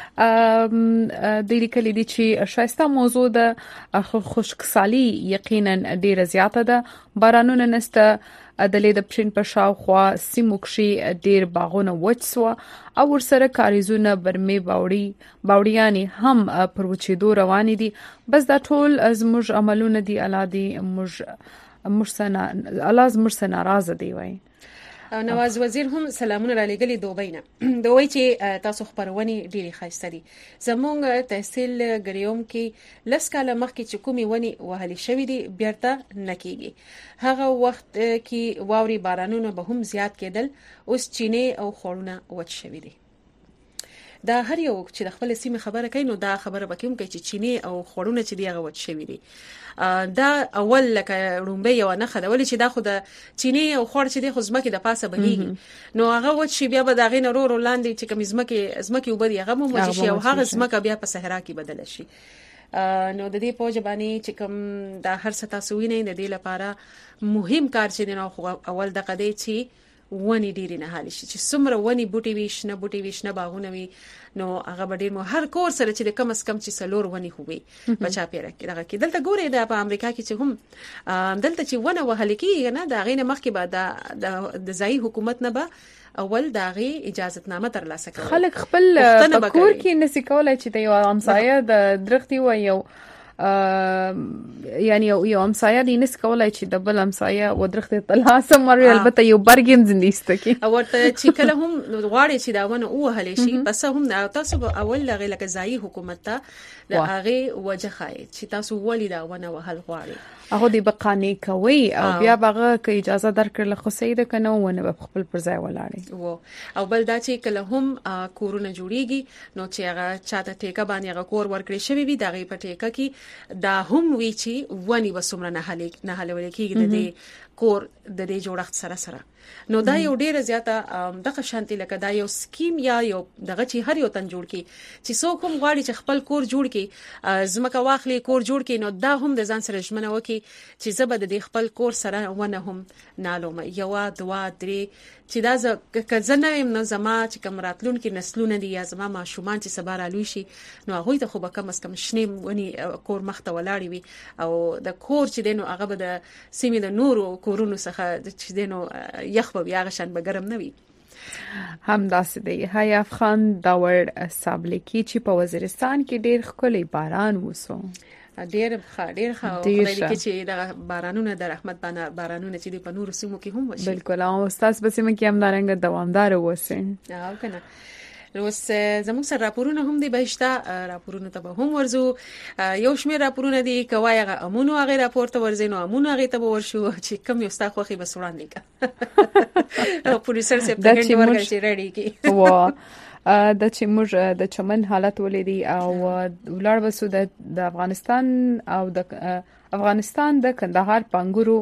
د لیکلي دي چې شایسته موضوع د خوشکسالي یقینا ډیره زیاته ده بارانونه نسته د پښین په شاوخوا سیمو کې ډیر باغونه وچسو او ورسره کاریزونه برمه باوړیانی هم پر وچېدو روان دي بس دا ټول زموږ عملونه دي الادي موږ ناراضه دی وای نواز وزیر هم سلامونه را لګلي دوبۍ نه دوی چې تاسو خبرونه ډيري خاصه دي زمونږ تحصیل ګریوم کې لسکاله مخکې چې کومي ونی وهلي شوې دي بیرته نکېږي هغه وخت کې واوري بارانونه به هم زیات کېدل اوس چینه او خورونه وچ شوې دي دا هر یو چې د خپل سیمه خبره کوي نو دا خبره بکوم کوي چې چینه او خورونه چې دی هغه وچ شوې دي دا اول لکه رومبه یو نه خدول چې دا خو د چینه او خور چې دی خو زمکه د پاسه بهيږي نو هغه وچ شي بیا به دا غین رو لاندې چې کوم زمکه وبدي هغه مو وچ شي او هغه زمکه بیا په صحرا کې بدل شي نو د دې په ځبانی چې کوم د هر څه تاسو وینئ د دې لپاره مهم کار چې دی نو اول د قضې چې ونی ډیر نه حال شي چې څومره ونی بوټي وي شنه بوټي وي شنه باغونه وي نو هغه ډیر مو هر کور سره چې کم از کم چې سلور ونی خوي بچا پیره کې دغه کې دلته ګوري د په امریکا کې چې هم دلته چې ونه وهل کېږي نه دا غینه مخکې بعد د ځای حکومت نه به اول داغي اجازهتنامه ترلاسه کوي خلک خپل کور کې نسی کولای چې د یو همسایه د درختي و یو یعنی یو همسایه دې نس کولای چې د بل همسایه و درخت تلاسه مری البته یو برګم زنديسته کی او ورته چې کله هم غواړي چې دا ونه اوهلې شي بس هم تاسو به اول لغه لکه ځای حکومت ته د هغه وجه خای چې تاسو ولې دا ونه وهل غواړي هغه دې بقانې کوي او بیا هغه کې اجازه درکړل خو سید کنه ونه په خپل پر ځای ولاړي وو او بل دا چې کله هم کورونه جوړیږي نو چې هغه چاته ټیکه باندې هغه کور ورکړي شوی وي دغه په ټیکه کې دا هم وی چې ونی وسمره نه حلول کېږي د دې کور د دې جوړښت سره نو دا یو ډیره زیاته دغه شانتي لکه دا یو سکیم یا یو دغه چې هر یو تن جوړ کی چې څوک هم غواړي چې خپل کور جوړ کی زمکه واخلي کور جوړ کی نو دا هم د ځان سره ژمنه وکي چې زبد د خپل کور سره ونه هم نالوم یو دوا درې چې دا کزنه نو زما چې کوم راتلون کې نسلونه دي یا زما ماشومان چې سبا رالوي شي نو هغه ته خو به کم از کم شنه ونی کور مخته ولاړی وي او د کور چې دینو هغه به د سیمې د نورو کورونو څخه چې دینو یخ به بیا غشن به ګرم نه وي هم داسې دی هاي افغان داور سابلیکی چې په وزیرستان کې ډیر ښکلی باران وسو ډیر خدای دې چې د بارانونو د رحمت باندې بارانونه چې د پنور سیمو کې هم وشي بالکل او استاد بسمه کې هم دارنګ دوامدار وسه او کنه نو زموږ سره راپورونه هم دي بهشته راپورونه ته هم ورزو یو شمېر راپورونه دي کوي هغه امونو هغه راپور ته ورزینو امونو هغه ته ورشو چې کم یو ستا خوخي بس وړاندې کا پولیسر سره په ګڼ ورګ چې ریډي کی د چې موږ د چمن حالت ولیدي او ولړ وسو د افغانستان او د افغانستان د کندهار پنګورو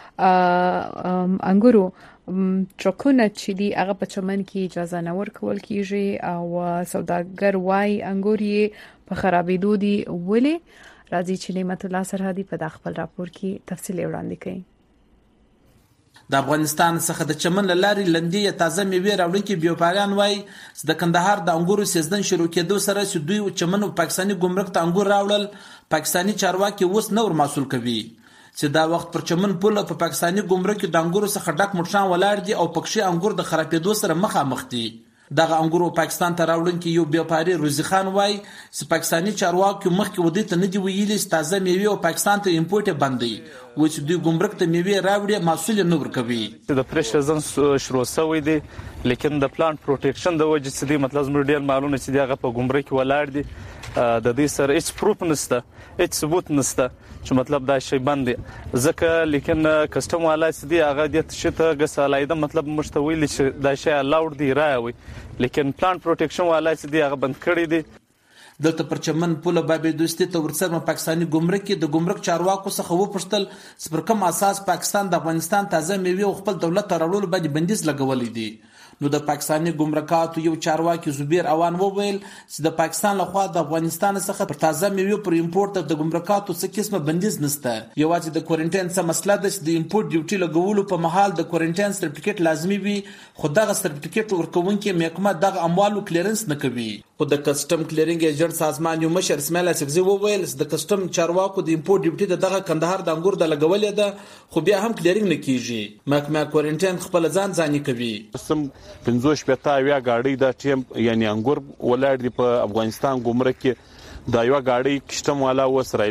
انګورو ټرکونه چې دی هغه په چمن کې اجازه نه ورکول کیږي او سوداګر وای انګوري په خرابېدو دي ولې راځي چې نعمت الله سرحدي په خپل راپور کې تفصیل وړاندې کړي د افغانستان څخه د چمن لاري لندې یا تازه میوه راوړونکي بیوپاریان وای د کندهار د انګورو سیزن شروع کېدو سره چې دوی چمن او پاکستاني ګمرک ته انګور راوړل پاکستاني چارواکي اوس نور مسول کوي چې دا وخت پر چمن پوله په پاکستاني ګمرک د انګورو څخه ډک مرشان ولاړ دي او پکښې انګور د خرابېدو سره مخامخ دي دغه انګورو پاکستان ته راوړونکي یو بیوپاری روزي خان وای چې پاکستاني چارواکي مخکې ودی ته نه دی ویلي چې تازه میوه او پاکستان ته امپورټ باندې و چې دوی ګمرک ته میوه راوړي مسول نه ورکوي د فرش سیزن شروع شوی دی لیکن د پلانټ پروټیکشن د وجې چې دی مطلب زموږ ډیر معلومه چې دغه په ګمرک ولاړ دي د دې سره هیڅ پروف نشته هیڅ ثبوت نشته چې مطلب دا شی باندې ځکه لیکن کسٹم والا چې دی هغه د شته غسالایده مطلب مشتویل چې دا شی الاود دی راوي لیکن پلانټ پروټیکشن والا چې دی هغه بند کړی دی دلته پر چمن پوله بابې دوستي ته ورسره پاکستاني ګمرک د ګمرک چارواکو څخه وپوښتل چې پر کوم اساس پاکستان د افغانستان تازه میوه او خپل دولت راوړل باندې بندیز لګولې دي نو د پاکستاني ګمرکاتو یو چارواکي زبیر اوان وویل چې د پاکستان لخوا د افغانستان څخه پر تازه میوه پر امپورټ د ګمرکاتو څخه قسمه بندیز نشته یوازې د کوارنټاین څخه مسله ده چې د امپورټ ډیوټي لګولو په محل د کوارنټاین سرټیفیکیټ لازمي وي خو دغه سرټیفیکیټ ورکوونکي محکمه دغه اموالو کلیرنس نه کوي خو د کسٹم کلیرینګ ایجنټ سازمان یو مشر اسماعیل اسفزي وویل چې د کسٹم چارواکو د امپورټ ډیوټي دغه کندهار د انګور د لګولې ده خو بیا هم کلیرینګ نه کیږي محکمه کوارنټاین خپل ځان کوي سم 15 یا گاډي د ټیم یعنی انګور ولاړ دی په افغانستان ګمرک کې دا یو گاډي کشتم والا وسره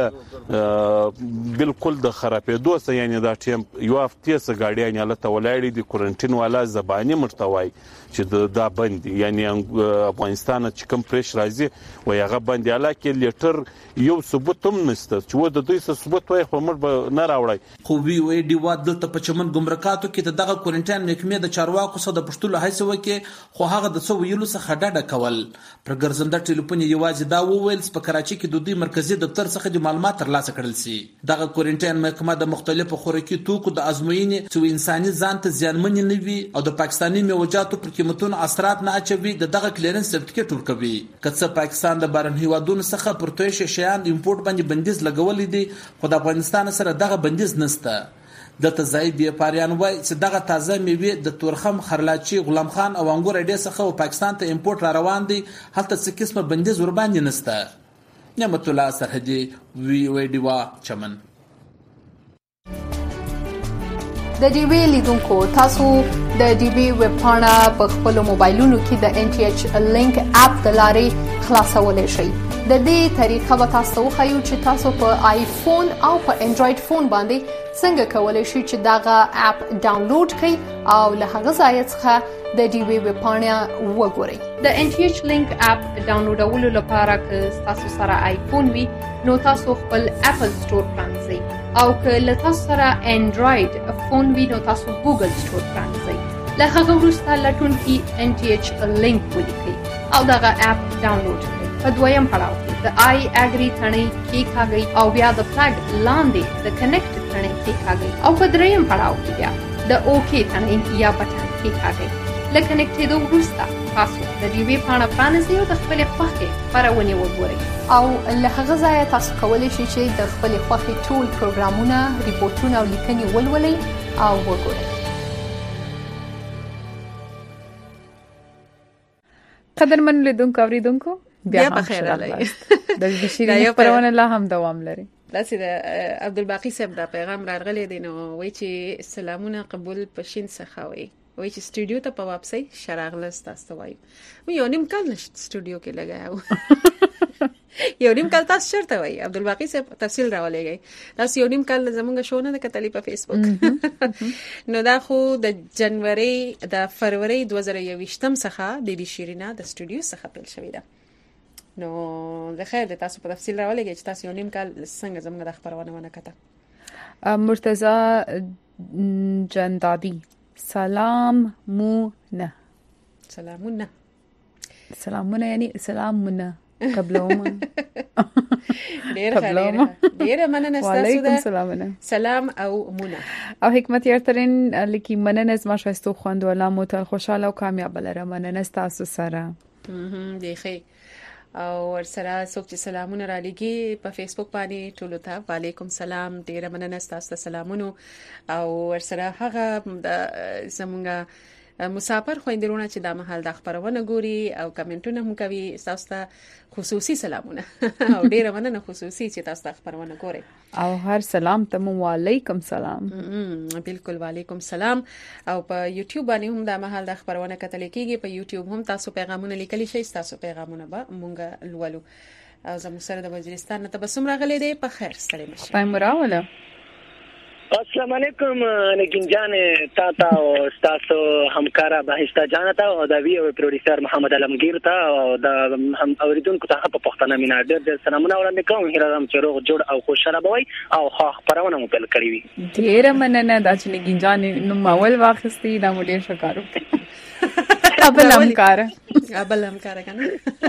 علاقه بالکل د خرابېدو سره یعنی دا ټیم یو هفته سره گاډي یعنی له تولایړي د کوارنټین والا زبانی مرتوي چې دا بند یعنی افغانستان چې کوم پرش راځي و هغه بند علاقه لیټر یو ثبوت هم نشته چې و د دوی ثبوت وای خو موږ نه راوړای خو وی ډی واد دلته په چمن ګمرکاتو کې دغه کوارنټاین محکمې د چارواکو سره د پښتو له حیث وکي خو هغه د څو ویلو څخه ډډه کول پر ګرځنده ټلیفون یوازې دا وویل په کراچي کې د دوی مرکزی دفتر څخه د معلومات ترلاسه کړل سي دغه کوارنټاین محکمه د مختلفو خوراکي توکو د ازموینې چې انساني ځان ته زیانمن نه وي او د پاکستاني میوجاتو پر قیمتونو اثرات نه اچوي دغه کلیرنس سرټیفیکیټ ورکوي کڅه پاکستان د بهرنی هیوادونو څخه پر تویش شیان امپورټ باندې بندیز لګولې دي خو د افغانستان سره دغه بندیز نشته د تزاید بیپاریان وای چې دغه تازه میوه د تورخم خرلاچی غلام خان او انګور اډې څخه پاکستان ته امپورټ را روان دي هلته څه قسمه بندیز ور باندې نشته نعمت الله سرحدي وی ډیوا چمن د ډیوی لیدونکو تاسو د ډیوی ویب پاڼه په خپل موبایلونو کې د ان ټي ایچ لینک اپ د لارې خلاصولای شئ د دې طریقه به تاسو وښیو چې تاسو په آیفون او په انډراید فون باندې څنګه کولای شئ چې دغه اپ ډاونلوډ کړئ او له هغه ځای څخه د ډیوی ویب پاڼه وګورئ د ان ټي ایچ لینک اپ ډاونلوډولو لپاره که تاسو سره آیفون وي نو تاسو خپل اپل سٹور پرانځئ او که له تاسو سره انډراید فون وي نو تاسو ګوګل سٹور پرانځئ له هغه وروسته لټونکي ان ټي ایچ لینک ولیکئ او دغه اپ ډاونلوډ کړئ په دویم پړاو کې د آی اګری تڼۍ کېکاږئ او بیا د فلګ لاندې د کنیکټ تڼۍ کېکاږئ او په دریم پړاو کې بیا د اوکې تڼۍ یا بټن کېکاږئ له کنیکټېدو وروسته تاسو د ډیوی پاڼه پرانیزئ او د خپلې خوښې خپرونې وګورئ او له هغه ځایه تاسو کولی شئ چې د خپلې خوښې ټول پروګرامونه ریپورټونه او لیکنې ولولئ او وګورئ قدرمن لیدونکو اوریدونکو بیا بخیر راغلی د شیرین خبرونه لا هم دوام لري لاسي د عبدالباقی صاحب دا پیغام راغلی دی نو وایي چې سلامونه قبول پښین څخه وایي چې سټوډیو ته په واپسي شراغله تاسو وایي یو نیم کال سټوډیو کې لګاو یو نیم کال تاسو چرته وایي عبدالباقی صاحب تفصیل راولېږي تاسو یو نیم کال زمونږ شو نه کتلی په فیسبوک نو دا خو د جنوري د فروری 2021 څخه د شیرینا د سټوډیو څخه پیل شوې ده نو د خیر د تاسو په تفصیل راولېږي چې تاسو یو نیم کال څنګه زمونږ د خبرونه ونه کته مرتضی جندادی سلامونه یعنی سلامونه قبلهما ډېر مننه تاسو ده سلام او مونه او حکمت یارترین لکی مننه از ما شایستو خواندوالا موتل خوشحاله او کامیاب لره مننه تاسو سره دیخه او ورسره څوک چې سلامونه را لګي په فیسبوک باندې ټولو ته وعلیکم سلام ډیر مننه تاسو سلامونه او ورسره هغه زمونږ مسافر خويندرونه چې د محل د خبرونه ګوري او کمنټونه هم کوي تاسو ته خصوصي سلامونه او ډیر مننه خصوصي چې تاسو د خبرونه ګوري او هر سلام ته وعلیکم سلام بالکل وعلیکم سلام او په یوټیوب باندې هم د محل د خبرونه کتل کیږي په یوټیوب هم تاسو پیغامونه لیکلی شئ تاسو پیغامونه به مونږ لولو او زموږ سره د وزیرستان ته بسم راغلي دی په خیر ستړي مشه پایم راوله السلام علیکم نگین جان تا او تاسو همکارا بهشته جان تا او د ویو پروډوسر محمد علمگیر تا او د هم اوریدونکو ته په پښتنه مینا ډېر سلامونه وړاندې کوم هیرام چروغ جوړ او خوشاله بوي او خبرونه مو بل کړی وي ډیر مننه د چې نگین جان نو ماول واخستي دا مو ډیر شکارو ابل همکار کنه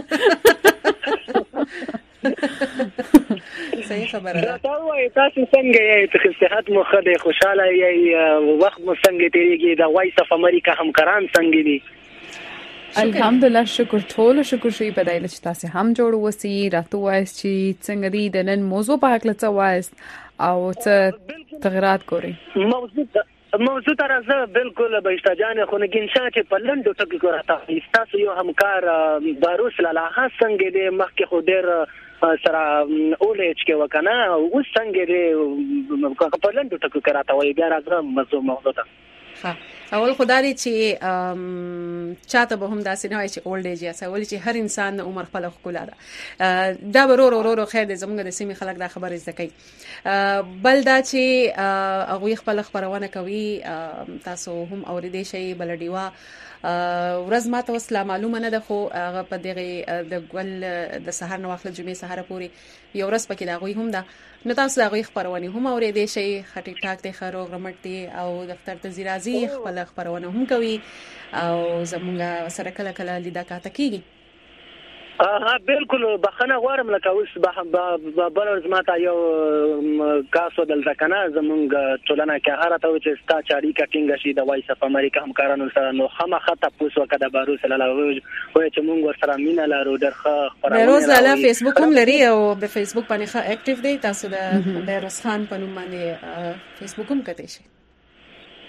صحیح خبره ده تاسو څنګه یې ته صحت مو خده خوشاله یې وخت مو څنګه تیریږي د وایس اف امریکا همکاران څنګه دي الحمدلله شکر ټول شکر شي په دایله چې تاسو هم جوړ وسی راته وایس چې څنګه دي د نن موضوع په حق لته وایس او څه تغیرات کوي موضوع ترازه بالکل بهشتجان خو نگین شاه چې په لندو ټکو کوي تاسو یو همکار باروس لاله څنګه دي مخکې خو ډېر سره اولېچ کې وکنه او څنګه دې په لندو ټکو کراته وي بیا راځم موضوع ده اول خدای چې چاته به هم داسې نه وي چې اولډ ایج یا سوال چې هر انسان عمر خپل خپل ده دا ورو خیر دې زموږ د سیمې خلک دا خبره زده کوي بل دا چې هغه خپل خبرونه کوي تاسو هم اوریدئ شي بلډیوا ورځ ماته وسلا معلومه نه ده خو هغه په دغه د ګل د سحر نو واخل جمعې سحر پوری یو ورځ پکې دا غوي هم ده نو تاسو دا غوي خبرونه هم اورېدې شي خټی ټاک ته خرو غمټي او دفتر ته زیرازي خپل خبرونه هم کوي او زمونږ سره کله کله لیدا کاته کیږي بالکل بخنه غواړم لکه اوس بلرز ماته یو کاسو دلته کنه زمونږ ټولنه کې هر ته چې ستا چاري کټینګ شي د وایس اف امریکا همکارانو سره نو خامخا تاسو وکړه باروس لاله وای چې مونږ ورسره مینا لرو درخه خبرونه باروس لاله فیسبوک هم لري او په فیسبوک باندې ښه اکټیو دی تاسو د باروس خان په نوم باندې فیسبوک هم کته شي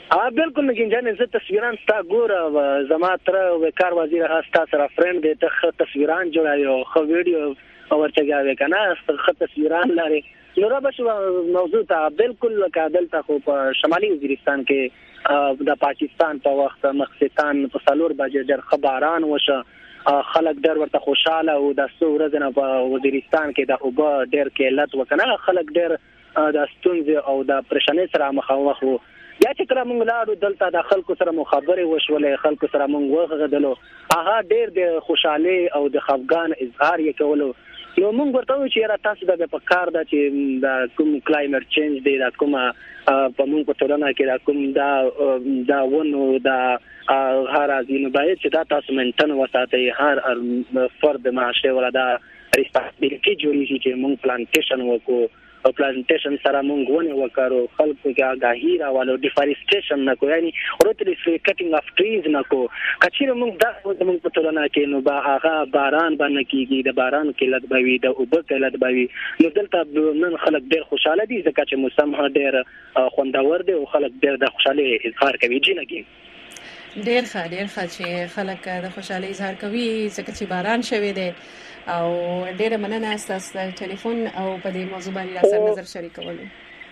بالکل نګین زه تصویران ستا ګور زما تر وکړ وزیر هستا سره فرند دې ته تصویران جوړایو خو ویډیو ورچګاوي کنه خو تصویران لري نو را بشو موضوع ته بالکل کابل ته خو په شمالي وزیرستان کې د پاکستان په وخت مخستان په سالور باندې ډېر خبران وشه خلک ډېر ورته خوشاله او د څو ورځې نه په وزیرستان کې د اوبه ډېر قلت وکنه خلک ډېر د ستونزې او د پریشانۍ سره مخامخ وو یا چې کله موږ لاړو دلته د خلکو سره مخابره وشولې خلکو سره موږ وغږدلو هغه ډېر د خوشحالي او د خفګان اظهار یې کولو نو موږ ورته وایو چې را تاسو د په کار د چې د کوم کلایمټ چینج دی د کومه په موږ په ټولنه کې د کوم دا ونو د هر ازینو باید چې دا تاسو منټن وساتئ هر فرد معاشه ولا دا ریسپانسیبিলিټي جوړیږي چې موږ پلانټیشن وکړو او پلانټیشن سره موږ ونه وکړو خلکو کې آگاهی راوالو ډیفارسټیشن نه کو یعنی ورته کټینګ اف ټریز نه کو کچیر موږ دا موږ په ټولنه کې نو با هغه باران باندې کیږي د باران قلت بوي د اوبه قلت بوي نو دلته نن خلک ډېر خوشاله دي ځکه چې موسم ډېر خوندور دی او خلک ډېر د خوشحالي اظهار کوي جنګي ډېر ښه چې خلک د خوشحالي اظهار کوي ځکه چې باران شوی دی او ډېر مننه تاسو ټلیفون او په دې موضوع باندې را نظر شریکولو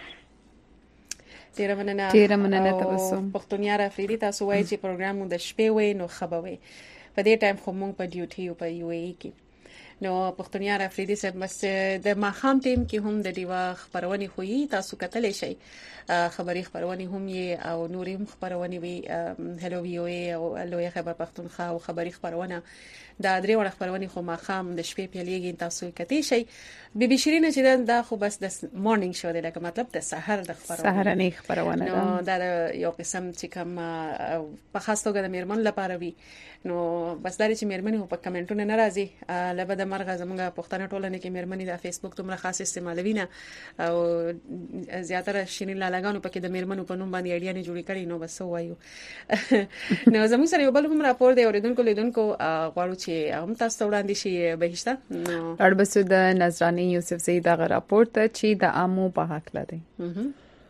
ډېر مننه تاسو پښتونیار افریدي تاسو وایي چې پروګرام مو د شپې وي نو خبروي په دې ټایم خو مونږ په ډیوټي او په یو ای کې نو پښتونیار افریدي صاحب مس د ماخام ټیم کې هم د دیوا خبرونه خوې تاسو کتلې شي خبري خبرونه هم یې او نوریم خبرونه وی هلو وی او ای او لوی خبر پښتونخوا او خبري خبرونه دا درې وړ خبرونه خو ماخام د شپې پیلېږي تاسو کتې شي بي بي شيرين چې دا خو بس د مارنینګ شو دی لکه مطلب د سحر د خبرونه سحرنی خبرونه نو دا یو قسم چې کوم په خاص توګه د میرمن لپاره وي نو بس دا چې میرمنې په کمنټونو ناراضي لبه د مرغه زموږه پښتنه ټولنه کې میرمنې د فیسبوک تمره خاص استعمالوي نه او زیاتره شینې لالاګانو پکې د میرمنو په نوم باندې اړیا نه جوړی کړي نو بس وایو نو زموږ سره یو بل هم راپور دی اوریدونکو لیدونکو غواړو چې هم تاسو وړاندې شي بهشته نو اړبسو د نظرانی یوسف زید غ راپور ته چې د امو په حق لري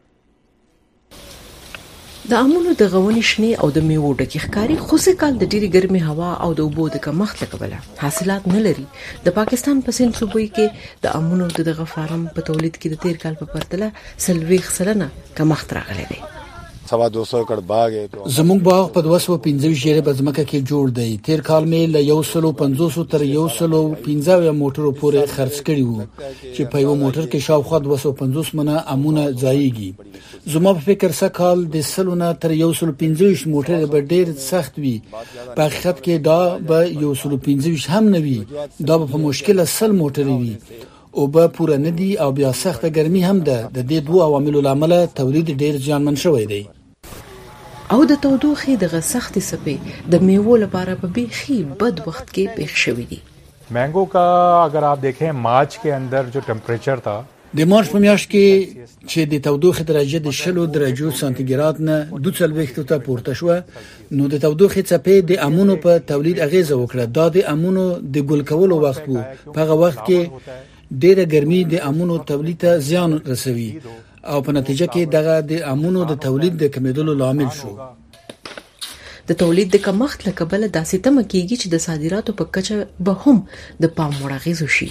د امونو د غونې شنه او د میوو ډکه ښکاری خو څه کال د ډېری ګرمي هوا او د اوبو د کمښت لکبله حاصلات نه لري د پاکستان په سند صوبې کې د امونو د فارم په تولید کې د 13 کال په پرتله سلويخ سلنه کمښت راغلی دی سوا 200 کړ باغ زموږ باغ په 215 شیره بزمکه کې جوړ دی 13 کال مې له 150 تر 115 موټرو پورې خرڅ کړی وو چې په یو موټر کې شاوخوا 250 منه امونه ځایږي زما په فکر سکهال د سلونه تر 115 موټر به ډیر سخت وي په حقیقت کې دا به 115 هم نه وي دا به په مشکل سل موټر وي او به پوره ندي او بیا سخته ګرمي هم ده د دې دوه عواملو لامل تولید ډیر ځانمن شوی دی او د تودوخې د سختي سپې د میوو لپاره په بيخي بد وخت کې پېښ شوې دي مینگو کا اگر آپ دیکھیں مارچ کے اندر جو ٹیمپریچر تھا د مارچ په میاشت کې چې د تودوخې درجه د 10 درجو سانتیګراد نه 22 ته پورته شو نو د تودوخې څپې د امونو په تولید اغیزه وکړه دا د امونو د ګل کولو وخت وو په هغه وخت کې ډېره ګرمي د امونو تولید ته زیان رسوي او په نتیجه کې دغه د امونو د تولید د کمیدلو لامل شو د تولید د کمښت لکبل داسې تم کېږي چې د صادراتو په کچه به هم د پام وړ اغیزو شي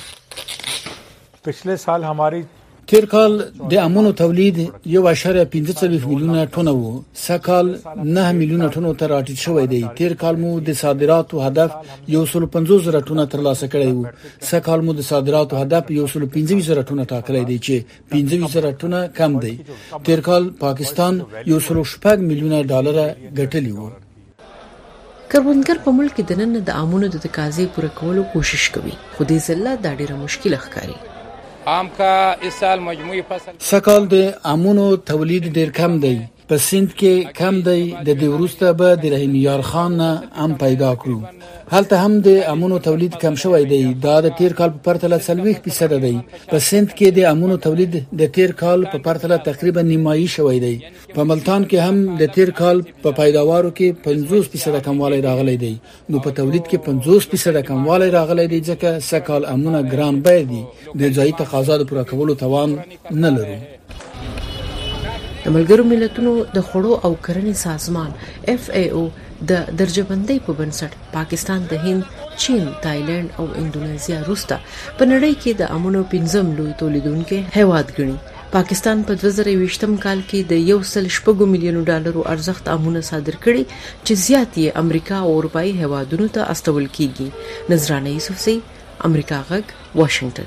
پچھلے سال ہماری تیر کال د امونو تولید 1.15 میلیونه ټن وو سکهال 9 میلیونه ټن ته راټیټ شوی دی تیر کال مو د صادراتو هدف 150 ټن ترلاسه کړی وو سکهال مو د صادراتو هدف 115 ټن ټاکلی دی چې 15 ټن کم دی تیر کال پاکستان 1.8 میلیونه ډالر ګټلی وو کروندګر په ملک د نن د امونو د تقاضې پوره کولو کوشش کوي خو دې ځله دا ډیره مشکله ښکاري عام کا اس سال مجموعی فصل سکهال د امونو تولید ډیر کم دی په سند کې کم دی د دې وروسته به د رحیم یار خان هم پیدا کړو هلته هم د امونو تولید کم شوی دی دا د 13 کال په پرتله 40% دی په سند کې د امونو تولید د 13 کال په پرتله تقریبا نیمایي شوی دی په ملتان کې هم د 13 کال په پیداوارو کې 50% کموالی راغلی دی نو په تولید کې 50% کموالی راغلی دی ځکه سکهال امونه ګران بیه دي د ځای تقاضا د پوره کولو توان نه لري د ملګرو ملتونو د خوړو او کرنې سازمان FAO د درجه‌بندۍ په بنسټ پاکستان د هند، چین، تایلند او انډونیزیا وروسته په نړۍ کې د امونو 15 لوی تولیدونکي هیواد ګڼي. پاکستان په 2020م کال کې د 1.6 میلیون ډالرو ارزښت امونه صادر کړي چې زیات یې امریکا او اروپאי هیوادونو ته استول کیږي. نذرانه یوسفزئی، امریکا غږ، واشنگټن.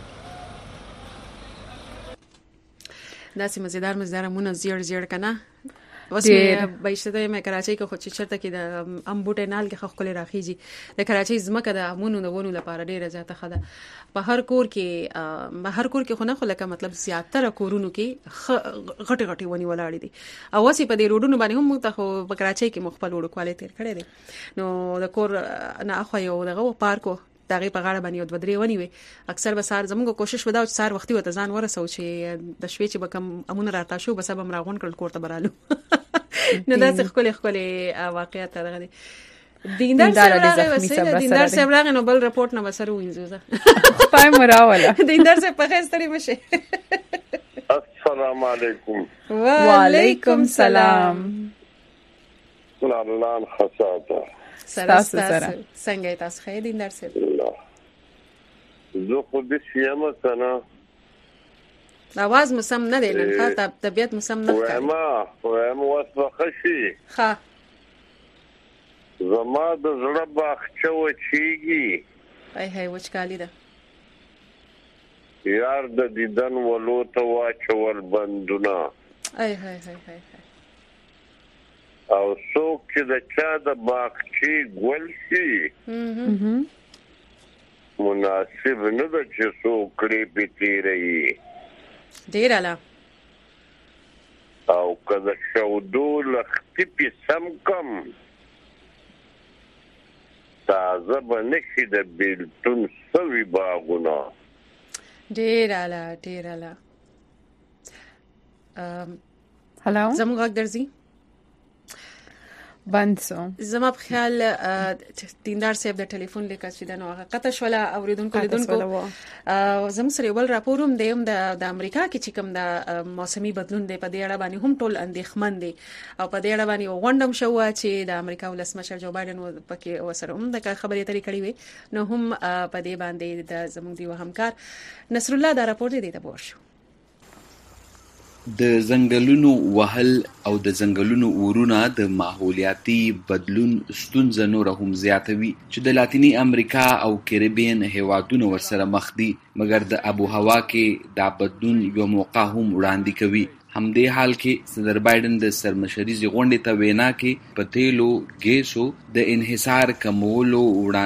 داسې مزیدار امونه زیړ کنه اوس مې بهشته مې کراچۍ کې خو چې چرته کې د امبوټې نال کې خو کولې راخیږي د کراچۍ زمکه د امونو د ونو لپاره ډیره زیاته خده په هر کور کې خو نه خو لکه مطلب زیاتره کورونو کې غټي غټي ونی ولاړې دي او واسي په دې روډونو باندې هم ته خو په کراچۍ کې مخبل وړو کوالې تیر کړي دي نو د کور نه اخو یو دغه پارکو دغه په غاړه باندې د ودرې ونی وي اکثر به سار زموږ کوشش ودا چې سار وختي وته ځان ورسو چې د شوي چې بکم امونه راتا شو بس به مراغون کړل کوړه برالو نو دا څه خولي واقعیت دغه دي دیندار صاحب راغی نو بل رپورټ نه وسره وینځو پای مراوله دیندار صاحب په خیر ستړي مشه. السلام علیکم. وعلیکم السلام. سلام خصاته سره څنګه تاسو خیر دیندار صاحب؟ زه خو د سیمه کنه اواز مسم نه دی نن خاطر طبيعت مسم نه کوي ما واسه شي ها زما د زړه باغچه وچیږي هاي وچکالی ده یار د دیدن ولو ته واچول بندونه هاي او څوک چې د چا د باغچې ګل شي مناسب نه ده چې څوک کړي پتیری ډیر اعلی او کله شودو لختي په سم کم تازه بنشي د بیلتون سوي باغونه ډیر اعلی هلو زموږ غږ درځي بند سو زما په خیال دیندار صاحب د ټلیفون لیکه چې د نوغه قطع شوله اوریدونکو زم سره ول راپوروم د امریکا کې چې کوم د موسمي بدلون دی په دې اړه باندې هم ټول اندېښمن دي او په دې اړه باندې غونډم شو چې د امریکا ولسمشر جو بایدن پکې وسره هم د خبرې اترې کړې وي نو هم په دې باندې د زموږ دی همکار نصر الله دا راپور دی ته ورشو. د ځنګلونو وهل او د ځنګلونو ورونه د ماحولیاتي بدلون ستونزه نور هم زیاتوي چې د لاتینی امریکا او کریبین هیوادونو ورسره مخ دي مګر د ابو هوا کې دا بدلون یو موقع هم وړاندې کوي. همدې حال کې صدر بایدن د سرمشريزي غونډې ته وینا کې په تیلو ګیسو د انحصار کمولو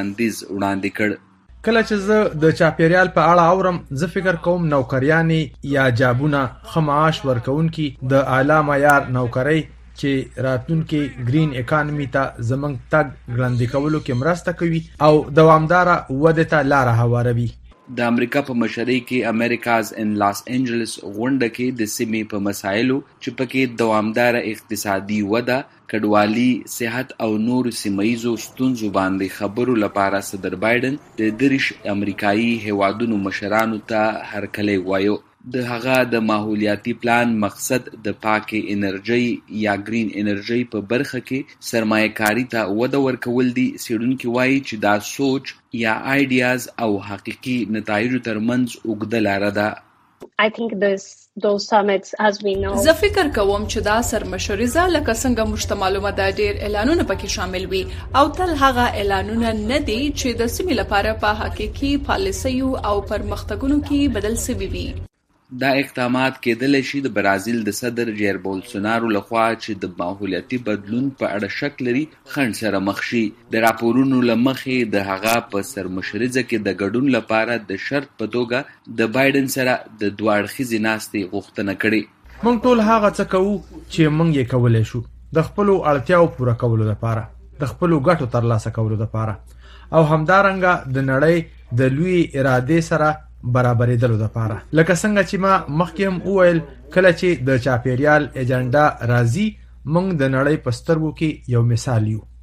وړاندې کړ. کله چې زه د چاپیریال په اړه اورم زه فکر کوم نوکریانی یا جابونه خماش ورکونکي د اعلی معیار نوکری چې راتلونکي گرین اکانومي ته زمنګ تګ ګړندې کولو کې مرسته کوي او دوامدار وده ته لار هواروي. د امریکا په مشرۍ کې امریکاز ان لاس انجلس غونډه کې د سیمې په مسایلو چې پکې دوامدار اقتصادي وده کډوالي صحت او نور سیمایزو ستونزو باندې خبرو لپاره صدر بایدن د دریش امریکایي هیوادونو مشرانو ته هرکلی وایو. د هغه د ماحولیاتي پلان مقصد د پاکه انرژي یا گرین انرژي په برخه کې سرمایه‌کاري ته وده ورکول دي. سیډونکو وایي چې دا سوچ یا آیډیاز او حقيقي نتایجو ترمنځ اوږده لار ده. I think those summits as we know زه فکر کوم چې دا سرمشريزه لکه څنګه مشتملومه د ډیر اعلانونه پکې شامل وي او تل هغه اعلانونه نه دي چې د سیمې لپاره په حقيقي پالیسیو او پرمختګونو کې بدل شوي وي. دا اقدامات کېدل شي د برازیل د صدر جیر بولسونارو لخوا چې د ماحولیاتي بدلون په اړه شک لري خنډ سره مخ شي. د راپورونو لمخې د هغه په سرمشريزه کې د ګډون لپاره د شرط په توګه د بایدن سره د دوه اړخیزې ناستې غوښتنه کړې. موږ ټول هغه څه کوو چې موږ یې کولای شو د خپل اړتیاو پوره کولو لپاره د خپل ګټو ترلاسه کولو لپاره او همدارنګه د نړۍ د لوی اراده سره برابرېدلو لپاره. لکه څنګه چې ما مخکې هم وویل کله چې د چاپیریال ایجنډا راځي موږ د نړۍ په سترګو کې یو مثال یو.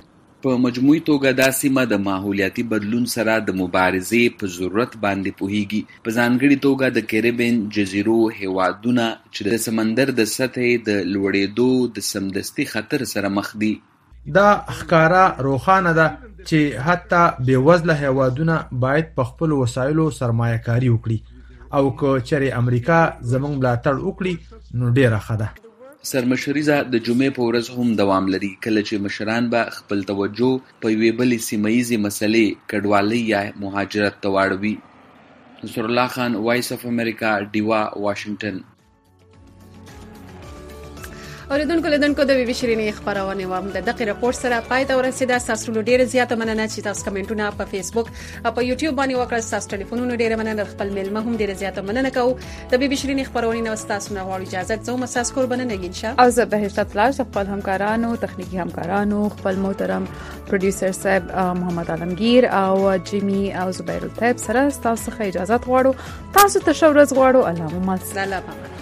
په مجموعي توګه دا سیمه د ماحولیاتي بدلون سره د مبارزې په ضرورت باندې پوهیږي، په ځانګړي توګه د کریبین جزیرو هیوادونه چې د سمندر د سطحې د لوړېدو د سمدستي خطر سره مخ دي. دا ښکارا روښانه ده چې حتی بېوزله هیوادونه باید په خپلو وسایلو سرمایه کاري وکړي او که چېرې امریکا زموږ ملاتړ وکړي نو ډېره ښه ده. سرمشریزه د جمعې په ورځ هم دوام لري، کله چې مشران به خپل توجه په یوې بلې سیمهییزې مسلې کډوالۍ یا مهاجرت ته واړوي. نصر الله خان، وایس اف امریکا، ډیوا، واشنگټن. اوریدونکو لیدونکو د بي بي شيرينې خبرونه و د دغه راپور سره پای ته ورسیده. تاسو ډیره زیاته مننه چې تاسو کمنټونه په فیسبوک او په یوټیوب باندې وکړل. تاسو ټلیفونونو ډیره مننه، خپل میلمه هم ډیره زیاته مننه کوو. د بي بي شيرينې خبرونه نو تاسو نه غواړي اجازه زوم اساس قربانه نگین شه او زه بهشت فلاش خپل همکارانو، تخنیکی همکارانو، خپل محترم پروډوسر صاحب محمد عالمگیر او جیمی او زبیر الطيب سره تاسو څخه اجازه غواړو. تاسو ته ښه ورځ غواړو. الله مو مل. سلام.